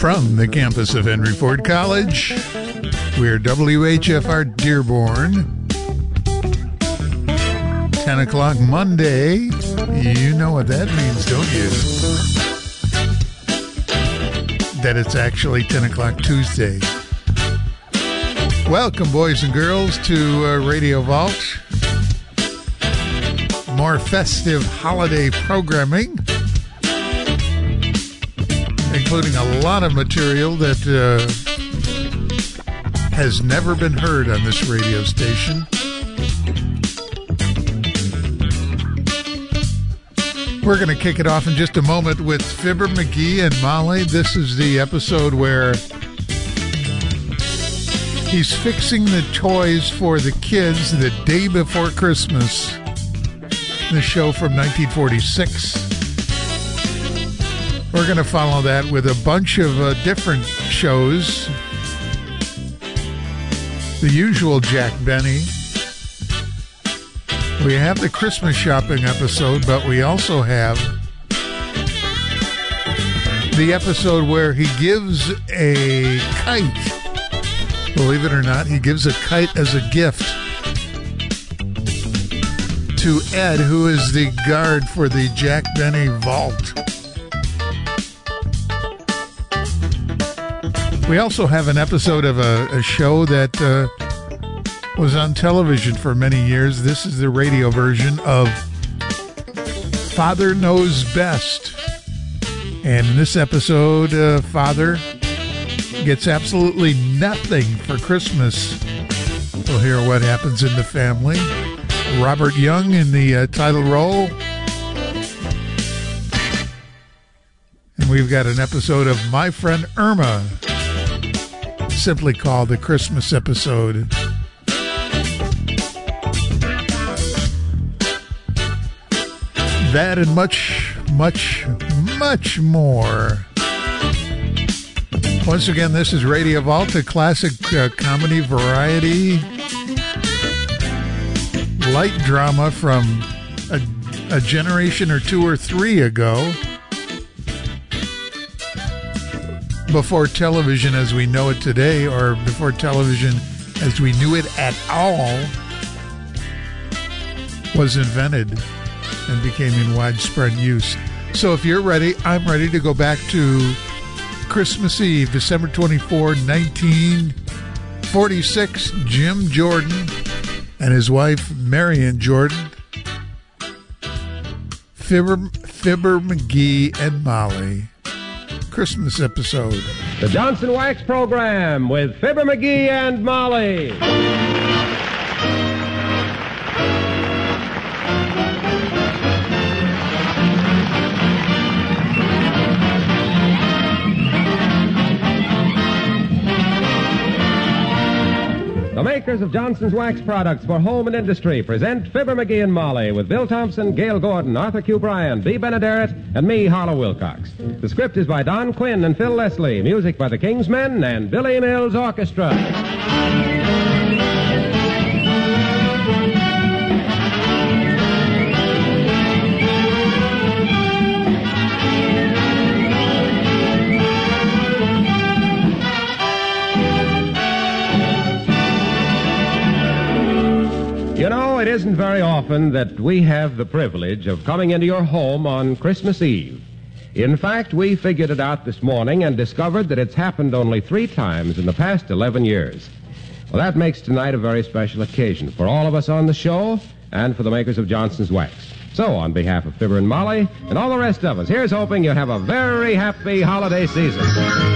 From the campus of Henry Ford College, we're WHFR Dearborn. 10 o'clock Monday. You know what that means, don't you? That it's actually 10 o'clock Tuesday. Welcome, boys and girls, to Radio Vault. More festive holiday programming, including a lot of material that has never been heard on this radio station. We're going to kick it off in just a moment with Fibber McGee and Molly. This is the episode where he's fixing the toys for the kids the day before Christmas. The show from 1946. We're going to follow that with a bunch of different shows. The usual Jack Benny. We have the Christmas shopping episode, but we also have the episode where he gives a kite. Believe it or not, he gives a kite as a gift to Ed, who is the guard for the Jack Benny Vault. We also have an episode of a show that was on television for many years. This is the radio version of Father Knows Best. And in this episode, Father gets absolutely nothing for Christmas. We'll hear what happens in the family. Robert Young in the title role. And we've got an episode of My Friend Irma, simply called the Christmas episode. That and much, much, much more. Once again, this is Radio Vault, a classic comedy variety, light drama from a generation or two or three ago, before television as we know it today, or before television as we knew it at all, was invented and became in widespread use. So if you're ready, I'm ready to go back to Christmas Eve, December 24, 1946. Jim Jordan and his wife, Marion Jordan, Fibber McGee and Molly. Christmas episode. The Johnson Wax Program with Fibber McGee and Molly. The makers of Johnson's Wax products for home and industry present Fibber McGee and Molly with Bill Thompson, Gail Gordon, Arthur Q. Bryan, Bea Benaderet, and me, Harlow Wilcox. The script is by Don Quinn and Phil Leslie. Music by the King's Men and Billy Mills Orchestra. You know, it isn't very often that we have the privilege of coming into your home on Christmas Eve. In fact, we figured it out this morning and discovered that it's happened only 3 times in the past 11 years. Well, that makes tonight a very special occasion for all of us on the show and for the makers of Johnson's Wax. So, on behalf of Fibber and Molly and all the rest of us, here's hoping you have a very happy holiday season.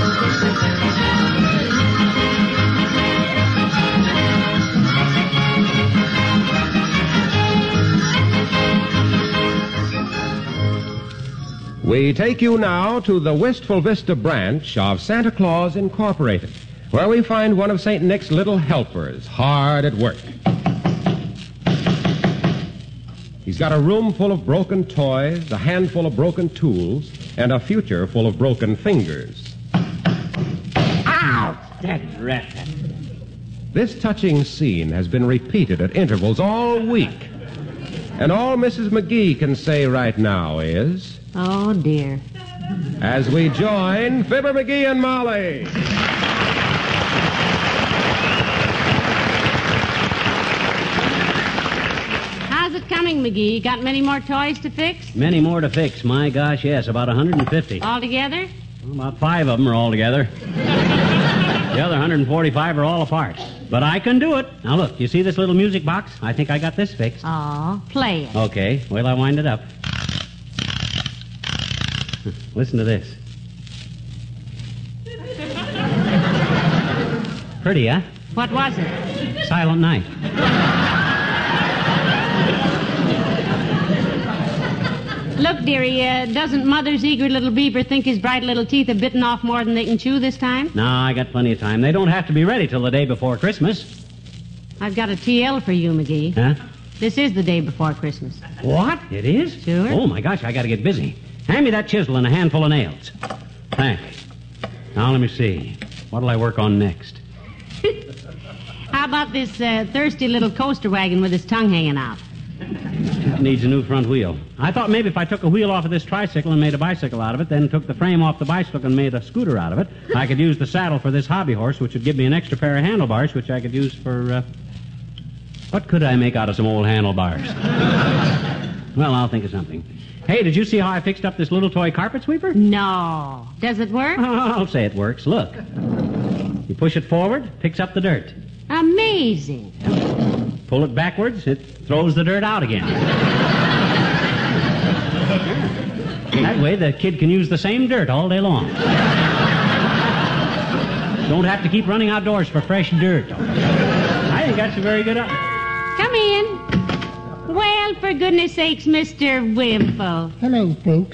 We take you now to the Wistful Vista branch of Santa Claus Incorporated, where we find one of St. Nick's little helpers hard at work. He's got a room full of broken toys, a handful of broken tools, and a future full of broken fingers. Ow! That's terrific. This touching scene has been repeated at intervals all week. And all Mrs. McGee can say right now is... Oh, dear. as we join Fibber McGee and Molly. How's it coming, McGee? Got many more toys to fix? Many more to fix. My gosh, yes, about 150. Altogether? Well, about 5 of them are all together. The other 145 are all apart. But I can do it. Now, look, you see this little music box? I think I got this fixed. Oh, play it. Okay, well, I wind it up. Listen to this. Pretty, huh? What was it? Silent Night. Look, dearie, doesn't Mother's eager little beaver think his bright little teeth have bitten off more than they can chew this time? No, I got plenty of time. They don't have to be ready till the day before Christmas. I've got a TL for you, McGee. Huh? This is the day before Christmas. What? It is? Sure. Oh, my gosh, I got to get busy. Hand me that chisel and a handful of nails. Thanks. Now, let me see. What'll I work on next? How about this thirsty little coaster wagon with its tongue hanging out? It needs a new front wheel. I thought maybe if I took a wheel off of this tricycle and made a bicycle out of it, then took the frame off the bicycle and made a scooter out of it, I could use the saddle for this hobby horse, which would give me an extra pair of handlebars, which I could use for, what could I make out of some old handlebars? Well, I'll think of something. Hey, did you see how I fixed up this little toy carpet sweeper? No. Does it work? I'll say it works. Look. You push it forward, picks up the dirt. Amazing. Pull it backwards, it throws the dirt out again. That way, the kid can use the same dirt all day long. Don't have to keep running outdoors for fresh dirt. I think that's a very good idea. Come in. Well, for goodness sakes, Mr. Wimple. Hello, folks.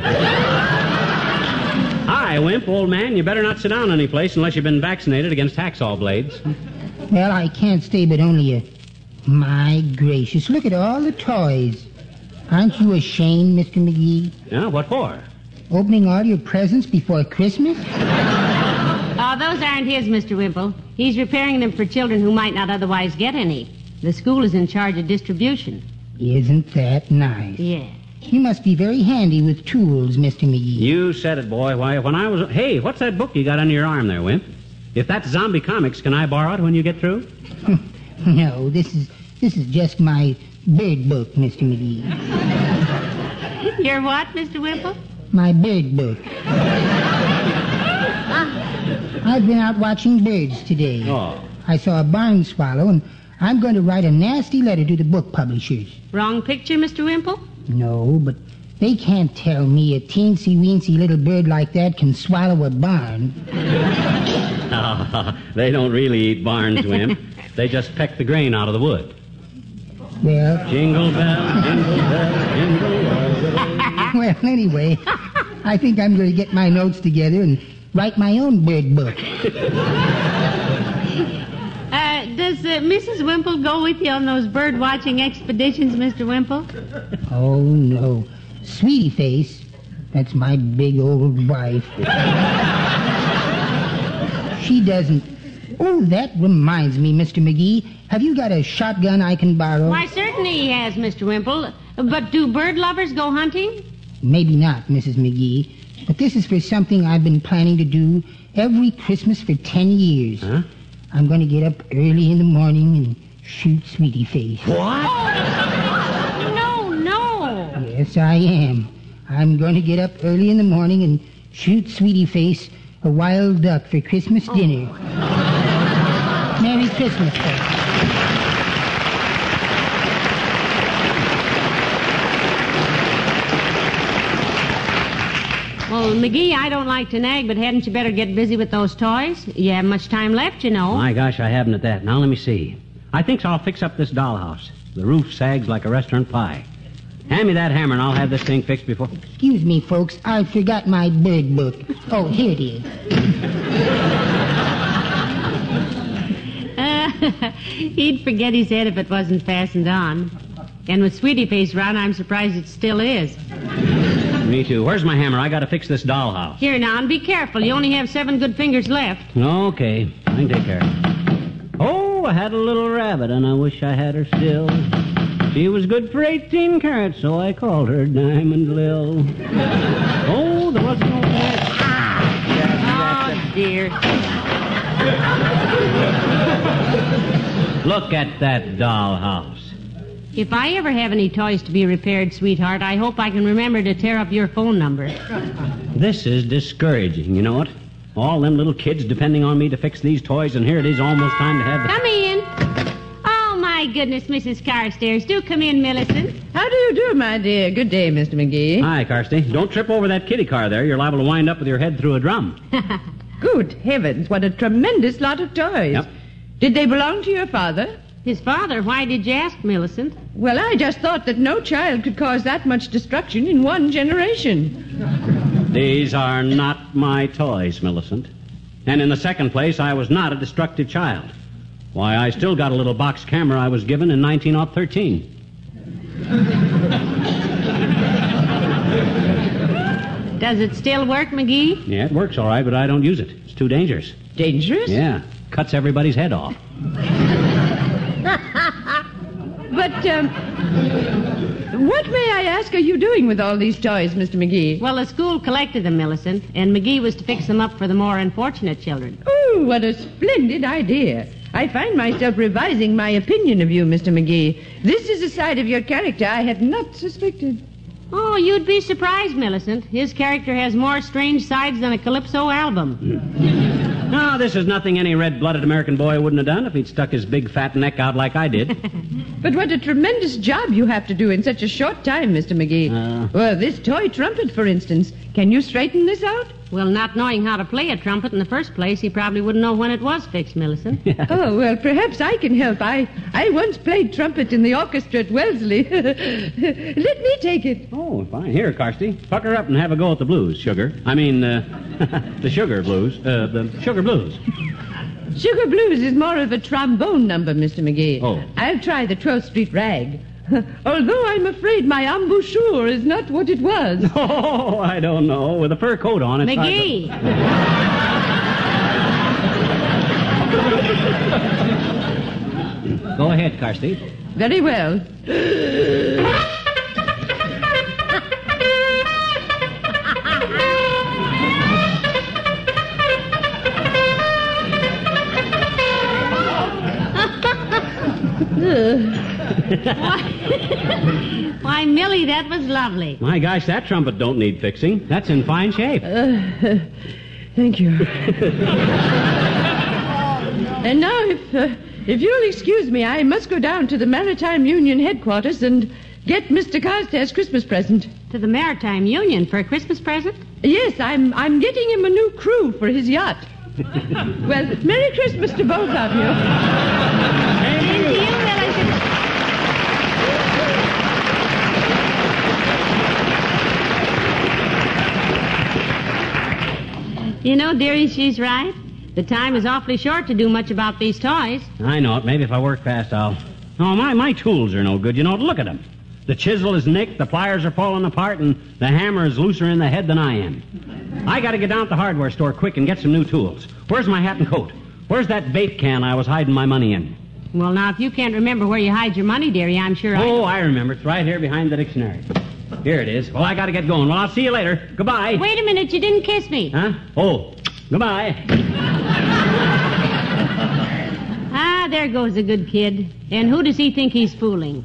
Hi, Wimp, old man. You better not sit down any place unless you've been vaccinated against hacksaw blades. Well, I can't stay but only a... My gracious, look at all the toys. Aren't you ashamed, Mr. McGee? Yeah, what for? Opening all your presents before Christmas? Oh, those aren't his, Mr. Wimple. He's repairing them for children who might not otherwise get any. The school is in charge of distribution. Isn't that nice? Yeah. You must be very handy with tools, Mr. McGee. You said it, boy. Why, when I was... Hey, what's that book you got under your arm there, Wimp? If that's zombie comics, can I borrow it when you get through? No, this is just my bird book, Mr. McGee. Your what, Mr. Wimple? My bird book. I've been out watching birds today. Oh. I saw a barn swallow, and I'm going to write a nasty letter to the book publishers. Wrong picture, Mr. Wimple? No, but they can't tell me a teensy-weensy little bird like that can swallow a barn. Oh, they don't really eat barns, Wimp. They just peck the grain out of the wood. Well... Jingle bell, jingle bell, jingle all the way. Well, anyway, I think I'm going to get my notes together and write my own bird book. Does Mrs. Wimple go with you on those bird-watching expeditions, Mr. Wimple? Oh, no. Sweetie Face, that's my big old wife. She doesn't... Oh, that reminds me, Mr. McGee. Have you got a shotgun I can borrow? Why, certainly he has, Mr. Wimple. But do bird lovers go hunting? Maybe not, Mrs. McGee. But this is for something I've been planning to do every Christmas for 10 years. Huh? I'm going to get up early in the morning and shoot Sweetie Face. What? No. Yes, I am. I'm going to get up early in the morning and shoot Sweetie Face a wild duck for Christmas dinner. Merry Christmas, folks. Well, McGee, I don't like to nag, but hadn't you better get busy with those toys? You haven't much time left, you know. My gosh, I haven't at that. Now, let me see. I think I'll fix up this dollhouse. The roof sags like a restaurant pie. Hand me that hammer and I'll have this thing fixed before... Excuse me, folks. I forgot my bird book. Oh, here it is. He'd forget his head if it wasn't fastened on. And with Sweetie Face around, I'm surprised it still is. Me too. Where's my hammer? I gotta fix this dollhouse. Here now, and be careful. You only have 7 good fingers left. Okay. I can take care of it. Oh, I had a little rabbit, and I wish I had her still. She was good for 18 carats, so I called her Diamond Lil. Oh, There wasn't no way. Oh, dear. Look at that dollhouse. If I ever have any toys to be repaired, sweetheart, I hope I can remember to tear up your phone number. This is discouraging, you know what? All them little kids depending on me to fix these toys, and here it is almost time to have the... Come in. Oh, my goodness, Mrs. Carstairs. Do come in, Millicent. How do you do, my dear? Good day, Mr. McGee. Hi, Kirsty. Don't trip over that kiddie car there. You're liable to wind up with your head through a drum. Good heavens, what a tremendous lot of toys. Yep. Did they belong to your father? His father? Why did you ask, Millicent? Well, I just thought that no child could cause that much destruction in one generation. These are not my toys, Millicent. And in the second place, I was not a destructive child. Why, I still got a little box camera I was given in 1913. Does it still work, McGee? Yeah, it works all right, but I don't use it. It's too dangerous. Dangerous? Yeah, cuts everybody's head off. But, what, may I ask, are you doing with all these toys, Mr. McGee? Well, the school collected them, Millicent, and McGee was to fix them up for the more unfortunate children. Oh, what a splendid idea. I find myself revising my opinion of you, Mr. McGee. This is a side of your character I had not suspected. Oh, you'd be surprised, Millicent. His character has more strange sides than a Calypso album. No, this is nothing any red-blooded American boy wouldn't have done if he'd stuck his big fat neck out like I did. But what a tremendous job you have to do in such a short time, Mr. McGee. Well, this toy trumpet, for instance. Can you straighten this out? Well, not knowing how to play a trumpet in the first place, he probably wouldn't know when it was fixed, Millicent. Oh, well, perhaps I can help. I once played trumpet in the orchestra at Wellesley. Let me take it. Oh, fine. Here, Kirsty. Pucker up and have a go at the blues, sugar. I mean, the sugar blues. The sugar blues. Sugar Blues is more of a trombone number, Mr. McGee. Oh. I'll try the 12th Street Rag. Although I'm afraid my embouchure is not what it was. Oh, I don't know. With a fur coat on, it's McGee! Go ahead, Kirsty. Very well. Why, Millie, that was lovely. My gosh, that trumpet don't need fixing. That's in fine shape. Thank you. And now, if you'll excuse me, I must go down to the Maritime Union headquarters and get Mr. Carstairs' Christmas present. To the Maritime Union for a Christmas present? Yes, I'm getting him a new crew for his yacht. Well, Merry Christmas to both of you. Same to you, Millicent. You know, dearie, she's right. The time is awfully short to do much about these toys. I know it. Maybe if I work fast, I'll... Oh, my tools are no good. You know, look at them. The chisel is nicked, the pliers are falling apart, and the hammer is looser in the head than I am. I got to get down to the hardware store quick and get some new tools. Where's my hat and coat? Where's that bait can I was hiding my money in? Well, now, if you can't remember where you hide your money, dearie, I'm sure I remember. It's right here behind the dictionary. Here it is. Well, I got to get going. Well, I'll see you later. Goodbye. Wait a minute, you didn't kiss me. Huh? Oh, goodbye. Ah, there goes a good kid. And who does he think he's fooling?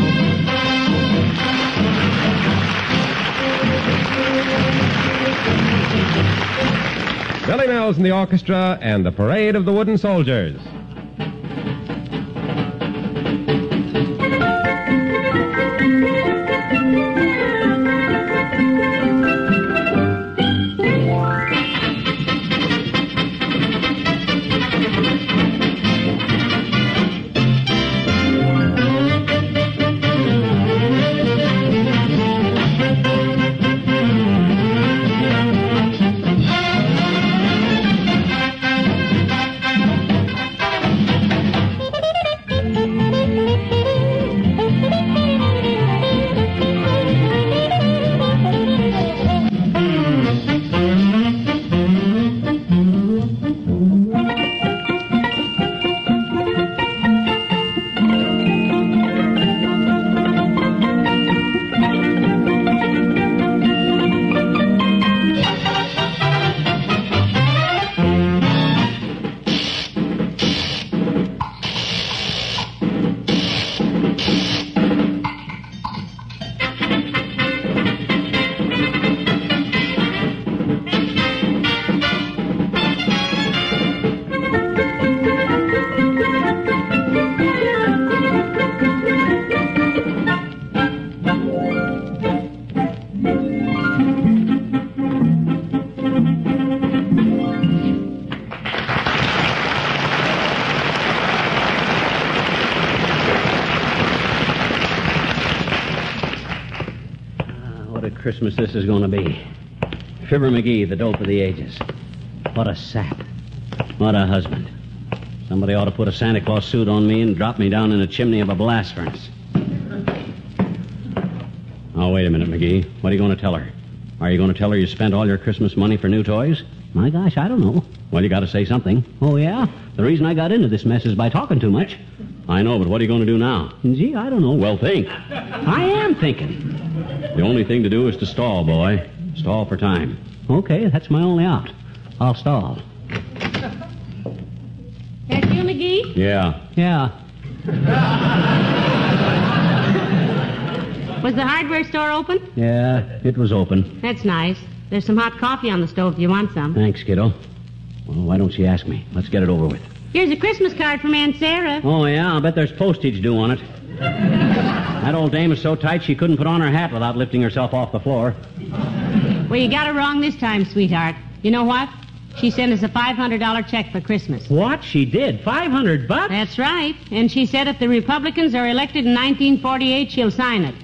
Billy Mills and the orchestra and the Parade of the Wooden Soldiers. Christmas this is going to be. Fibber McGee, the dope of the ages. What a sap. What a husband. Somebody ought to put a Santa Claus suit on me and drop me down in a chimney of a blast furnace. Oh, wait a minute, McGee. What are you going to tell her? Are you going to tell her you spent all your Christmas money for new toys? My gosh, I don't know. Well, you got to say something. Oh, yeah? The reason I got into this mess is by talking too much. I know, but what are you going to do now? Gee, I don't know. Well, think. I am thinking. The only thing to do is to stall, boy. Stall for time. Okay, that's my only out. I'll stall. That you, McGee? Yeah. Was the hardware store open? Yeah, it was open. That's nice. There's some hot coffee on the stove if you want some. Thanks, kiddo. Well, why don't you ask me? Let's get it over with. Here's a Christmas card from Aunt Sarah. Oh, yeah? I'll bet there's postage due on it. That old dame is so tight she couldn't put on her hat without lifting herself off the floor. Well, you got it wrong this time, sweetheart. You know what? She sent us a $500 check for Christmas. What? She did? $500? That's right. And she said if the Republicans are elected in 1948, she'll sign it.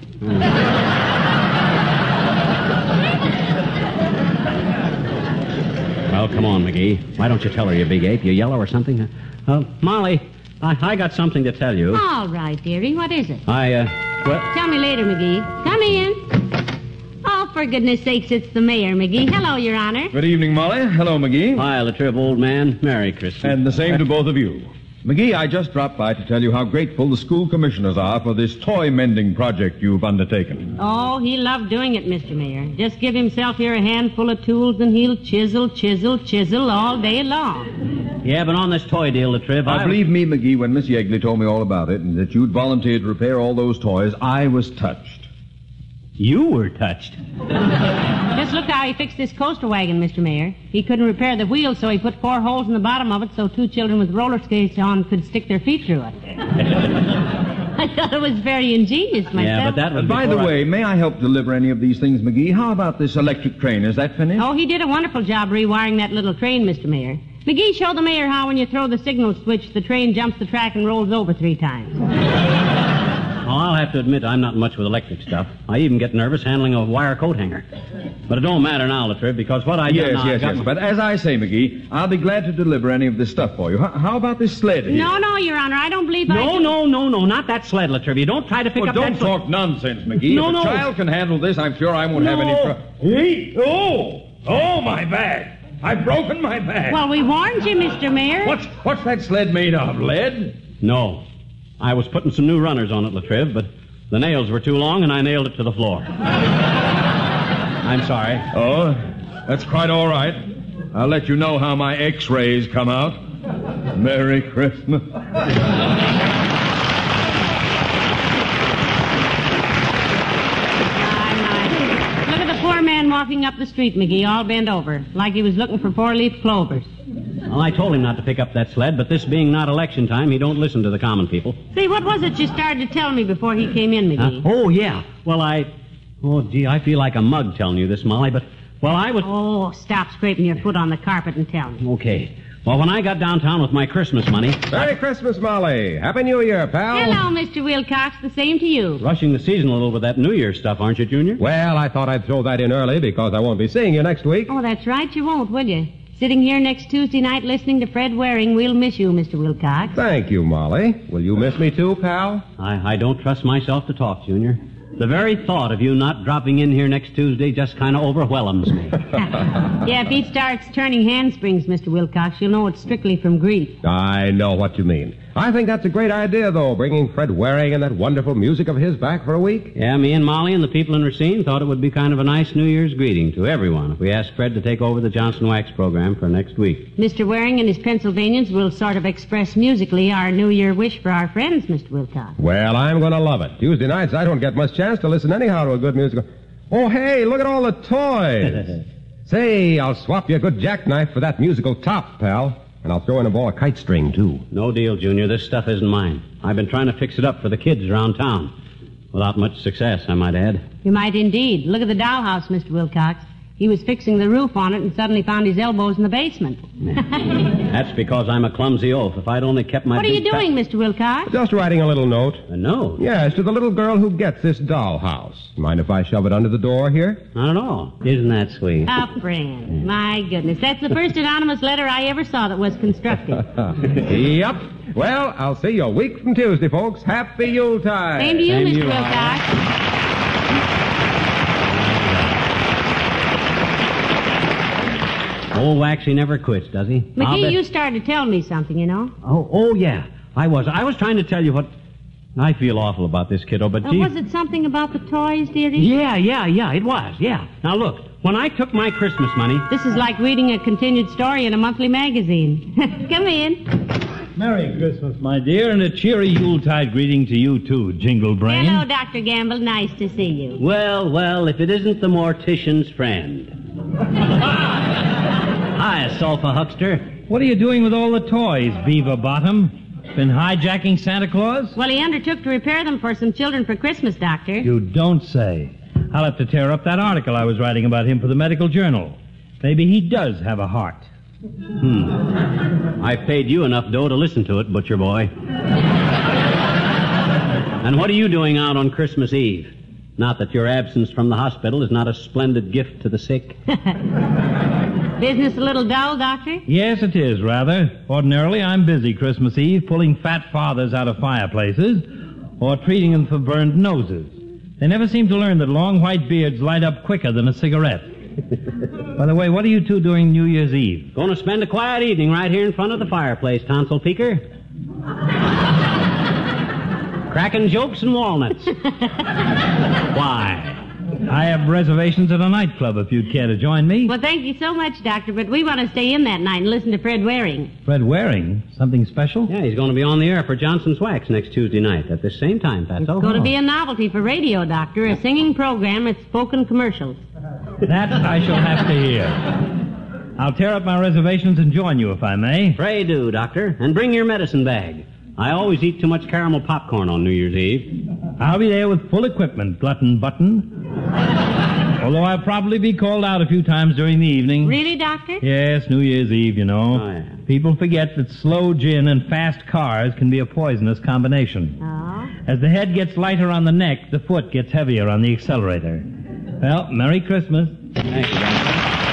Well, come on, McGee. Why don't you tell her, you big ape? You yellow or something? Molly, I got something to tell you. All right, dearie. What is it? Well... Tell me later, McGee. Come in. Oh, for goodness sakes, it's the mayor, McGee. Hello, Your Honor. Good evening, Molly. Hello, McGee. Hi, Latriv, old man. Merry Christmas. And the same to both of you. McGee, I just dropped by to tell you how grateful the school commissioners are for this toy mending project you've undertaken. Oh, he loved doing it, Mr. Mayor. Just give himself here a handful of tools and he'll chisel all day long. Yeah, but on this toy deal, Latriv, Believe me, McGee, when Miss Yegley told me all about it and that you'd volunteered to repair all those toys, I was touched. You were touched. Just look how he fixed this coaster wagon, Mr. Mayor. He couldn't repair the wheels, so he put 4 holes in the bottom of it so 2 children with roller skates on could stick their feet through it. I thought it was very ingenious myself. Yeah, but that was By the way, may I help deliver any of these things, McGee? How about this electric train? Is that finished? Oh, he did a wonderful job rewiring that little train, Mr. Mayor. McGee, show the mayor how when you throw the signal switch, the train jumps the track and rolls over 3 times. Oh, I'll have to admit I'm not much with electric stuff. I even get nervous handling a wire coat hanger. But it don't matter now, Latriv, because what I do now... Yes. But as I say, McGee, I'll be glad to deliver any of this stuff for you. How about this sled here? No, Your Honor, I don't believe No, not that sled, Latriv. You don't try to pick up that... Don't talk nonsense, McGee. No, if a child can handle this, I'm sure I won't have any trouble. Hey, oh, my bag. I've broken my bag. Well, we warned you, Mr. Mayor. What's that sled made of, lead? No. I was putting some new runners on it, Latriv, but the nails were too long and I nailed it to the floor. I'm sorry. Oh, that's quite all right. I'll let you know how my X-rays come out. Merry Christmas. Look at the poor man walking up the street, McGee, all bent over, like he was looking for 4-leaf clovers. Well, I told him not to pick up that sled, but this being not election time, he don't listen to the common people. Say, what was it you started to tell me before he came in, McGee? Oh, yeah. Well, I feel like a mug telling you this, Molly, but, well, I was... Oh, stop scraping your foot on the carpet and tell me. Okay. Well, when I got downtown with my Christmas money... Merry Christmas, Molly. Happy New Year, pal. Hello, Mr. Wilcox. The same to you. Rushing the season a little with that New Year's stuff, aren't you, Junior? Well, I thought I'd throw that in early because I won't be seeing you next week. Oh, that's right. You won't, will you? Sitting here next Tuesday night listening to Fred Waring, we'll miss you, Mr. Wilcox. Thank you, Molly. Will you miss me too, pal? I don't trust myself to talk, Junior. The very thought of you not dropping in here next Tuesday just kind of overwhelms me. Yeah, if he starts turning handsprings, Mr. Wilcox, you'll know it's strictly from grief. I know what you mean. I think that's a great idea, though, bringing Fred Waring and that wonderful music of his back for a week. Yeah, me and Molly and the people in Racine thought it would be kind of a nice New Year's greeting to everyone if we asked Fred to take over the Johnson Wax program for next week. Mr. Waring and his Pennsylvanians will sort of express musically our New Year wish for our friends, Mr. Wilcox. Well, I'm going to love it. Tuesday nights, I don't get much chance to listen anyhow to a good musical. Oh, hey, look at all the toys. Say, I'll swap you a good jackknife for that musical top, pal. And I'll throw in a ball of kite string, too. No deal, Junior. This stuff isn't mine. I've been trying to fix it up for the kids around town. Without much success, I might add. You might indeed. Look at the dollhouse, Mr. Wilcox. He was fixing the roof on it and suddenly found his elbows in the basement. That's because I'm a clumsy oaf. If I'd only kept my... What are you doing, Mr. Wilcox? Just writing a little note. A note? Yes, to the little girl who gets this dollhouse. Mind if I shove it under the door here? Not at all. Isn't that sweet? A friend. My goodness. That's the first anonymous letter I ever saw that was constructive. Yep. Well, I'll see you a week from Tuesday, folks. Happy Yuletide. Same to you, Same to Mr. you, Wilcox. Old Waxy never quits, does he? McGee, you started to tell me something, you know. Oh, yeah. I was trying to tell you what... I feel awful about this, kiddo, but gee... Was it something about the toys, dearie? Yeah, it was, yeah. Now, look, when I took my Christmas money... This is like reading a continued story in a monthly magazine. Come in. Merry Christmas, my dear, and a cheery Yuletide greeting to you, too, Jingle Brain. Hello, Dr. Gamble. Nice to see you. Well, if it isn't the mortician's friend. Hi, Sulfa Huckster. What are you doing with all the toys, Beaver Bottom? Been hijacking Santa Claus? Well, he undertook to repair them for some children for Christmas, Doctor. You don't say. I'll have to tear up that article I was writing about him for the medical journal. Maybe he does have a heart. I've paid you enough dough to listen to it, butcher boy. And what are you doing out on Christmas Eve? Not that your absence from the hospital is not a splendid gift to the sick. Business a little dull, Doctor? Yes, it is, rather. Ordinarily, I'm busy Christmas Eve pulling fat fathers out of fireplaces or treating them for burned noses. They never seem to learn that long white beards light up quicker than a cigarette. By the way, what are you two doing New Year's Eve? Going to spend a quiet evening right here in front of the fireplace, tonsil peeker. Cracking jokes and walnuts. Why? I have reservations at a nightclub if you'd care to join me. Well, thank you so much, Doctor, but we want to stay in that night and listen to Fred Waring. Fred Waring? Something special? Yeah, he's going to be on the air for Johnson's Wax next Tuesday night at the same time, Fatso. It's going to be a novelty for radio, Doctor, a singing program with spoken commercials. That I shall have to hear. I'll tear up my reservations and join you if I may. Pray do, Doctor, and bring your medicine bag. I always eat too much caramel popcorn on New Year's Eve. I'll be there with full equipment, Glutton Button. Although I'll probably be called out a few times during the evening. Really, Doctor? Yes, New Year's Eve, you know. Oh, yeah. People forget that slow gin and fast cars can be a poisonous combination. Oh. As the head gets lighter on the neck, the foot gets heavier on the accelerator. Well, Merry Christmas. Thank you, Doctor.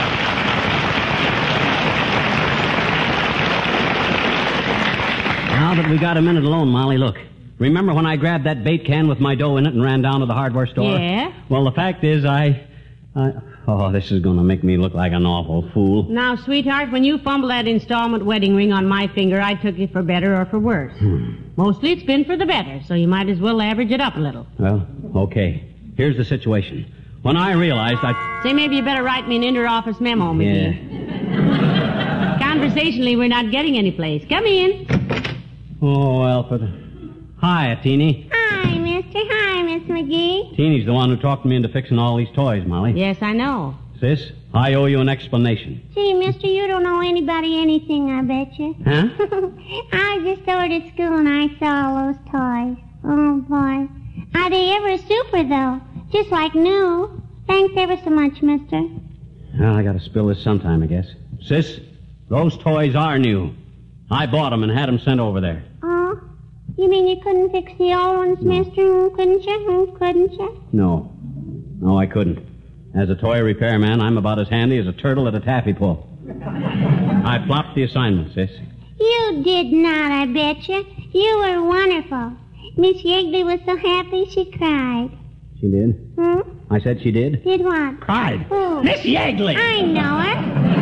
Now that we got a minute alone, Molly, look. Remember when I grabbed that bait can with my dough in it and ran down to the hardware store? Yeah? Well, the fact is, Oh, this is going to make me look like an awful fool. Now, sweetheart, when you fumbled that installment wedding ring on my finger, I took it for better or for worse. Mostly it's been for the better, so you might as well average it up a little. Well, okay. Here's the situation. When I realized Say, maybe you better write me an inter-office memo, McGee. Yeah. Conversationally, we're not getting any place. Come in. Oh, Alfred. Hi, Teeny. Hi, mister. Hi, Miss McGee. Teeny's the one who talked me into fixing all these toys, Molly. Yes, I know. Sis, I owe you an explanation. Gee, mister, you don't owe anybody anything, I bet you. Huh? I was just over at school and I saw all those toys. Oh, boy. Are they ever super, though? Just like new. Thanks ever so much, mister. Well, I got to spill this sometime, I guess. Sis, those toys are new. I bought them and had them sent over there. Oh? You mean you couldn't fix the old ones, mister? Couldn't you? Couldn't you? No. No, I couldn't. As a toy repairman, I'm about as handy as a turtle at a taffy pull. I flopped the assignment, sis. You did not, I bet you. You were wonderful. Miss Yeagley was so happy she cried. She did? Hmm? I said she did? Did what? Cried. Who? Miss Yeagley! I know her.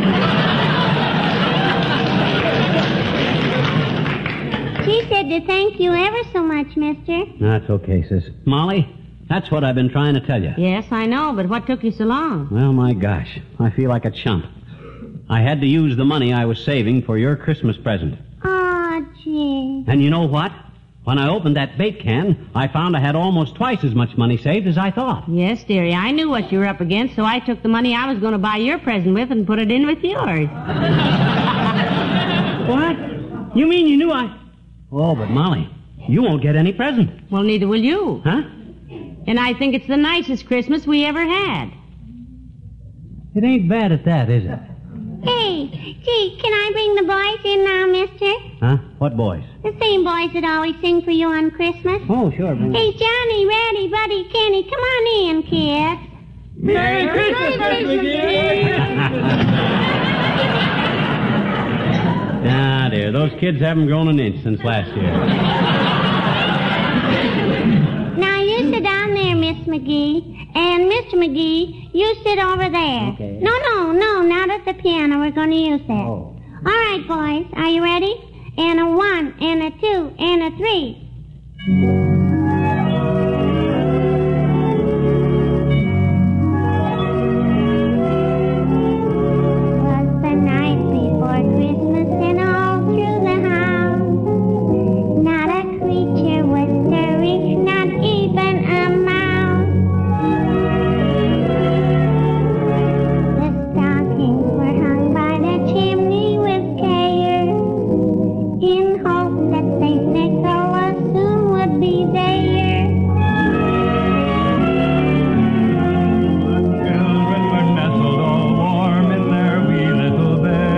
She said to thank you ever so much, mister. That's okay, sis. Molly, that's what I've been trying to tell you. Yes, I know, but what took you so long? Well, my gosh, I feel like a chump. I had to use the money I was saving for your Christmas present. Oh, gee. And you know what? When I opened that bait can, I found I had almost twice as much money saved as I thought. Yes, dearie, I knew what you were up against, so I took the money I was going to buy your present with and put it in with yours. What? You mean you knew I... Oh, but Molly, you won't get any present. Well, neither will you. Huh? And I think it's the nicest Christmas we ever had. It ain't bad at that, is it? Hey, gee, can I bring the boys in now, mister? Huh? What boys? The same boys that always sing for you on Christmas. Oh, sure. Bring Hey, Johnny, Ratty, Buddy, Kenny, come on in, kids. Merry Christmas, McGee! Ah, dear, those kids haven't grown an inch since last year. Now, you sit down there, Miss McGee. And Mr. McGee, you sit over there. Okay. No, not at the piano. We're going to use that. Oh. All right, boys. Are you ready? And a 1, and a 2, and a 3. Was the night before Christmas and all through the house. Not a creature was stirring, not even a mouse. The stockings were hung by the chimney with care, in hope that St. Nicholas soon would be there. Children were nestled all warm in their wee little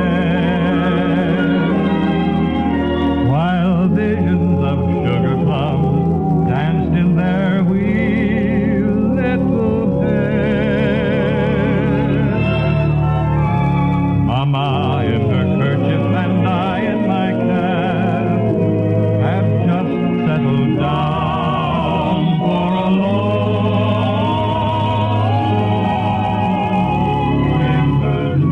beds, while visions of sugar plums danced in their wee little heads. Mama in her kerchief and I in my cap have just settled down for a long winter's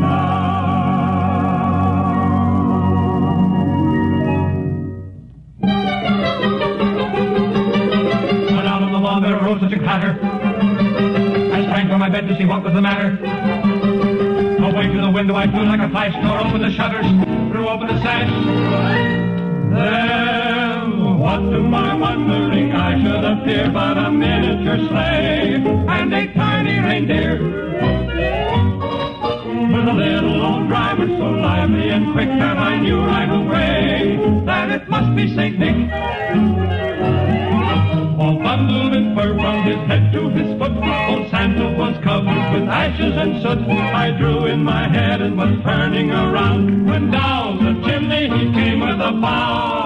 But out on the lawn there arose such a clatter. I sprang from my bed to see what was the matter. Away to the window I flew like a flash, tore open the shutters, threw open the sash. Then, what to my wondering, I should appear but a miniature sleigh and a tiny reindeer. With a little old driver so lively and quick that I knew right away that it must be St. Nick. All bundled in fur from his head to his foot, old Santa was covered with ashes and soot. I drew in my head and was turning around when down the chimney he came with a bow.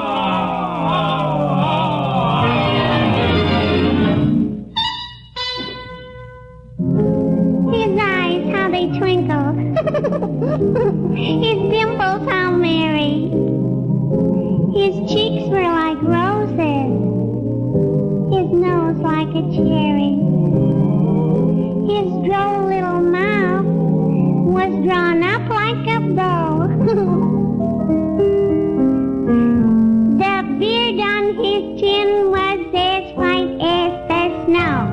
His eyes, how they twinkle. His dimples, how merry. His cheeks were like roses. His nose like a cherry. His droll little mouth was drawn up like a bow. The beard on his chin was as white as the snow.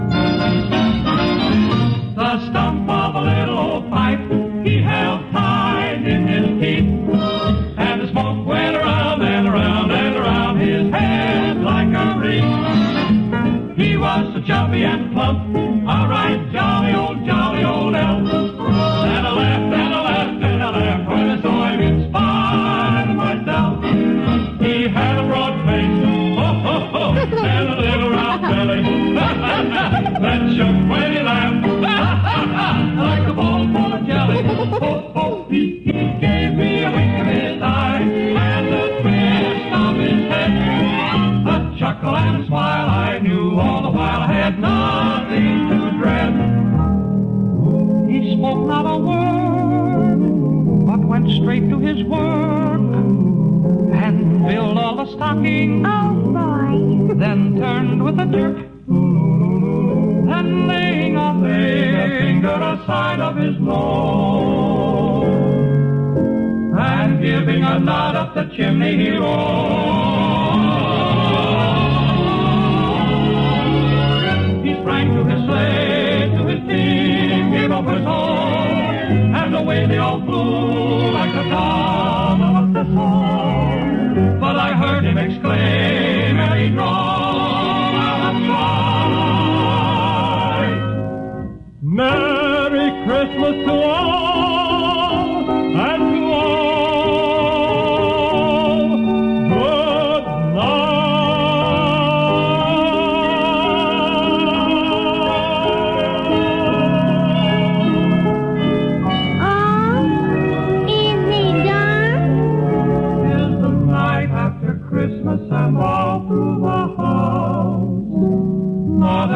The stump of a little old pipe he held tight in his teeth, and the smoke went around and around and around his head like a wreath. He was so chubby and plump, a right jolly old elf. And I laughed and I laughed and I laughed when I saw him in spite of myself. He had a broad face, and a little round belly that shook when he laughed like a bowl full of jelly. He gave me a wink of his eye and a twist of his head, a chuckle and a smile. I knew all the while I had nothing to dread. He spoke not a word, but went straight to his work and filled all the stockings. Oh, boy. Then turned with a jerk, and laying a finger aside of his nose, and giving a nod up the chimney he rose. He sprang to his sleigh, to his team, gave up his home, and away they all flew like the down of a thistle. But I heard him exclaim, and he drove out of sight. Merry Christmas to all, and to all, good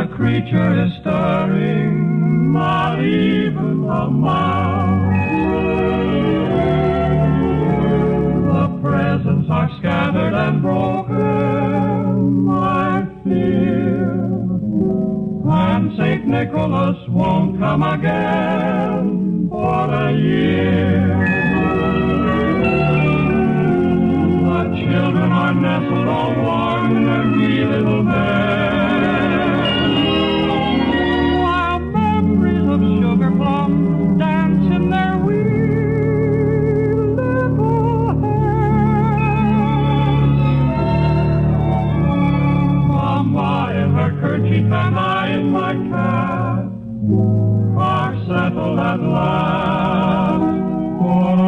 a creature is stirring, not even a mouse. The presents are scattered and broken, I fear, and St. Nicholas won't come again for a year. The children are nestled all warm in their wee little beds, while memories of sugar plums dance in their wee little heads. Mama in her kerchief and I in my cap are settled at last for a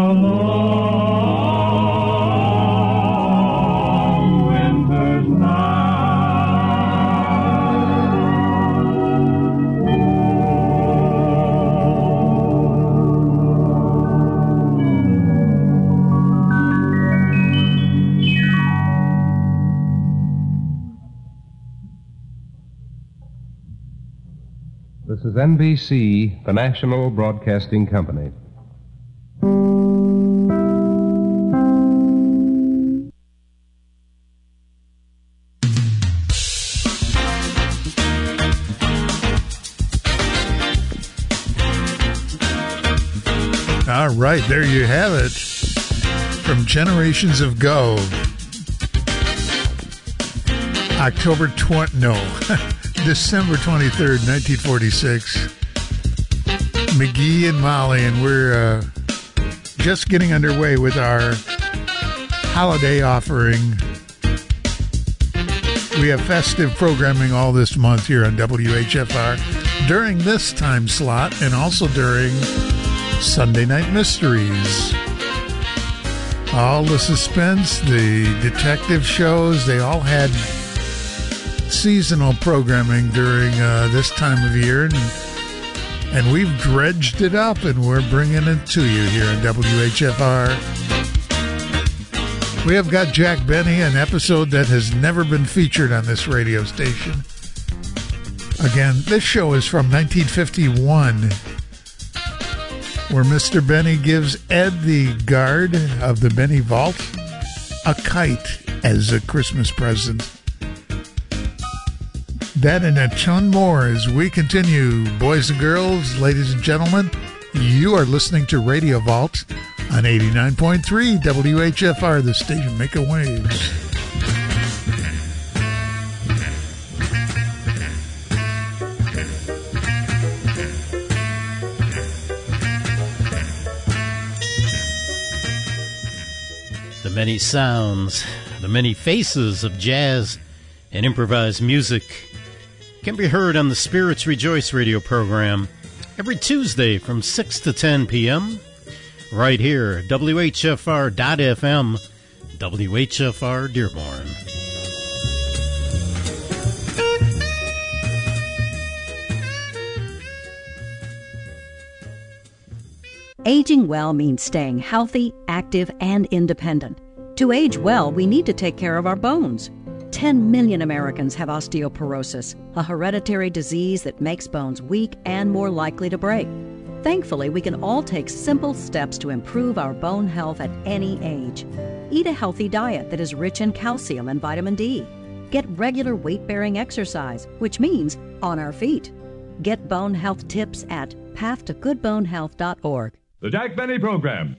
long winter's This is NBC, the National Broadcasting Company. All right, there you have it. From Generations of Go. December 23rd, 1946. McGee and Molly, and we're just getting underway with our holiday offering. We have festive programming all this month here on WHFR during this time slot and also during Sunday Night Mysteries. All the suspense, the detective shows, they all had seasonal programming during this time of year, and we've dredged it up and we're bringing it to you here on WHFR. We have got Jack Benny, an episode that has never been featured on this radio station. Again, this show is from 1951, where Mr. Benny gives Ed, the guard of the Benny Vault, a kite as a Christmas present. That and a ton more as we continue. Boys and girls, ladies and gentlemen, you are listening to Radio Vault on 89.3 WHFR, the station making waves. The many sounds, the many faces of jazz and improvised music can be heard on the Spirits Rejoice radio program every Tuesday from 6 to 10 p.m. right here, WHFR.FM, WHFR Dearborn. Aging well means staying healthy, active, and independent. To age well, we need to take care of our bones. 10 million Americans have osteoporosis, a hereditary disease that makes bones weak and more likely to break. Thankfully, we can all take simple steps to improve our bone health at any age. Eat a healthy diet that is rich in calcium and vitamin D. Get regular weight-bearing exercise, which means on our feet. Get bone health tips at pathtogoodbonehealth.org. The Jack Benny Program.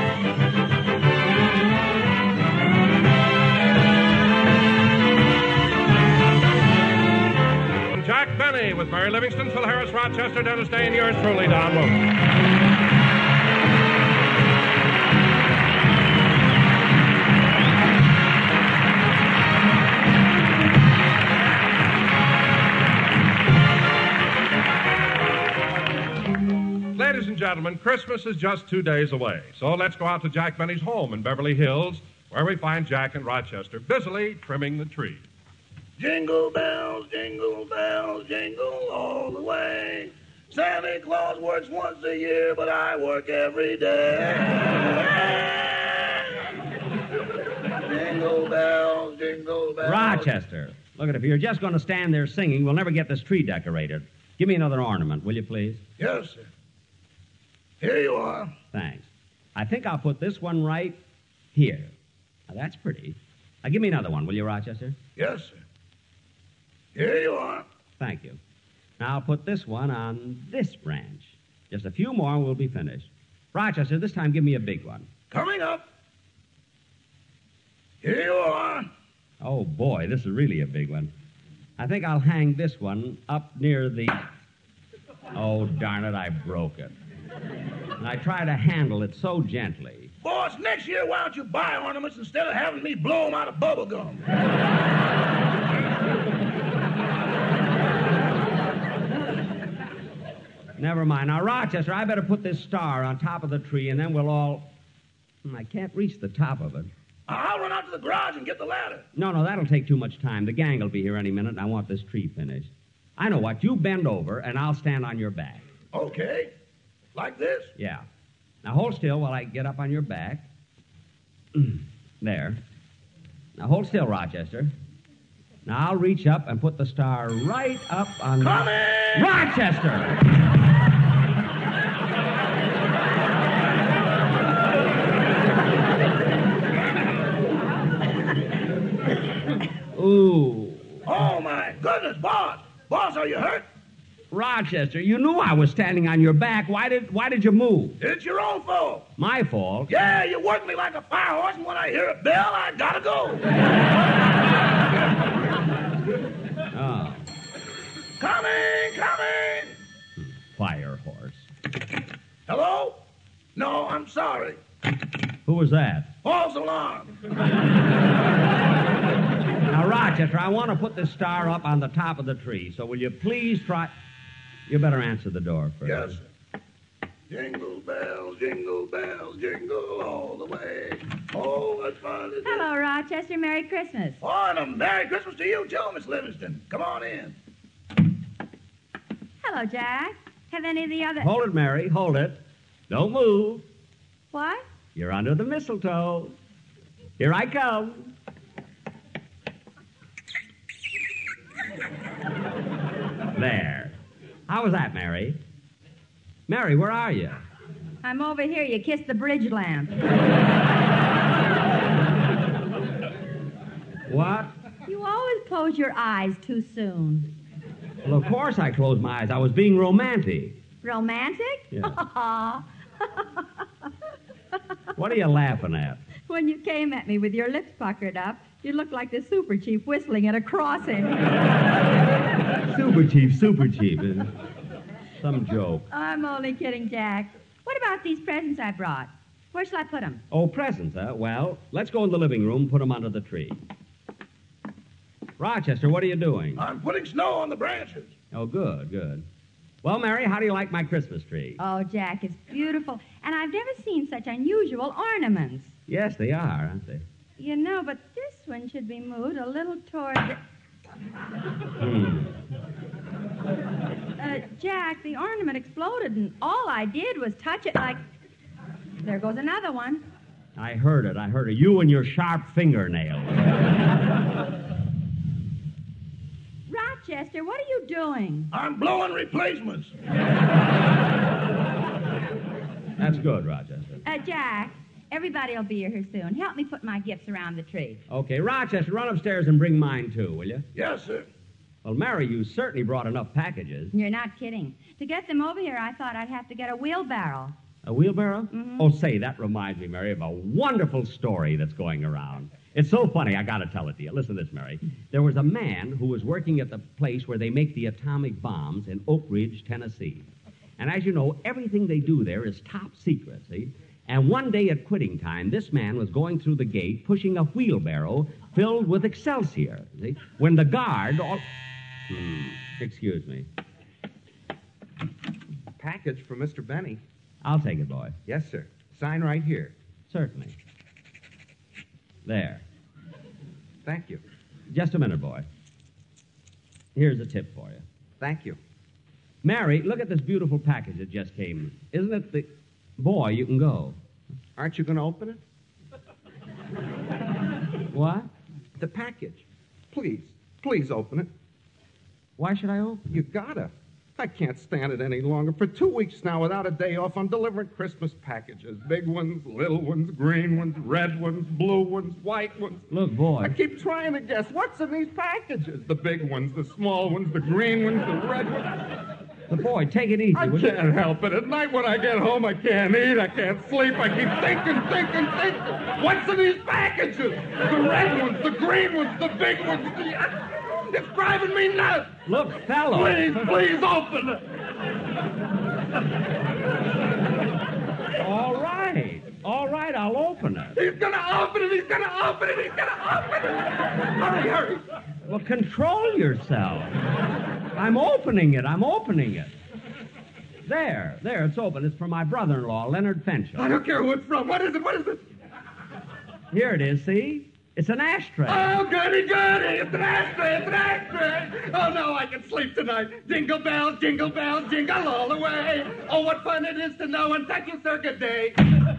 Jack Benny with Mary Livingston, Phil Harris, Rochester, Dennis Day, and yours truly, Don Moon. Ladies and gentlemen, Christmas is just 2 days away, so let's go out to Jack Benny's home in Beverly Hills, where we find Jack and Rochester busily trimming the tree. Jingle bells, jingle all the way. Santa Claus works once a year, but I work every day. Jingle bells, jingle bells. Rochester, Look at it, if you're just going to stand there singing, we'll never get this tree decorated. Give me another ornament, will you, please? Yes, sir. Here you are. Thanks. I think I'll put this one right here. Now, that's pretty. Now, give me another one, will you, Rochester? Yes, sir. Here you are. Thank you. Now, I'll put this one on this branch. Just a few more and we'll be finished. Rochester, this time give me a big one. Coming up. Here you are. Oh, boy, this is really a big one. I think I'll hang this one up near the... Oh, darn it, I broke it. And I try to handle it so gently. Boss, next year, why don't you buy ornaments instead of having me blow them out of bubble gum? Never mind. Now, Rochester, I better put this star on top of the tree, and then we'll all... I can't reach the top of it. I'll run out to the garage and get the ladder. No, that'll take too much time. The gang will be here any minute, and I want this tree finished. I know what. You bend over, and I'll stand on your back. Okay. Like this? Yeah. Now, hold still while I get up on your back. There. Now, hold still, Rochester. Now, I'll reach up and put the star right up on... Coming! Rochester! Ooh. Oh, my goodness, boss. Boss, are you hurt? Rochester, you knew I was standing on your back. Why did you move? It's your own fault. My fault? Yeah, you work me like a fire horse, and when I hear a bell, I gotta go. Oh. Coming! Fire horse. Hello? No, I'm sorry. Who was that? False alarm. Now, Rochester, I want to put this star up on the top of the tree, so will you please try... You better answer the door first. Yes, sir. Jingle bells, jingle all the way. Oh, what fun it is. Hello, Rochester. Merry Christmas. Oh, and a Merry Christmas to you, too, Miss Livingston. Come on in. Hello, Jack. Have any of the other... Hold it, Mary. Hold it. Don't move. What? You're under the mistletoe. Here I come. There. How was that, Mary? Mary, where are you? I'm over here. You kissed the bridge lamp. What? You always close your eyes too soon. Well, of course I closed my eyes. I was being romantic. Romantic? Yeah. What are you laughing at? When you came at me with your lips puckered up, you looked like the super chief whistling at a crossing. Super chief. Some joke. I'm only kidding, Jack. What about these presents I brought? Where shall I put them? Oh, presents, huh? Well, let's go in the living room, put them under the tree. Rochester, what are you doing? I'm putting snow on the branches. Oh, good. Well, Mary, how do you like my Christmas tree? Oh, Jack, it's beautiful. And I've never seen such unusual ornaments. Yes, they are, aren't they? You know, but this one should be moved a little toward the... Jack, the ornament exploded, and all I did was touch it like... There goes another one. I heard it. You and your sharp fingernails. Rochester, what are you doing? I'm blowing replacements. That's good, Rochester. Jack, everybody will be here soon. Help me put my gifts around the tree. Okay, Rochester, run upstairs and bring mine, too, will you? Yes, sir. Well, Mary, you certainly brought enough packages. You're not kidding. To get them over here, I thought I'd have to get a wheelbarrow. A wheelbarrow? Mm-hmm. Oh, say, that reminds me, Mary, of a wonderful story that's going around. It's so funny, I gotta tell it to you. Listen to this, Mary. There was a man who was working at the place where they make the atomic bombs in Oak Ridge, Tennessee. And as you know, everything they do there is top secret, see? And one day at quitting time, this man was going through the gate pushing a wheelbarrow filled with Excelsior, see? When the guard... excuse me. Package from Mr. Benny. I'll take it, boy. Yes, sir. Sign right here. Certainly. There. Thank you. Just a minute, boy. Here's a tip for you. Thank you. Mary, look at this beautiful package that just came. Isn't it the... Boy, you can go. Aren't you going to open it? What? The package. Please, Please open it. Why should I open? You gotta. I can't stand it any longer. For 2 weeks now, without a day off, I'm delivering Christmas packages. Big ones, little ones, green ones, red ones, blue ones, white ones. Look, boy. I keep trying to guess what's in these packages. The big ones, the small ones, the green ones, the red ones. But, boy, take it easy. I can't help it. At night when I get home, I can't eat, I can't sleep. I keep thinking. What's in these packages? The red ones, the green ones, the big ones. It's driving me nuts. Look, fellow. Please open it. All right, I'll open it. He's going to open it. Hurry. Well, control yourself. I'm opening it. There, it's open. It's from my brother-in-law, Leonard Fenchel. I don't care who it's from. What is it? Here it is, see? It's an ashtray. Oh, goody. It's an ashtray. Oh, no, I can sleep tonight. Jingle bells, jingle all the way. Oh, what fun it is to know on Second Circuit Day.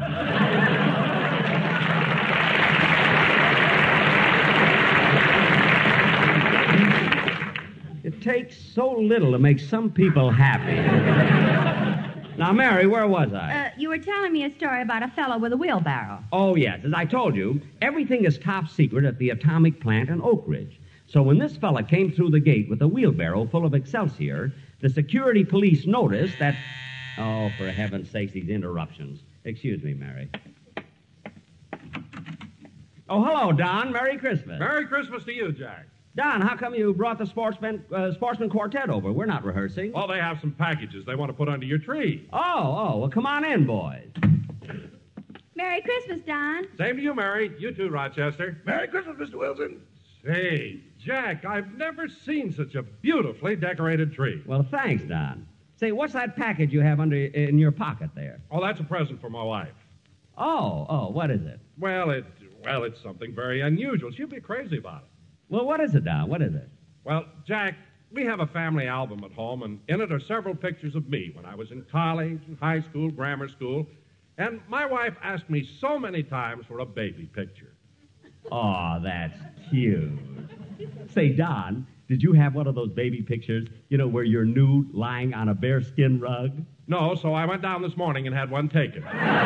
It takes so little to make some people happy. Now, Mary, where was I? You were telling me a story about a fellow with a wheelbarrow. Oh, yes. As I told you, everything is top secret at the atomic plant in Oak Ridge. So when this fella came through the gate with a wheelbarrow full of Excelsior, the security police noticed that... Oh, for heaven's sakes, these interruptions. Excuse me, Mary. Oh, hello, Don. Merry Christmas. Merry Christmas to you, Jack. Don, how come you brought the sportsman quartet over? We're not rehearsing. Well, they have some packages they want to put under your tree. Oh, well, come on in, boys. Merry Christmas, Don. Same to you, Mary. You too, Rochester. Merry Christmas, Mr. Wilson. Say, Jack, I've never seen such a beautifully decorated tree. Well, thanks, Don. Say, what's that package you have in your pocket there? Oh, that's a present for my wife. Oh, what is it? Well, it's something very unusual. She'll be crazy about it. Well, what is it, Don? What is it? Well, Jack, we have a family album at home, and in it are several pictures of me when I was in college, in high school, grammar school, and my wife asked me so many times for a baby picture. Oh, that's cute. Say, Don, did you have one of those baby pictures, where you're nude lying on a bearskin rug? No, so I went down this morning and had one taken.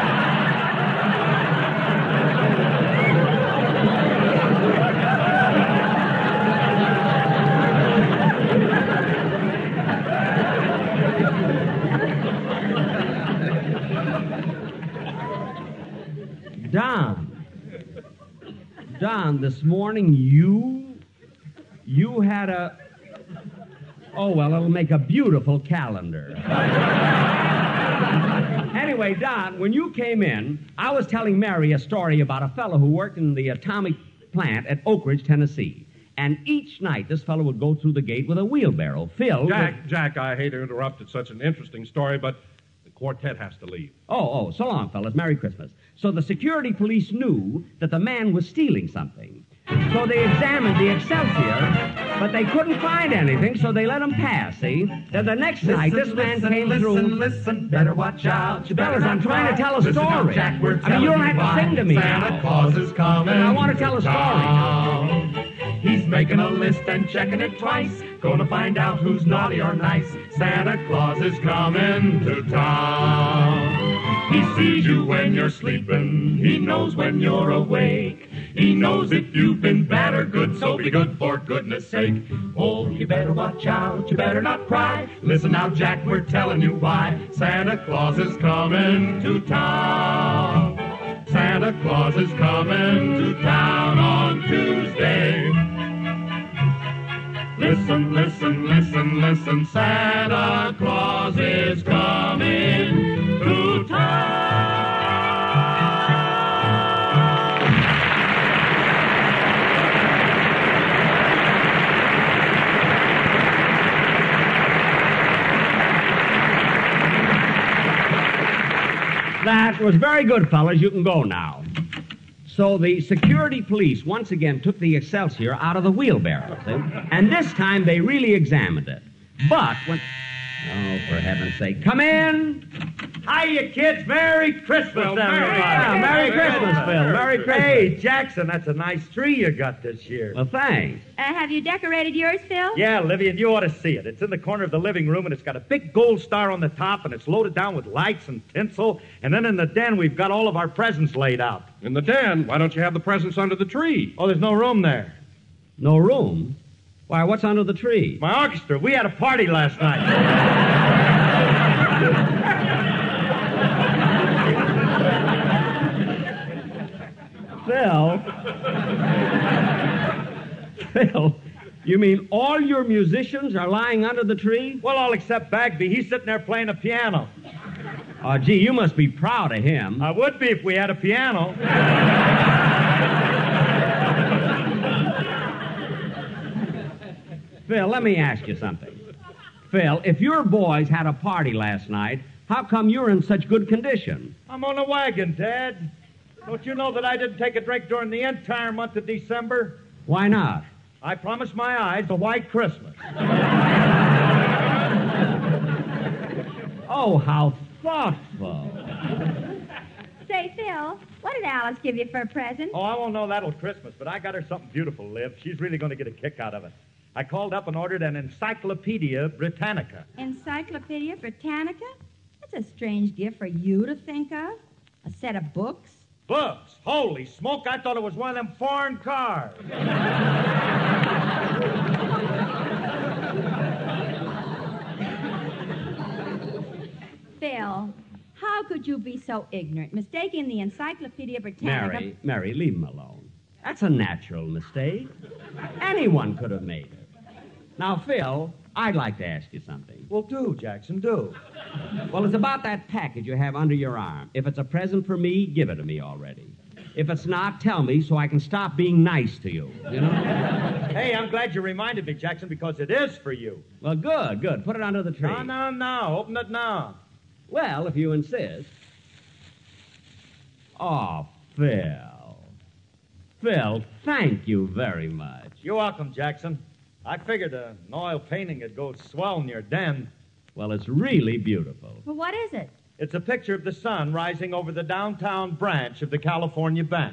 Don, this morning you had a... Oh, well, it'll make a beautiful calendar. Anyway, Don, when you came in, I was telling Mary a story about a fellow who worked in the atomic plant at Oak Ridge, Tennessee. And each night, this fellow would go through the gate with a wheelbarrow filled Jack, I hate to interrupt. It's such an interesting story, but the quartet has to leave. Oh, so long, fellas. Merry Christmas. So the security police knew that the man was stealing something. So they examined the Excelsior, but they couldn't find anything, so they let him pass, see? Then the next night, this man came through... Listen, better watch out. You Fellas, I'm trying to tell a story. Now, Jack, we're I mean, you don't have to sing to me Santa now. Claus is coming. I want to tell a story. He's making a list and checking it twice. Gonna find out who's naughty or nice. Santa Claus is coming to town. He sees you when you're sleeping. He knows when you're awake. He knows if you've been bad or good, so be good for goodness sake. Oh, you better watch out, you better not cry. Listen now, Jack, we're telling you why. Santa Claus is coming to town. Santa Claus is coming to town on Tuesday. Listen, listen, listen, listen. Santa Claus is coming to town. That was very good, fellas. You can go now. So the security police once again took the Excelsior out of the wheelbarrow, see? And this time they really examined it. But when... Oh, for heaven's sake. Come in! Hiya, kids. Merry Christmas, Well, everybody. Merry Christmas, Christmas. Phil. Merry Christmas. Hey, Jackson, that's a nice tree you got this year. Well, thanks. Have you decorated yours, Phil? Yeah, Livy, and you ought to see it. It's in the corner of the living room, and it's got a big gold star on the top, and it's loaded down with lights and tinsel. And then in the den, we've got all of our presents laid out. In the den? Why don't you have the presents under the tree? Oh, there's no room there. No room? Why, what's under the tree? My orchestra. We had a party last night. Phil, you mean all your musicians are lying under the tree? Well, all except Bagby. He's sitting there playing a piano. Oh, gee, you must be proud of him. I would be if we had a piano. Phil, let me ask you something. Phil, if your boys had a party last night, how come you're in such good condition? I'm on a wagon, Dad. Don't you know that I didn't take a drink during the entire month of December? Why not? I promised my eyes a white Christmas. Oh, how thoughtful. Say, Phil, what did Alice give you for a present? Oh, I won't know that till Christmas, but I got her something beautiful, Liv. She's really going to get a kick out of it. I called up and ordered an Encyclopedia Britannica. Encyclopedia Britannica? That's a strange gift for you to think of. A set of books? Books? Holy smoke, I thought it was one of them foreign cars. Phil, how could you be so ignorant, mistaking the Encyclopedia Britannica... Mary, leave him alone. That's a natural mistake. Anyone could have made it. Now, Phil, I'd like to ask you something. Well, do, Jackson, do. Well, it's about that package you have under your arm. If it's a present for me, give it to me already. If it's not, tell me so I can stop being nice to you, you know? Hey, I'm glad you reminded me, Jackson, because it is for you. Well, good. Put it under the tree. No. Open it now. Well, if you insist. Oh, Phil. Phil, thank you very much. You're welcome, Jackson. I figured an oil painting would go swell in your den. Well, it's really beautiful. Well, what is it? It's a picture of the sun rising over the downtown branch of the California Bank.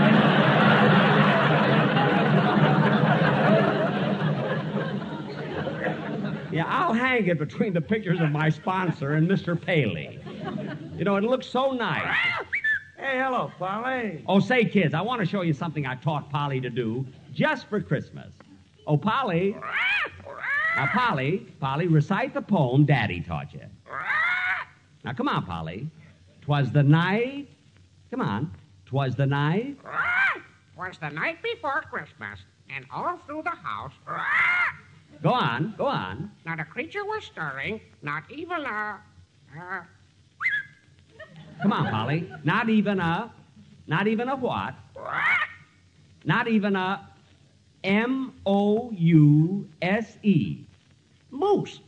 Yeah, I'll hang it between the pictures of my sponsor and Mr. Paley. You know, it looks so nice. Hey, hello, Polly. Oh, say, kids, I want to show you something I taught Polly to do just for Christmas. Oh, Polly. Now, Polly, recite the poem Daddy taught you. Now, come on, Polly. 'Twas the night. Come on. 'Twas the night. 'Twas the night before Christmas, and all through the house. Go on. Not a creature was stirring, not even a. Come on, Polly. Not even a what? Not even a M-O-U-S-E. Moose.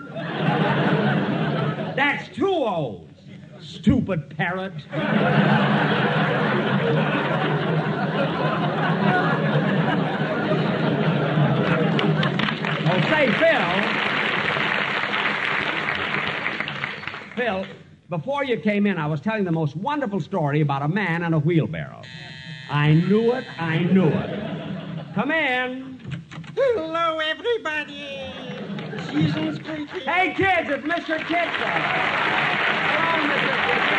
That's 2 O's. Stupid parrot. Oh, say, Phil, before you came in, I was telling the most wonderful story about a man and a wheelbarrow. I knew it. Come in. Hello, everybody. Season's greeting. Hey, kids, it's Mr. Kitzel. Hello, Mr.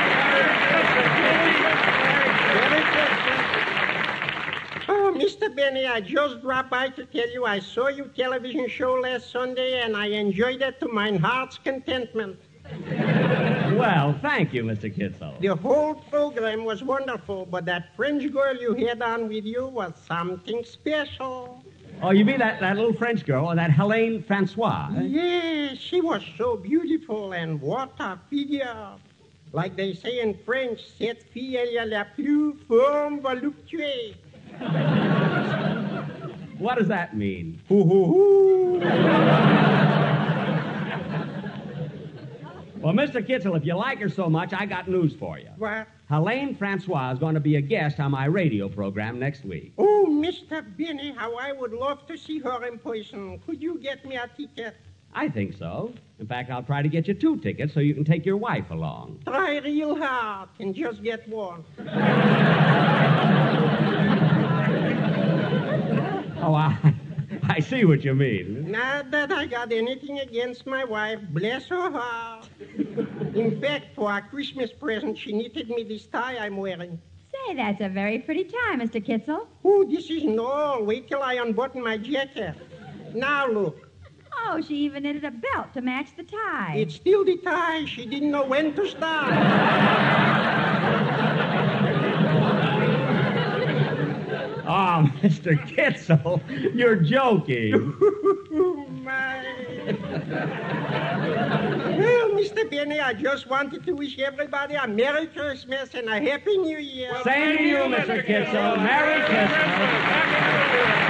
Kitzel. Oh, Mr. Benny, I just dropped by to tell you I saw your television show last Sunday, and I enjoyed it to my heart's contentment. Well, thank you, Mr. Kitzel. The whole program was wonderful, but that French girl you had on with you was something special. Oh, you mean that little French girl, that Helene Francois? Eh? Yes, she was so beautiful, and what a figure. Like they say in French, cette fille est la plus forme voluptueuse. What does that mean? Well, Mr. Kitzel, if you like her so much, I got news for you. What? Helene Francois is going to be a guest on my radio program next week. Oh, Mr. Benny, how I would love to see her in person. Could you get me a ticket? I think so. In fact, I'll try to get you 2 tickets so you can take your wife along. Try real hard and just get one. Oh, I see what you mean. Not that I got anything against my wife, bless her heart. In fact, for a Christmas present, she knitted me this tie I'm wearing. Say, that's a very pretty tie, Mr. Kitzel. Oh, this isn't all. Wait till I unbutton my jacket. Now look. Oh, she even knitted a belt to match the tie. It's still the tie. She didn't know when to start. Oh, Mr. Kitzel, you're joking. Well, Mr. Benny, I just wanted to wish everybody a Merry Christmas and a Happy New Year. Same to you, Mr. Kitzel. Merry Christmas.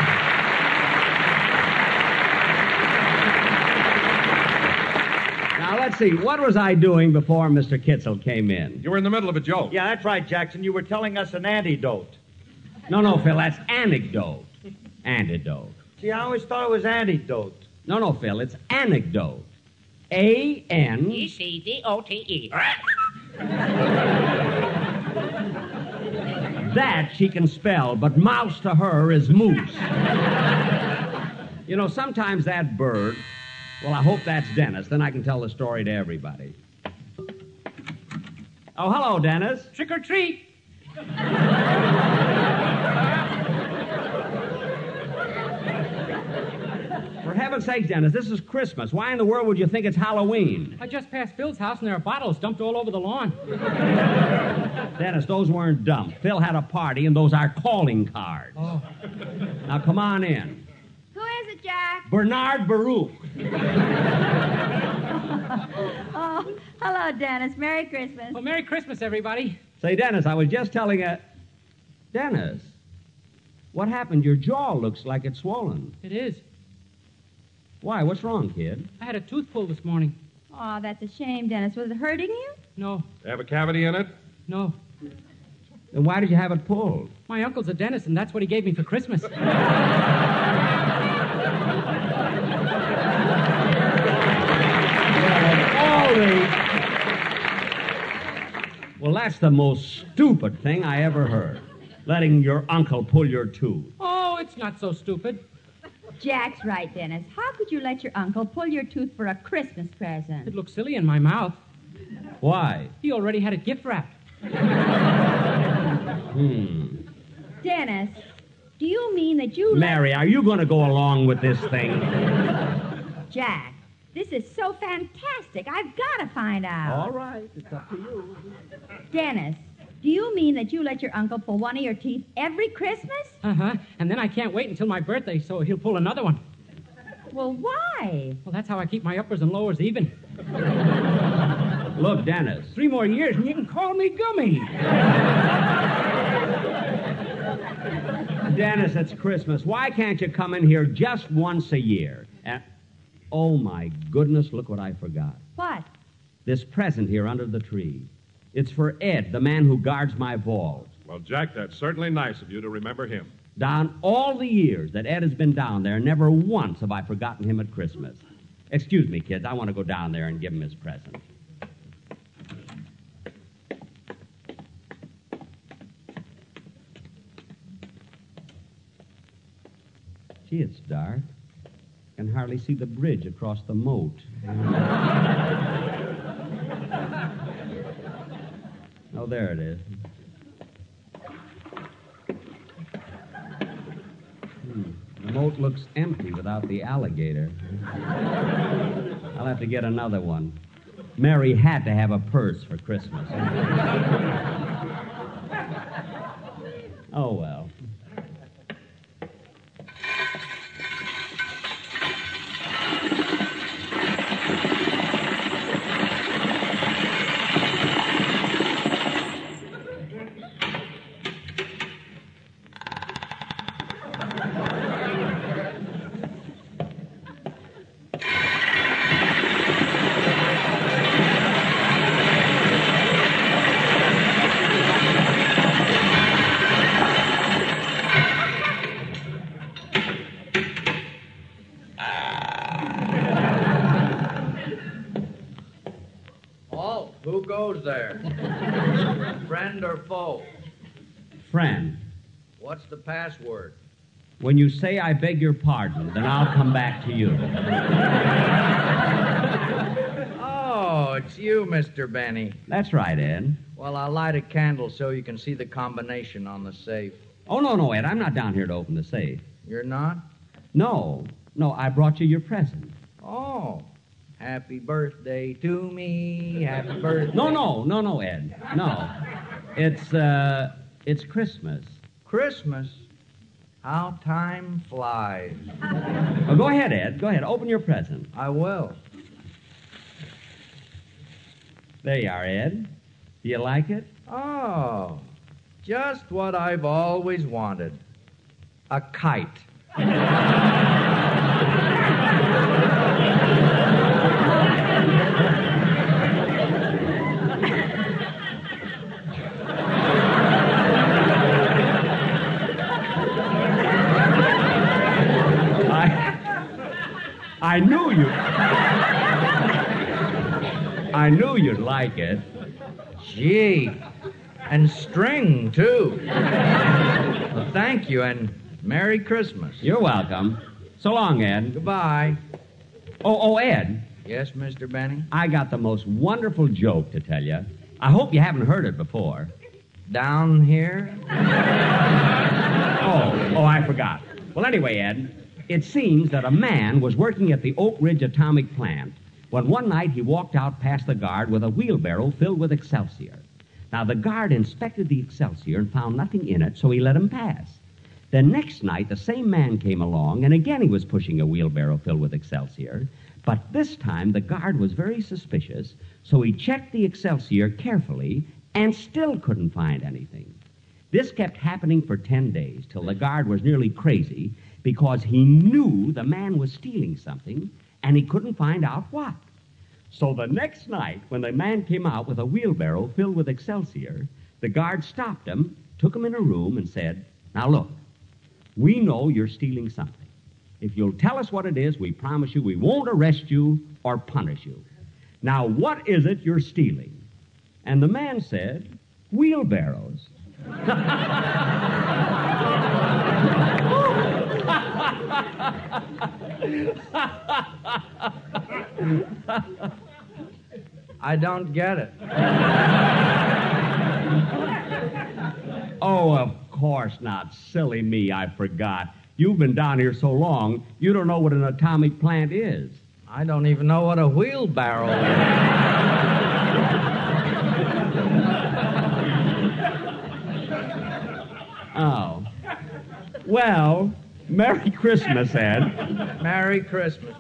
Now, let's see. What was I doing before Mr. Kitzel came in? You were in the middle of a joke. Yeah, that's right, Jackson. You were telling us an antidote. No, Phil, that's anecdote. Antidote. See, I always thought it was antidote. No, Phil, it's anecdote. A-N... E-C-D-O-T-E. That she can spell, but mouse to her is moose. You know, sometimes that bird... Well, I hope that's Dennis. Then I can tell the story to everybody. Oh, hello, Dennis. Trick or treat. For heaven's sake, Dennis, this is Christmas. Why in the world would you think it's Halloween? I just passed Phil's house and there are bottles dumped all over the lawn. Dennis, those weren't dumped. Phil had a party and those are calling cards. Oh. Now, come on in. Who is it, Jack? Bernard Baruch. Oh, hello, Dennis. Merry Christmas. Well, Merry Christmas, everybody. Say, Dennis, I was just telling you... Dennis, what happened? Your jaw looks like it's swollen. It is. Why? What's wrong, kid? I had a tooth pulled this morning. Oh, that's a shame, Dennis. Was it hurting you? No. Have a cavity in it? No. Then why did you have it pulled? My uncle's a dentist, and that's what he gave me for Christmas. Well, that's the most stupid thing I ever heard. Letting your uncle pull your tooth. Oh, it's not so stupid. Jack's right, Dennis. How could you let your uncle pull your tooth for a Christmas present? It looks silly in my mouth. Why? He already had it gift wrapped. Dennis, do you mean that you Mary, are you going to go along with this thing? Jack, this is so fantastic. I've got to find out. All right, it's up to you. Dennis, do you mean that you let your uncle pull one of your teeth every Christmas? Uh-huh. And then I can't wait until my birthday, so he'll pull another one. Well, why? Well, that's how I keep my uppers and lowers even. Look, Dennis. 3 more years and you can call me Gummy. Dennis, it's Christmas. Why can't you come in here just once a year? Oh, my goodness, look what I forgot. What? This present here under the tree. It's for Ed, the man who guards my vault. Well, Jack, that's certainly nice of you to remember him. Down all the years that Ed has been down there, never once have I forgotten him at Christmas. Excuse me, kids. I want to go down there and give him his present. Gee, it's dark. Can hardly see the bridge across the moat. Oh, there it is. The moat looks empty without the alligator. I'll have to get another one. Mary had to have a purse for Christmas. Oh, well. Who goes there? Friend or foe? Friend, What's the password? when you say I beg your pardon, then I'll come back to you. Oh, it's you, Mr. Benny. That's right, Ed. Well, I'll light a candle so you can see the combination on the safe. Oh, no, Ed. I'm not down here to open the safe. You're not? No, I brought you your present. Oh. Happy birthday to me. Happy birthday. No, Ed. No. It's Christmas. Christmas? How time flies. Oh, go ahead, Ed. Go ahead. Open your present. I will. There you are, Ed. Do you like it? Oh, just what I've always wanted. A kite. I knew you'd like it. Gee, and string, too. Well, thank you, and Merry Christmas. You're welcome. So long, Ed. Goodbye. Oh, Ed. Yes, Mr. Benny? I got the most wonderful joke to tell you. I hope you haven't heard it before. Down here? Oh, I forgot. Well, anyway, Ed, it seems that a man was working at the Oak Ridge Atomic Plant when one night he walked out past the guard with a wheelbarrow filled with Excelsior. Now, the guard inspected the Excelsior and found nothing in it, so he let him pass. Then next night, the same man came along, and again he was pushing a wheelbarrow filled with Excelsior. But this time, the guard was very suspicious, so he checked the Excelsior carefully and still couldn't find anything. This kept happening for 10 days, till the guard was nearly crazy because he knew the man was stealing something, and he couldn't find out what. So the next night, when the man came out with a wheelbarrow filled with Excelsior, the guard stopped him, took him in a room, and said, "Now look, we know you're stealing something. If you'll tell us what it is, we promise you we won't arrest you or punish you. Now, what is it you're stealing?" And the man said, "Wheelbarrows." I don't get it. Oh, of course not. Silly me, I forgot. You've been down here so long, you don't know what an atomic plant is. I don't even know what a wheelbarrow is. Oh. Well, Merry Christmas, Ed. Merry Christmas.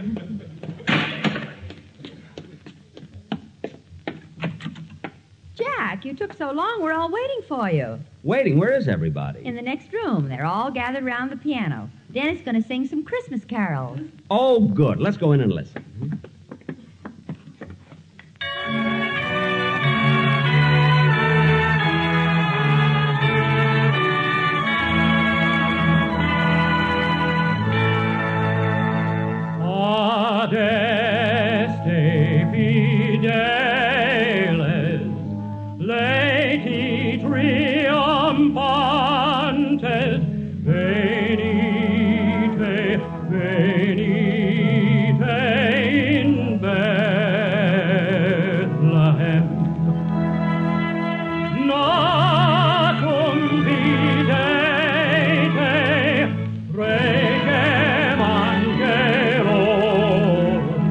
Jack, you took so long, we're all waiting for you. Waiting? Where is everybody? In the next room. They're all gathered around the piano. Dennis going to sing some Christmas carols. Oh, good. Let's go in and listen. Adeste fideles, leti triumphantes, venite, venite in Bethlehem. Nacum videte, regem angelum,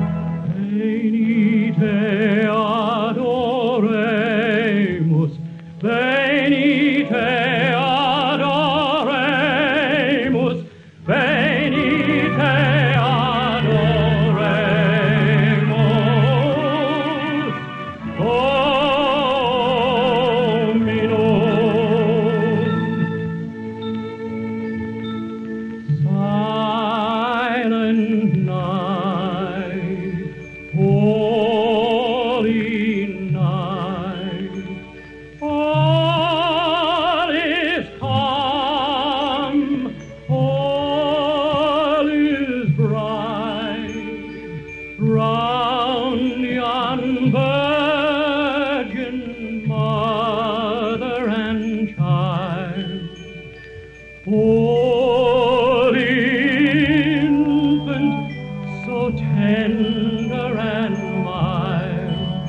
tender and mild.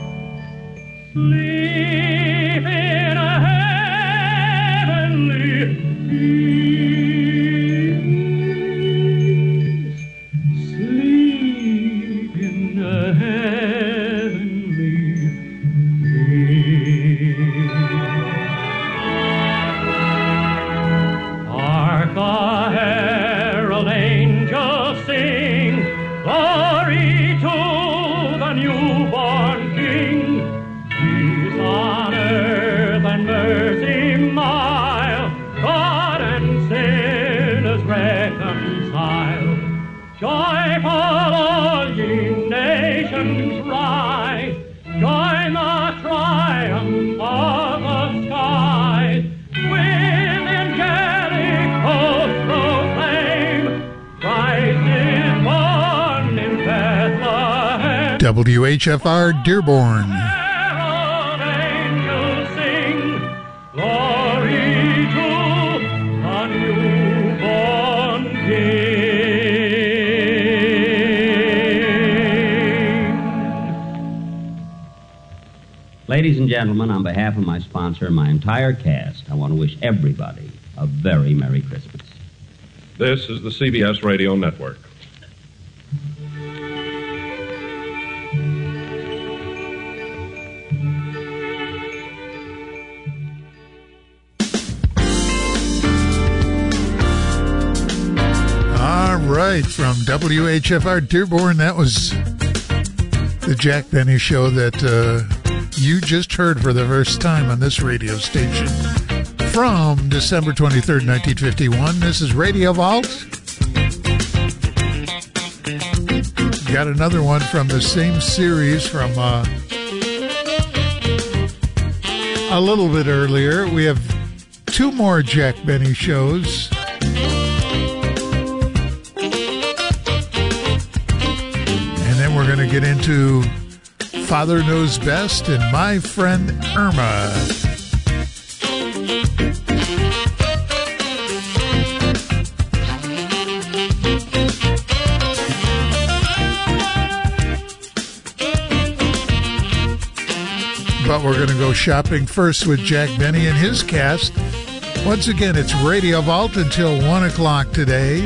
Sleep in a heavenly peace. Sleep in a heavenly peace. Hark the herald angels sing, glory to the newborn King. Peace on earth and mercy mild, God and sinners reconciled. Joyful all ye nations rise, join the triumph of the skies. With angelic hosts proclaim, Christ is born in Bethlehem. WHFR Dearborn. Herald angels sing, glory to the newborn King. Ladies and gentlemen, on behalf of my sponsor and my entire cast, I want to wish everybody a very Merry Christmas. This is the CBS Radio Network. All right, from WHFR Dearborn, that was the Jack Benny Show that you just heard for the first time on this radio station. From December 23rd, 1951, this is Radio Vault. Got another one from the same series from a little bit earlier. We have two more Jack Benny shows. And then we're going to get into Father Knows Best and My Friend Irma. But we're going to go shopping first with Jack Benny and his cast. Once again, it's Radio Vault until 1 o'clock today.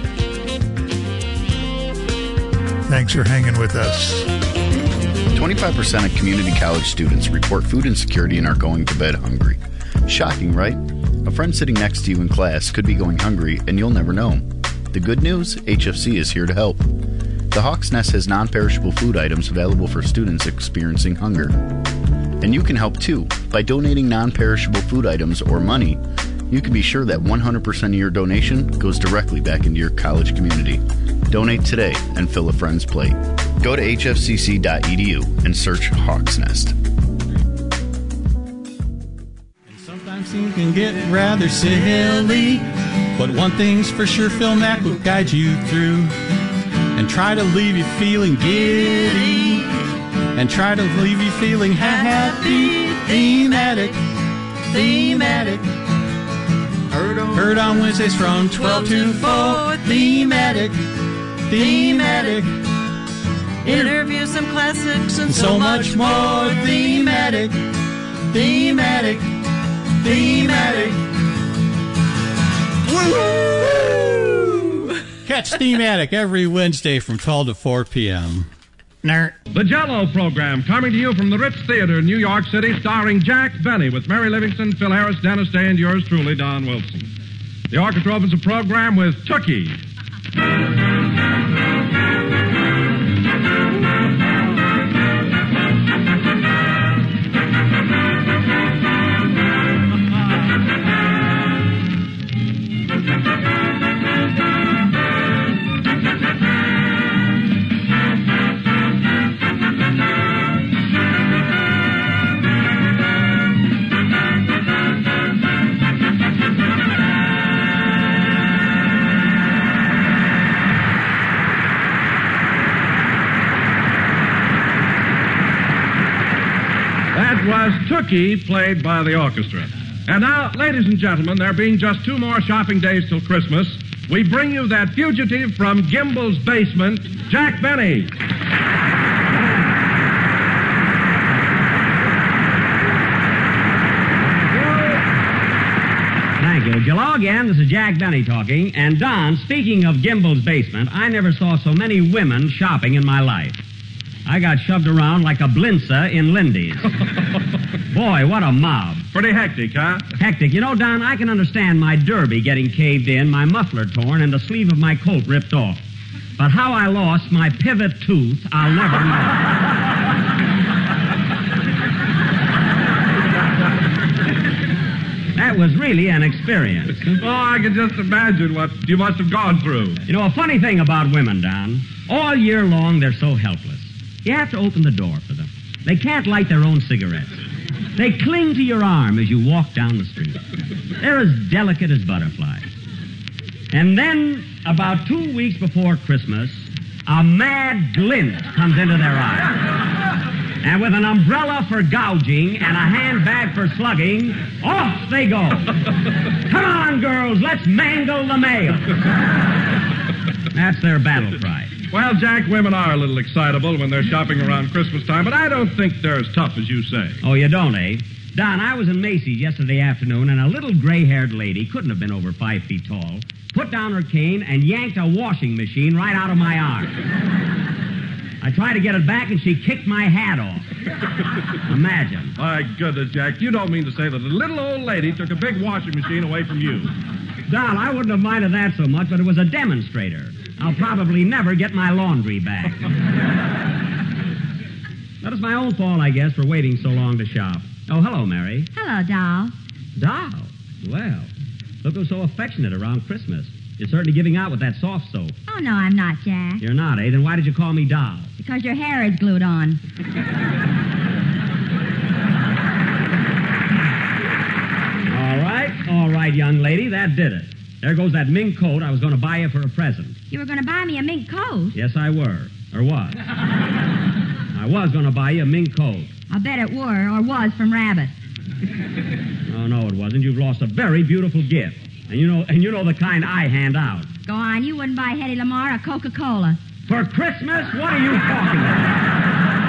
Thanks for hanging with us. 25% of community college students report food insecurity and are going to bed hungry. Shocking, right? A friend sitting next to you in class could be going hungry and you'll never know. The good news, HFC is here to help. The Hawk's Nest has non-perishable food items available for students experiencing hunger. And you can help too. By donating non-perishable food items or money, you can be sure that 100% of your donation goes directly back into your college community. Donate today and fill a friend's plate. Go to hfcc.edu and search Hawk's Nest. Sometimes things can get rather silly, but one thing's for sure, Phil Mack will guide you through and try to leave you feeling giddy and try to leave you feeling happy. Thematic. Heard on Wednesdays from 12 to 4. Thematic. Interviews, some classics, and so much more. Thematic. Woo! Catch Thematic every Wednesday from 12 to 4 p.m. Nerd. The Jell-O program coming to you from the Ritz Theater in New York City, starring Jack Benny with Mary Livingston, Phil Harris, Dennis Day, and yours truly, Don Wilson. The orchestra opens the program with Tookie. Was Tookie, played by the orchestra. And now, ladies and gentlemen, there being just 2 more shopping days till Christmas, we bring you that fugitive from Gimbel's basement, Jack Benny. Thank you. Hello again. This is Jack Benny talking. And Don, speaking of Gimbel's basement, I never saw so many women shopping in my life. I got shoved around like a blinza in Lindy's. Boy, what a mob. Pretty hectic, huh? Hectic. You know, Don, I can understand my derby getting caved in, my muffler torn, and the sleeve of my coat ripped off. But how I lost my pivot tooth, I'll never know. That was really an experience. Oh, I can just imagine what you must have gone through. You know, a funny thing about women, Don, all year long they're so helpless. You have to open the door for them. They can't light their own cigarettes. They cling to your arm as you walk down the street. They're as delicate as butterflies. And then, about 2 weeks before Christmas, a mad glint comes into their eye. And with an umbrella for gouging and a handbag for slugging, off they go. Come on, girls, let's mangle the mail. That's their battle cry. Well, Jack, women are a little excitable when they're shopping around Christmas time, but I don't think they're as tough as you say. Oh, you don't, eh? Don, I was in Macy's yesterday afternoon, and a little gray-haired lady, couldn't have been over 5 feet tall, put down her cane and yanked a washing machine right out of my arm. I tried to get it back, and she kicked my hat off. Imagine. My goodness, Jack, you don't mean to say that a little old lady took a big washing machine away from you. Don, I wouldn't have minded that so much, but it was a demonstrator. I'll probably never get my laundry back. That was my own fault, I guess, for waiting so long to shop. Oh, hello, Mary. Hello, doll. Doll? Well, look who's so affectionate around Christmas. You're certainly giving out with that soft soap. Oh, no, I'm not, Jack. You're not, eh? Then why did you call me doll? Because your hair is glued on. All right, young lady, that did it. There goes that mink coat I was going to buy you for a present. You were going to buy me a mink coat? Yes, I were. Or was. I was going to buy you a mink coat. I'll bet it were or was from Rabbit. Oh, no, it wasn't. You've lost a very beautiful gift. And you know the kind I hand out. Go on, you wouldn't buy Hedy Lamarr a Coca-Cola. For Christmas? What are you talking about?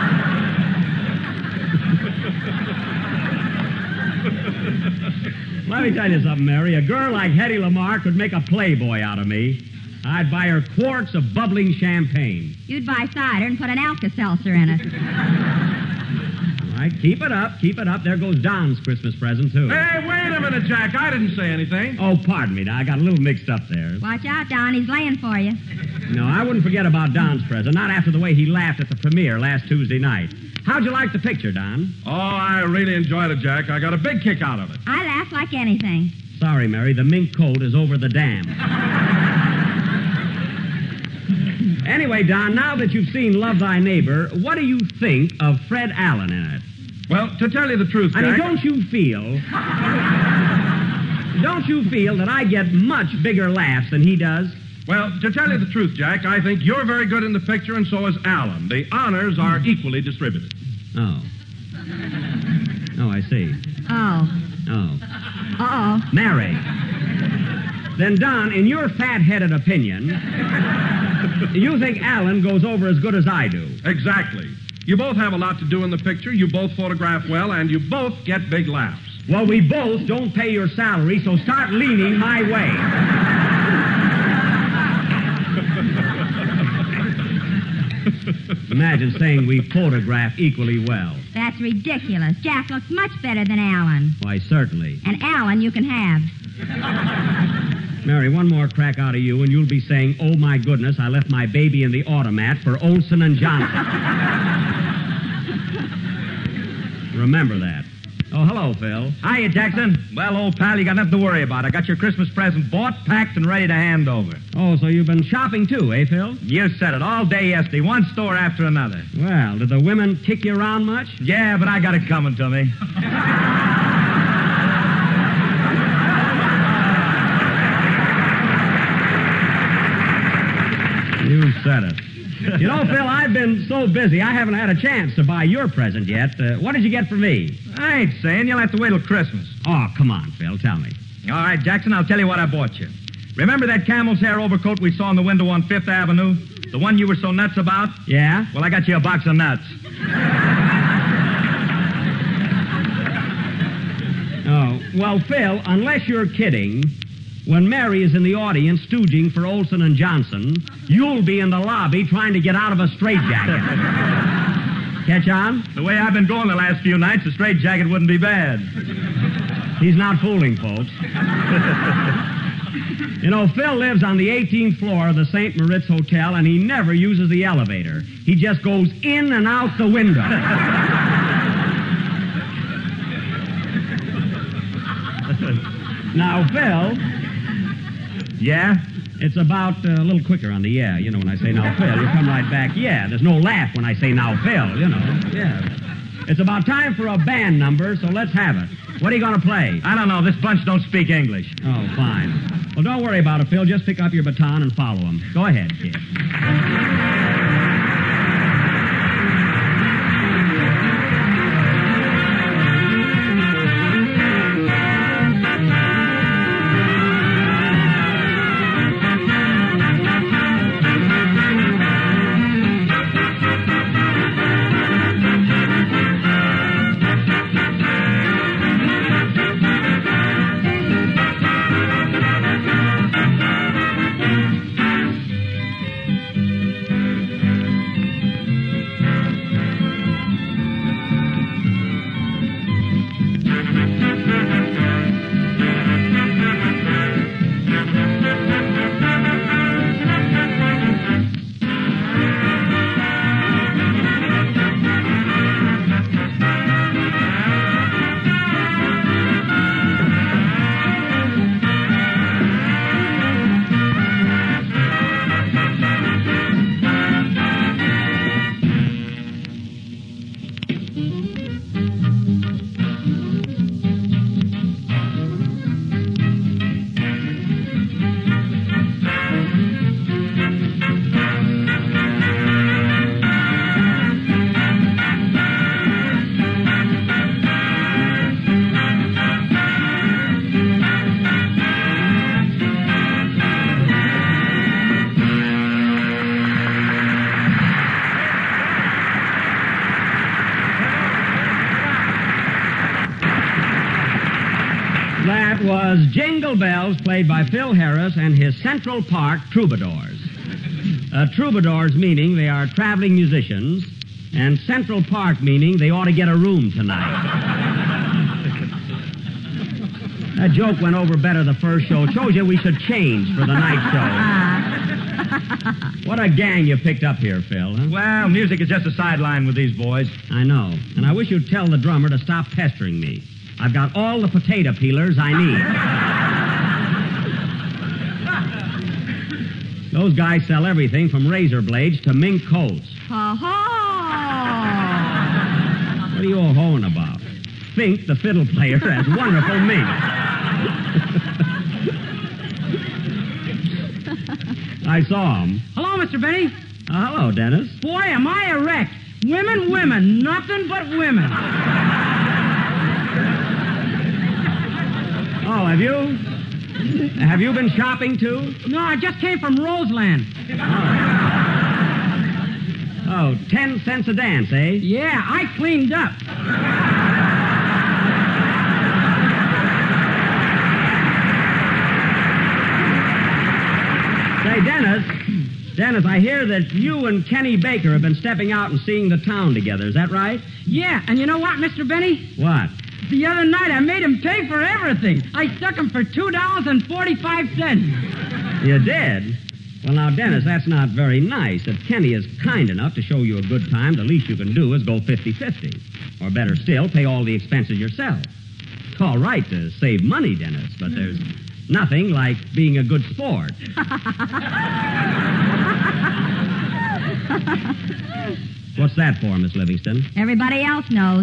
Let me tell you something, Mary. A girl like Hedy Lamarr could make a playboy out of me. I'd buy her quarts of bubbling champagne. You'd buy cider and put an Alka-Seltzer in it. All right, keep it up, keep it up. There goes Don's Christmas present, too. Hey, wait a minute, Jack. I didn't say anything. Oh, pardon me. Now, I got a little mixed up there. Watch out, Don. He's laying for you. No, I wouldn't forget about Don's present, not after the way he laughed at the premiere last Tuesday night. How'd you like the picture, Don? Oh, I really enjoyed it, Jack. I got a big kick out of it. I laugh like anything. Sorry, Mary. The mink coat is over the dam. Anyway, Don, now that you've seen Love Thy Neighbor, what do you think of Fred Allen in it? Well, to tell you the truth, Jack... I mean, don't you feel that I get much bigger laughs than he does? Well, to tell you the truth, Jack, I think you're very good in the picture, and so is Allen. The honors are equally distributed. Oh. Oh, I see. Oh. Oh. Uh-oh. Mary. Then, Don, in your fat-headed opinion, you think Allen goes over as good as I do? Exactly. You both have a lot to do in the picture, you both photograph well, and you both get big laughs. Well, we both don't pay your salary, so start leaning my way. Imagine saying we photograph equally well. That's ridiculous. Jack looks much better than Allen. Why, certainly. And Allen you can have. Mary, one more crack out of you, and you'll be saying, oh, my goodness, I left my baby in the automat for Olson and Johnson. Remember that. Oh, hello, Phil. Hiya, Jackson. Well, old pal, you got nothing to worry about. I got your Christmas present bought, packed, and ready to hand over. Oh, so you've been shopping too, eh, Phil? You said it. All day yesterday, one store after another. Well, did the women kick you around much? Yeah, but I got it coming to me. You said it. You know, Phil, I've been so busy, I haven't had a chance to buy your present yet. What did you get for me? I ain't saying. You'll have to wait till Christmas. Oh, come on, Phil. Tell me. All right, Jackson, I'll tell you what I bought you. Remember that camel's hair overcoat we saw in the window on 5th Avenue? The one you were so nuts about? Yeah? Well, I got you a box of nuts. Oh, well, Phil, unless you're kidding, when Mary is in the audience stooging for Olson and Johnson, you'll be in the lobby trying to get out of a straitjacket. Catch on? The way I've been going the last few nights, a straitjacket wouldn't be bad. He's not fooling, folks. You know, Phil lives on the 18th floor of the St. Moritz Hotel, and he never uses the elevator. He just goes in and out the window. Now, Phil. Yeah? It's about a little quicker on the yeah. You know, when I say now, Phil, you come right back, yeah. There's no laugh when I say now, Phil, you know. Yeah. It's about time for a band number, so let's have it. What are you going to play? I don't know. This bunch don't speak English. Oh, fine. Well, don't worry about it, Phil. Just pick up your baton and follow him. Go ahead, kid. That was Jingle Bells, played by Phil Harris and his Central Park Troubadours. Troubadours meaning they are traveling musicians, and Central Park meaning they ought to get a room tonight. That joke went over better the first show. It shows you we should change for the night show. What a gang you picked up here, Phil, huh? Well, music is just a sideline with these boys. I know. And I wish you'd tell the drummer to stop pestering me. I've got all the potato peelers I need. Those guys sell everything from razor blades to mink coats. Ha ha! What are you all hoeing about? Fink, the fiddle player, has wonderful mink. I saw him. Hello, Mr. Benny. Hello, Dennis. Boy, am I a wreck. Women, nothing but women. Oh, have you been shopping, too? No, I just came from Roseland. Oh, 10 cents a dance, eh? Yeah, I cleaned up. Say, Dennis, I hear that you and Kenny Baker have been stepping out and seeing the town together. Is that right? Yeah, and you know what, Mr. Benny? What? The other night I made him pay for everything. I stuck him for $2.45. You did? Well, now, Dennis, that's not very nice. If Kenny is kind enough to show you a good time, the least you can do is go 50-50. Or better still, pay all the expenses yourself. It's all right to save money, Dennis, but there's nothing like being a good sport. What's that for, Miss Livingston? Everybody else knows.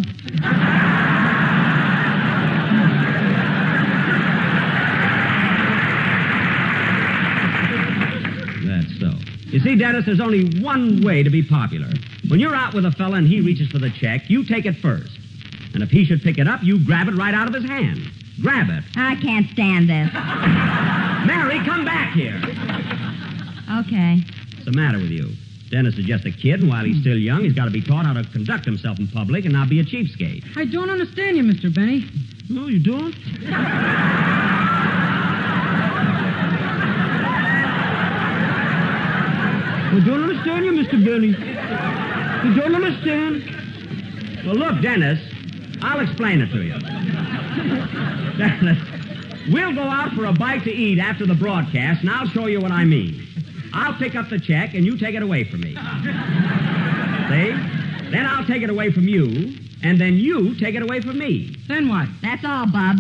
That's so. You see, Dennis, there's only one way to be popular. When you're out with a fella and he reaches for the check, you take it first. And if he should pick it up, you grab it right out of his hand. Grab it. I can't stand this. Mary, Mary, come back here. Okay. What's the matter with you? Dennis is just a kid, and while he's still young, he's got to be taught how to conduct himself in public and not be a cheapskate. I don't understand you, Mr. Benny. No, you don't? I don't understand you, Mr. Benny. You don't understand. Well, look, Dennis, I'll explain it to you. Dennis, we'll go out for a bite to eat after the broadcast, and I'll show you what I mean. I'll pick up the check, and you take it away from me. See? Then I'll take it away from you, and then you take it away from me. Then what? That's all, Bub.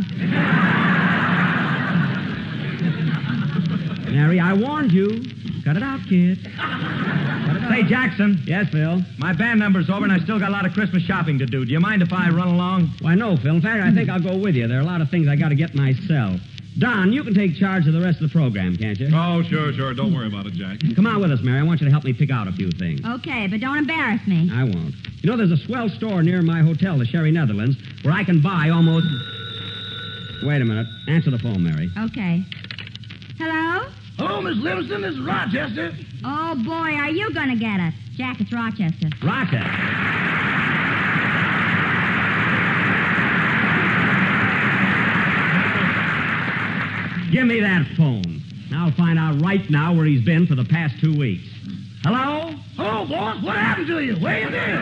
Mary, I warned you. Cut it out, kid. Cut it out. Say, Jackson. Yes, Phil? My band number's over, and I still got a lot of Christmas shopping to do. Do you mind if I run along? Why, no, Phil. In fact, I think I'll go with you. There are a lot of things I got to get myself. Don, you can take charge of the rest of the program, can't you? Oh, sure. Don't worry about it, Jack. Come on with us, Mary. I want you to help me pick out a few things. Okay, but don't embarrass me. I won't. You know, there's a swell store near my hotel, the Sherry Netherlands, where I can buy almost... Wait a minute. Answer the phone, Mary. Okay. Hello? Hello, Miss Livingston. This is Rochester. Oh, boy, are you going to get us? Jack, it's Rochester. Rochester? Give me that phone. I'll find out right now where he's been for the past 2 weeks. Hello? Hello, boss. What happened to you? Where you been?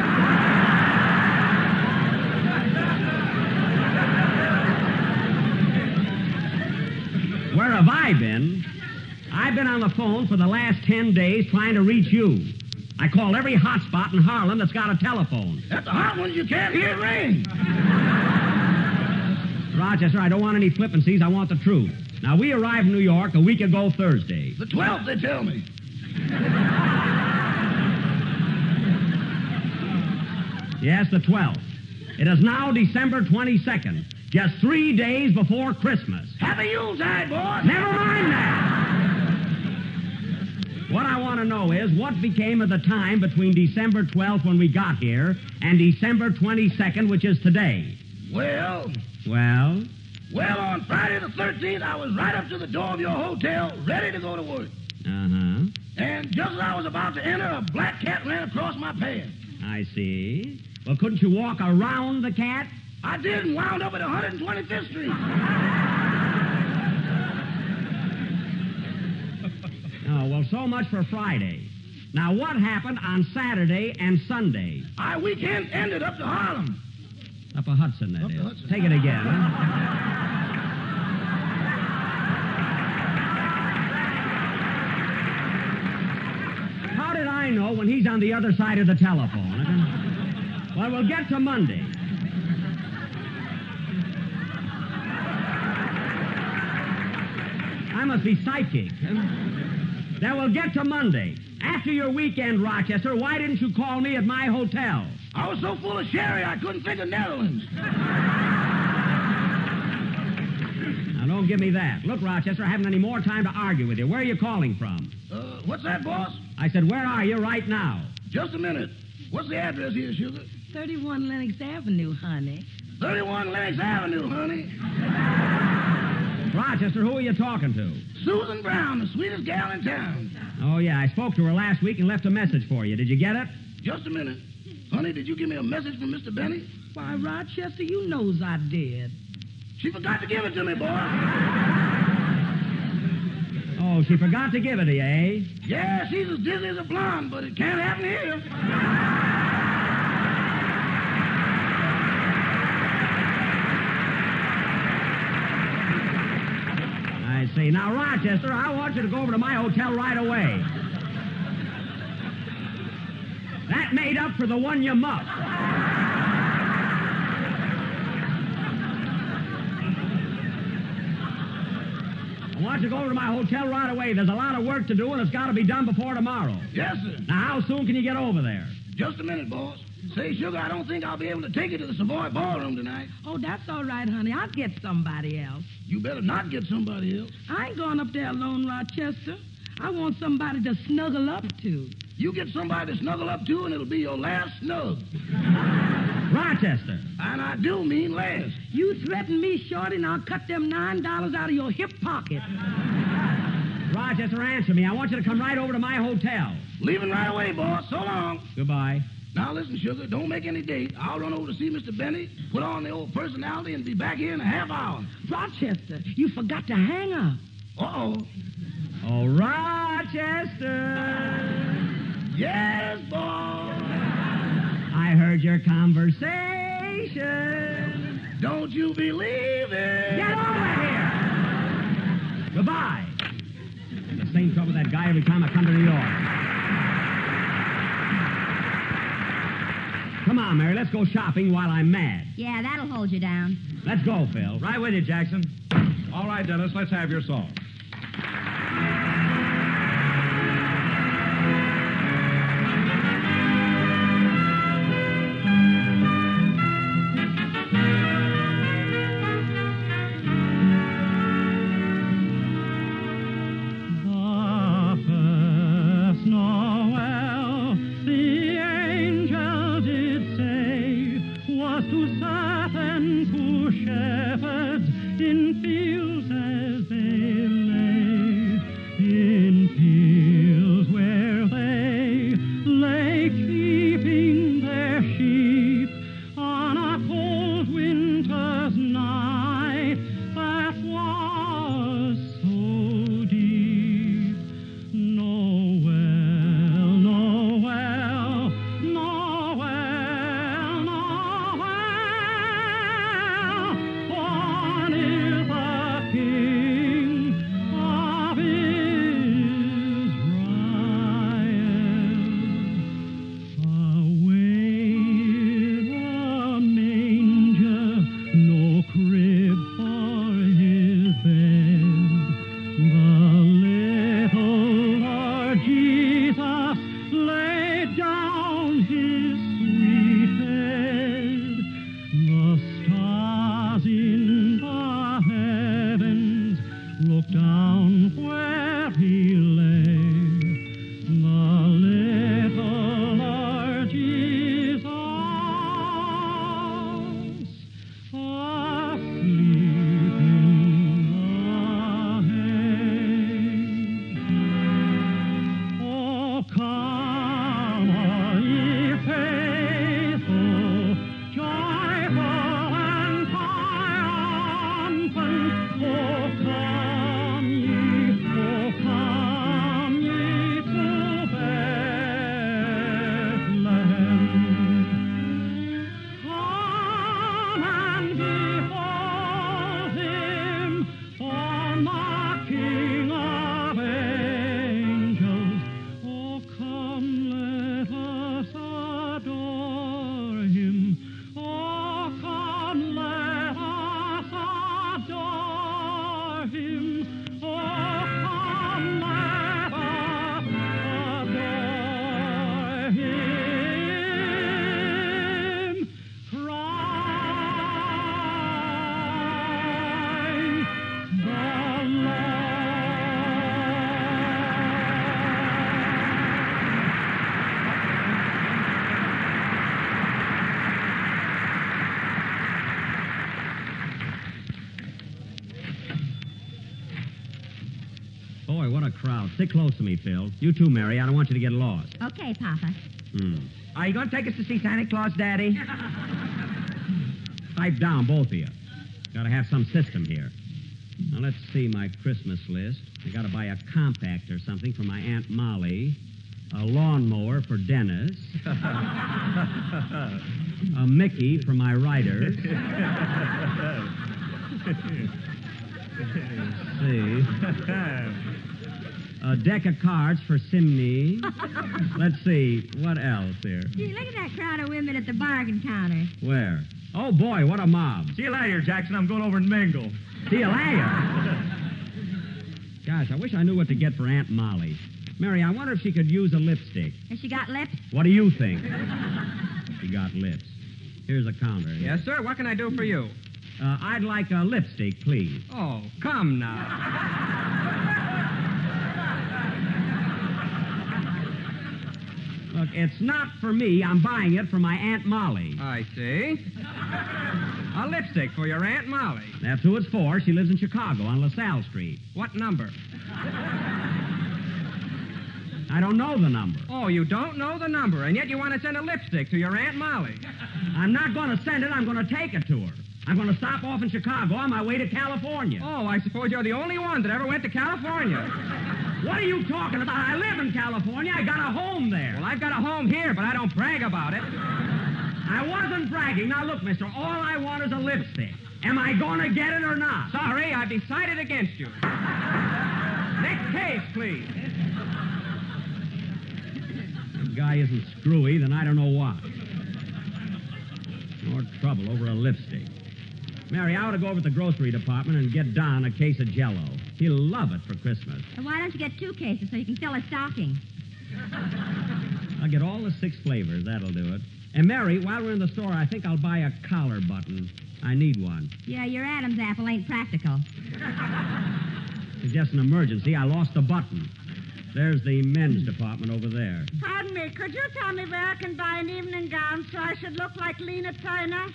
Where have I been? I've been on the phone for the last 10 days trying to reach you. I called every hotspot in Harlem that's got a telephone. That's the hot one. You can't hear it ring. Rochester, I don't want any flippancies. I want the truth. Now, we arrived in New York a week ago Thursday. The 12th, they tell me. Yes, the 12th. It is now December 22nd, just 3 days before Christmas. Happy Yuletide, boss. Never mind that. What I want to know is what became of the time between December 12th when we got here and December 22nd, which is today. Well, on Friday the 13th, I was right up to the door of your hotel, ready to go to work. Uh-huh. And just as I was about to enter, a black cat ran across my path. I see. Well, couldn't you walk around the cat? I did and wound up at 125th Street. Oh, well, so much for Friday. Now, what happened on Saturday and Sunday? Our weekend ended up to Harlem. Up a Hudson, that is. Hudson. Take it again. How did I know when he's on the other side of the telephone? Well, we'll get to Monday. I must be psychic. Then we'll get to Monday. After your weekend, Rochester, why didn't you call me at my hotel? I was so full of sherry, I couldn't think of Netherlands. Now, don't give me that. Look, Rochester, I haven't any more time to argue with you. Where are you calling from? What's that, boss? I said, where are you right now? Just a minute. What's the address here, Sugar? 31 Lenox Avenue, honey. 31 Lenox Avenue, honey. Rochester, who are you talking to? Susan Brown, the sweetest gal in town. Oh, yeah, I spoke to her last week and left a message for you. Did you get it? Just a minute. Honey, did you give me a message from Mr. Benny? Why, Rochester, you knows I did. She forgot to give it to me, boy. Oh, she forgot to give it to you, eh? Yeah, she's as dizzy as a blonde, but it can't happen here. I see. Now, Rochester, I want you to go over to my hotel right away. That made up for the one you muffed. I want you to go over to my hotel right away. There's a lot of work to do, and it's got to be done before tomorrow. Yes, sir. Now, how soon can you get over there? Just a minute, boss. Say, Sugar, I don't think I'll be able to take you to the Savoy Ballroom tonight. Oh, that's all right, honey. I'll get somebody else. You better not get somebody else. I ain't going up there alone, Rochester. I want somebody to snuggle up to. You get somebody to snuggle up to, and it'll be your last snug. Rochester. And I do mean last. You threaten me, Shorty, and I'll cut them $9 out of your hip pocket. Rochester, answer me. I want you to come right over to my hotel. Leaving right away, boss. So long. Goodbye. Now, listen, Sugar, don't make any date. I'll run over to see Mr. Benny, put on the old personality, and be back here in a half hour. Rochester, you forgot to hang up. Uh-oh. Oh, Rochester. Yes, boss. I heard your conversation. Don't you believe it? Get over here. Goodbye. The same trouble with that guy every time I come to New York. Come on, Mary, let's go shopping while I'm mad. Yeah, that'll hold you down. Let's go, Phil. Right with you, Jackson. All right, Dennis, let's have your song. In fields as they Boy, what a crowd. Stick close to me, Phil. You too, Mary. I don't want you to get lost. Okay, Papa. Are you going to take us to see Santa Claus, Daddy? Pipe down, both of you. Gotta have some system here. Now, let's see my Christmas list. I gotta buy a compact or something for my Aunt Molly, a lawnmower for Dennis, a Mickey for my riders. Let's see. A deck of cards for Simney. Let's see. What else here? Gee, look at that crowd of women at the bargain counter. Where? Oh, boy, what a mob. See you later, Jackson. I'm going over and mingle. See you later. Gosh, I wish I knew what to get for Aunt Molly. Mary, I wonder if she could use a lipstick. Has she got lips? What do you think? She got lips. Here's a counter. Yes, sir. What can I do for you? I'd like a lipstick, please. Oh, come now. Look, it's not for me. I'm buying it for my Aunt Molly. I see. A lipstick for your Aunt Molly. That's who it's for. She lives in Chicago on LaSalle Street. What number? I don't know the number. Oh, you don't know the number, and yet you want to send a lipstick to your Aunt Molly. I'm not going to send it. I'm going to take it to her. I'm going to stop off in Chicago on my way to California. Oh, I suppose you're the only one that ever went to California. What are you talking about? I live in California. I got a home there. Well, I've got a home here, but I don't brag about it. I wasn't bragging. Now, look, mister, all I want is a lipstick. Am I going to get it or not? Sorry, I've decided against you. Next case, please. If the guy isn't screwy, then I don't know what. More trouble over a lipstick. Mary, I ought to go over to the grocery department and get Don a case of Jell-O. He'll love it for Christmas. Well, why don't you get 2 cases so you can fill a stocking? I'll get all the 6 flavors. That'll do it. And Mary, while we're in the store, I think I'll buy a collar button. I need one. Yeah, your Adam's apple ain't practical. It's just an emergency. I lost a button. There's the men's department over there. Pardon me, could you tell me where I can buy an evening gown so I should look like Lena Turner?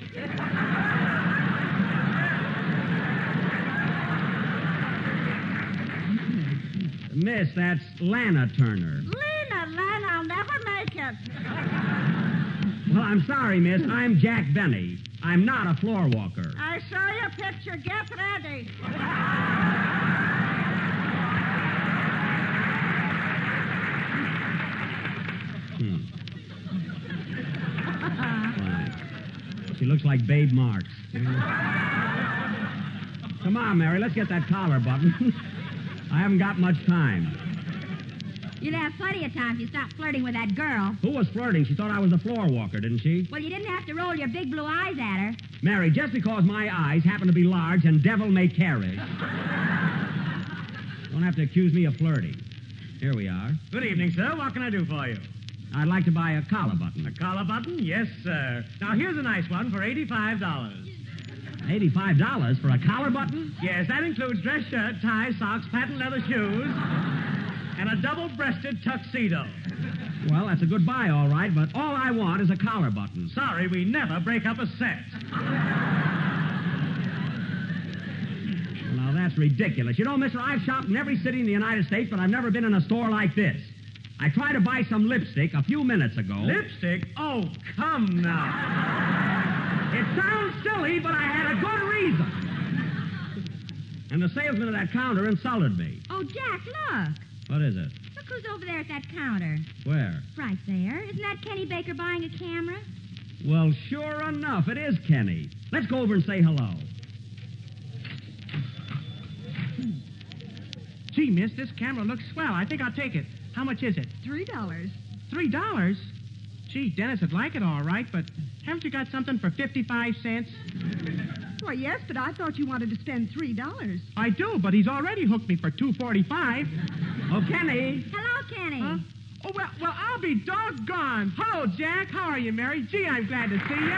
Miss, that's Lana Turner. Lena, I'll never make it. Well, I'm sorry, miss. I'm Jack Benny. I'm not a floor walker. I show you a picture. Get ready. Fine. She looks like Babe Marks. Come on, Mary, let's get that collar button. I haven't got much time. You'll have plenty of time if you stop flirting with that girl. Who was flirting? She thought I was a floor walker, didn't she? Well, you didn't have to roll your big blue eyes at her. Mary, just because my eyes happen to be large and devil may carry, don't have to accuse me of flirting. Here we are. Good evening, sir. What can I do for you? I'd like to buy a collar button. A collar button? Yes, sir. Now, here's a nice one for $85. $85 for a collar button? Yes, that includes dress shirt, tie, socks, patent leather shoes, and a double-breasted tuxedo. Well, that's a good buy, all right, but all I want is a collar button. Sorry, we never break up a set. Well, now, that's ridiculous. You know, mister, I've shopped in every city in the United States, but I've never been in a store like this. I tried to buy some lipstick a few minutes ago. Lipstick? Oh, come now. It sounds silly, but I had a good reason. And the salesman at that counter insulted me. Oh, Jack, look. What is it? Look who's over there at that counter. Where? Right there. Isn't that Kenny Baker buying a camera? Well, sure enough, it is Kenny. Let's go over and say hello. Gee, miss, this camera looks swell. I think I'll take it. How much is it? $3. $3? Gee, Dennis would like it all right, but haven't you got something for 55 cents? Well, yes, but I thought you wanted to spend $3. I do, but he's already hooked me for $2.45. Oh, Kenny. Hello, Kenny. Huh? Oh, well, I'll be doggone. Hello, Jack. How are you, Mary? Gee, I'm glad to see you.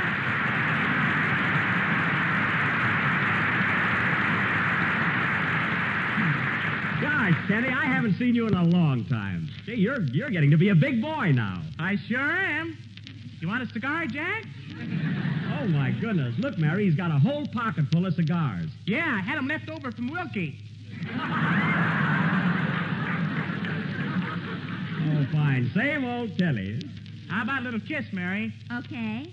Gosh, Kenny, I haven't seen you in a long time. Gee, you're getting to be a big boy now. I sure am. You want a cigar, Jack? Oh, my goodness. Look, Mary, he's got a whole pocket full of cigars. Yeah, I had them left over from Wilkie. Oh, fine. Same old Telly. How about a little kiss, Mary? Okay.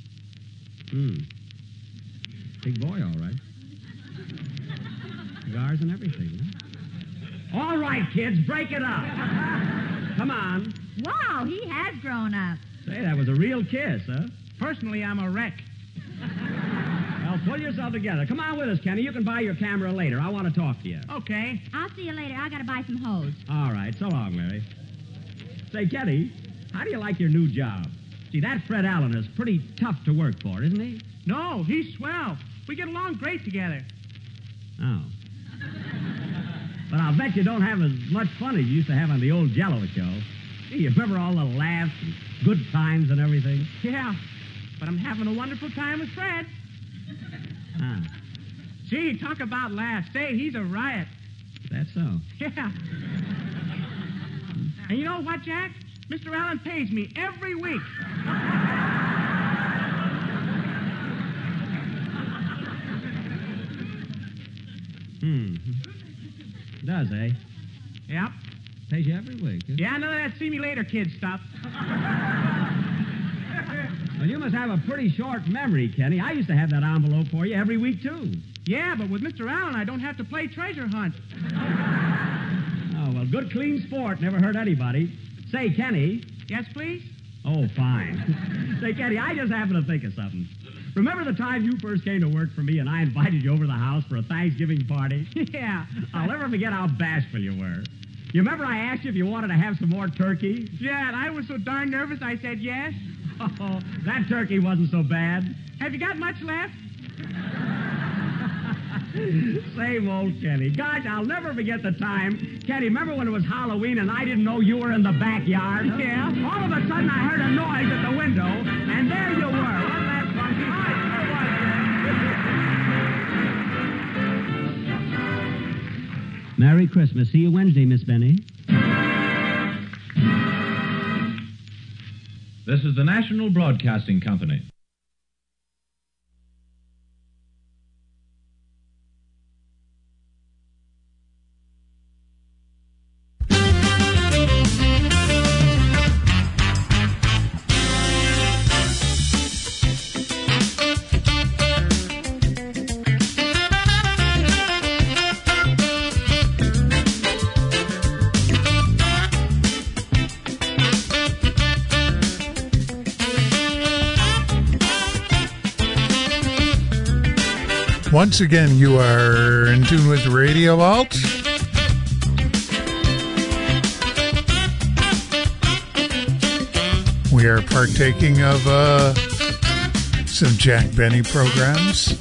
Big boy, all right. Cigars and everything, huh? All right, kids, break it up. Come on. Wow, he has grown up. Say, that was a real kiss, huh? Personally, I'm a wreck. Well, pull yourself together. Come on with us, Kenny. You can buy your camera later. I want to talk to you. Okay. I'll see you later. I gotta buy some hose. All right. So long, Mary. Say, Kenny, how do you like your new job? See, that Fred Allen is pretty tough to work for, isn't he? No, he's swell. We get along great together. Oh. But I'll bet you don't have as much fun as you used to have on the old Jell-O show. Gee, you remember all the laughs and good times and everything? Yeah, but I'm having a wonderful time with Fred. Ah. Gee, talk about laughs. Say, he's a riot. That's so. Yeah. And you know what, Jack? Mr. Allen pays me every week. Does, eh? Yep. Pays you every week. Huh? Yeah, none of that see me later kid stuff. Well, you must have a pretty short memory, Kenny. I used to have that envelope for you every week, too. Yeah, but with Mr. Allen, I don't have to play treasure hunt. Oh, well, good, clean sport. Never hurt anybody. Say, Kenny. Yes, please? Oh, fine. Say, Kenny, I just happened to think of something. Remember the time you first came to work for me and I invited you over to the house for a Thanksgiving party? Yeah. I'll never forget how bashful you were. You remember I asked you if you wanted to have some more turkey? Yeah, and I was so darn nervous I said yes. Oh, that turkey wasn't so bad. Have you got much left? Same old Kenny. Gosh, I'll never forget the time. Kenny, remember when it was Halloween and I didn't know you were in the backyard? Yeah. All of a sudden I heard a noise at the window, and there you were. Wasn't that funky? Merry Christmas. See you Wednesday, Miss Benny. This is the National Broadcasting Company. Once again, you are in tune with Radio Vault. We are partaking of some Jack Benny programs.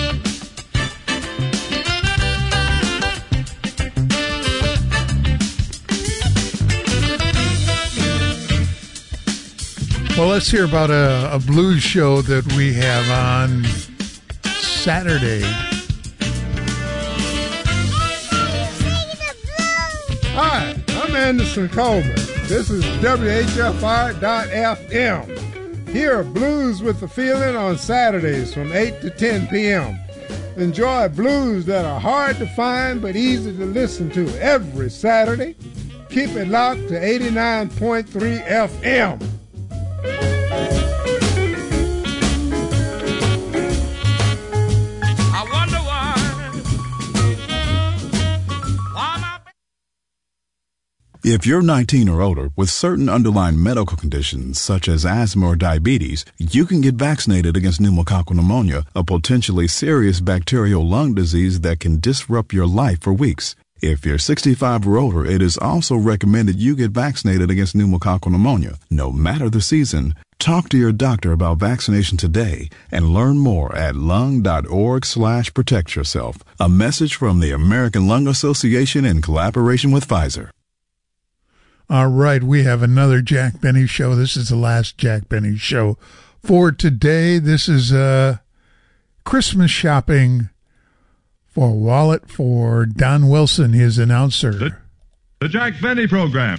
Well, let's hear about a blues show that we have on Saturday. Hi, I'm Anderson Coleman. This is WHFR.FM. Hear Blues with the Feeling on Saturdays from 8 to 10 p.m. Enjoy blues that are hard to find but easy to listen to every Saturday. Keep it locked to 89.3 FM. If you're 19 or older with certain underlying medical conditions such as asthma or diabetes, you can get vaccinated against pneumococcal pneumonia, a potentially serious bacterial lung disease that can disrupt your life for weeks. If you're 65 or older, it is also recommended you get vaccinated against pneumococcal pneumonia, no matter the season. Talk to your doctor about vaccination today and learn more at lung.org/protect yourself. A message from the American Lung Association in collaboration with Pfizer. All right, we have another Jack Benny show. This is the last Jack Benny show for today. This is Christmas shopping for Wallet for Don Wilson, his announcer. The Jack Benny Program.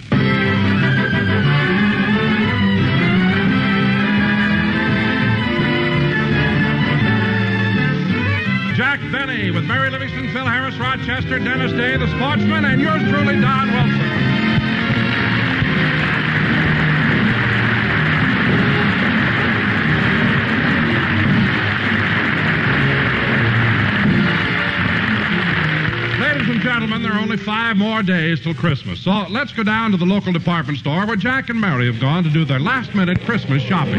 Jack Benny with Mary Livingston, Phil Harris, Rochester, Dennis Day, the sportsman, and yours truly, Don Wilson. Ladies and gentlemen, there are only 5 more days till Christmas, so let's go down to the local department store where Jack and Mary have gone to do their last-minute Christmas shopping.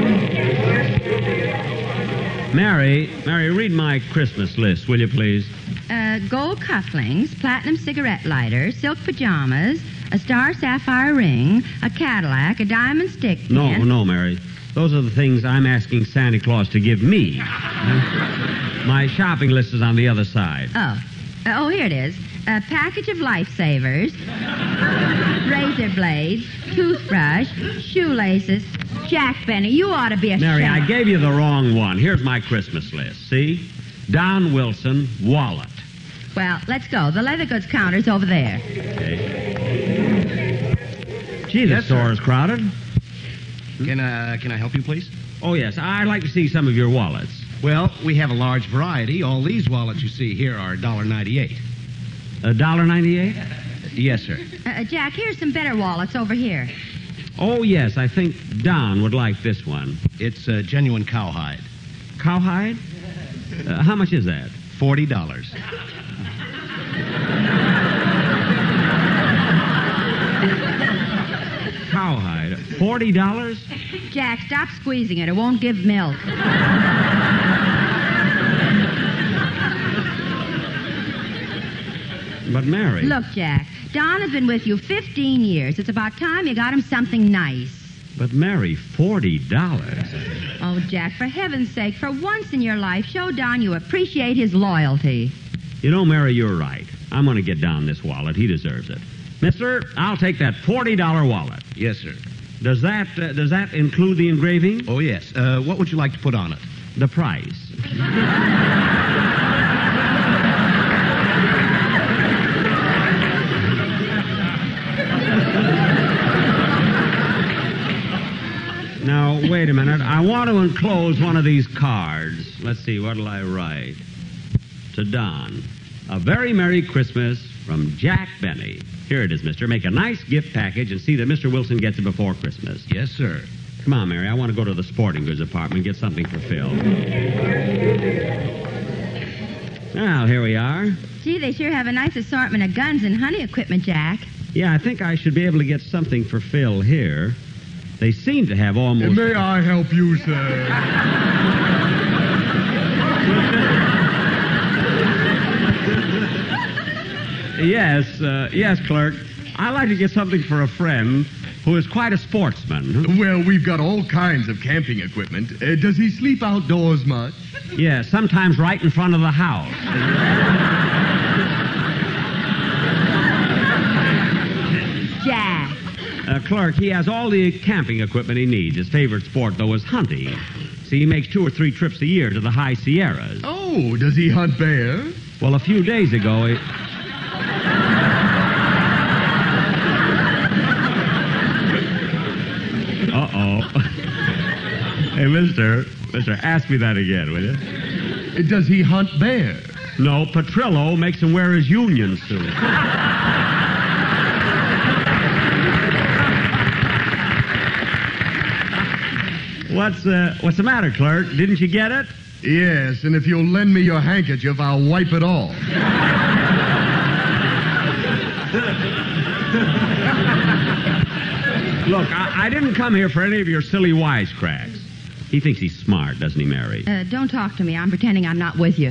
Mary, read my Christmas list, will you please? Gold cufflinks, platinum cigarette lighter, silk pajamas, a star sapphire ring, a Cadillac, a diamond stick pin. No, Mary. Those are the things I'm asking Santa Claus to give me. My shopping list is on the other side. Oh, here it is. A package of lifesavers, razor blades, toothbrush, shoelaces. Jack Benny, you ought to be ashamed. Mary, I gave you the wrong one. Here's my Christmas list. See? Don Wilson, wallet. Well, let's go. The leather goods counter's over there. Okay. Gee, the store is crowded. Can I help you, please? Oh, yes. I'd like to see some of your wallets. Well, we have a large variety. All these wallets you see here are $1.98. $1.98? Yes, sir. Jack, here's some better wallets over here. Oh, yes. I think Don would like this one. It's genuine cowhide. Cowhide? How much is that? $40. Cowhide. $40? Jack, stop squeezing it. It won't give milk. But, Mary... Look, Jack, Don has been with you 15 years. It's about time you got him something nice. But, Mary, $40. Oh, Jack, for heaven's sake, for once in your life, show Don you appreciate his loyalty. You know, Mary, you're right. I'm going to get Don this wallet. He deserves it. Mister, I'll take that $40 wallet. Yes, sir. Does that include the engraving? Oh, yes. What would you like to put on it? The price. Now, wait a minute. I want to enclose one of these cards. Let's see, what'll I write? To Don. A very Merry Christmas from Jack Benny. Here it is, mister. Make a nice gift package and see that Mr. Wilson gets it before Christmas. Yes, sir. Come on, Mary. I want to go to the sporting goods department and get something for Phil. Well, here we are. Gee, they sure have a nice assortment of guns and hunting equipment, Jack. Yeah, I think I should be able to get something for Phil here. They seem to have almost... May I help you, sir? Yes, clerk. I'd like to get something for a friend who is quite a sportsman. Well, we've got all kinds of camping equipment. Does he sleep outdoors much? Yeah, sometimes right in front of the house. Jack. Clerk, he has all the camping equipment he needs. His favorite sport, though, is hunting. See, he makes 2 or 3 trips a year to the high Sierras. Oh, does he hunt bear? Well, a few days ago, he... Uh-oh. Hey, mister, ask me that again, will you? Does he hunt bear? No, Petrillo makes him wear his union suit. What's the matter, clerk? Didn't you get it? Yes, and if you'll lend me your handkerchief, I'll wipe it off. Look, I didn't come here for any of your silly wisecracks. He thinks he's smart, doesn't he, Mary? Don't talk to me. I'm pretending I'm not with you.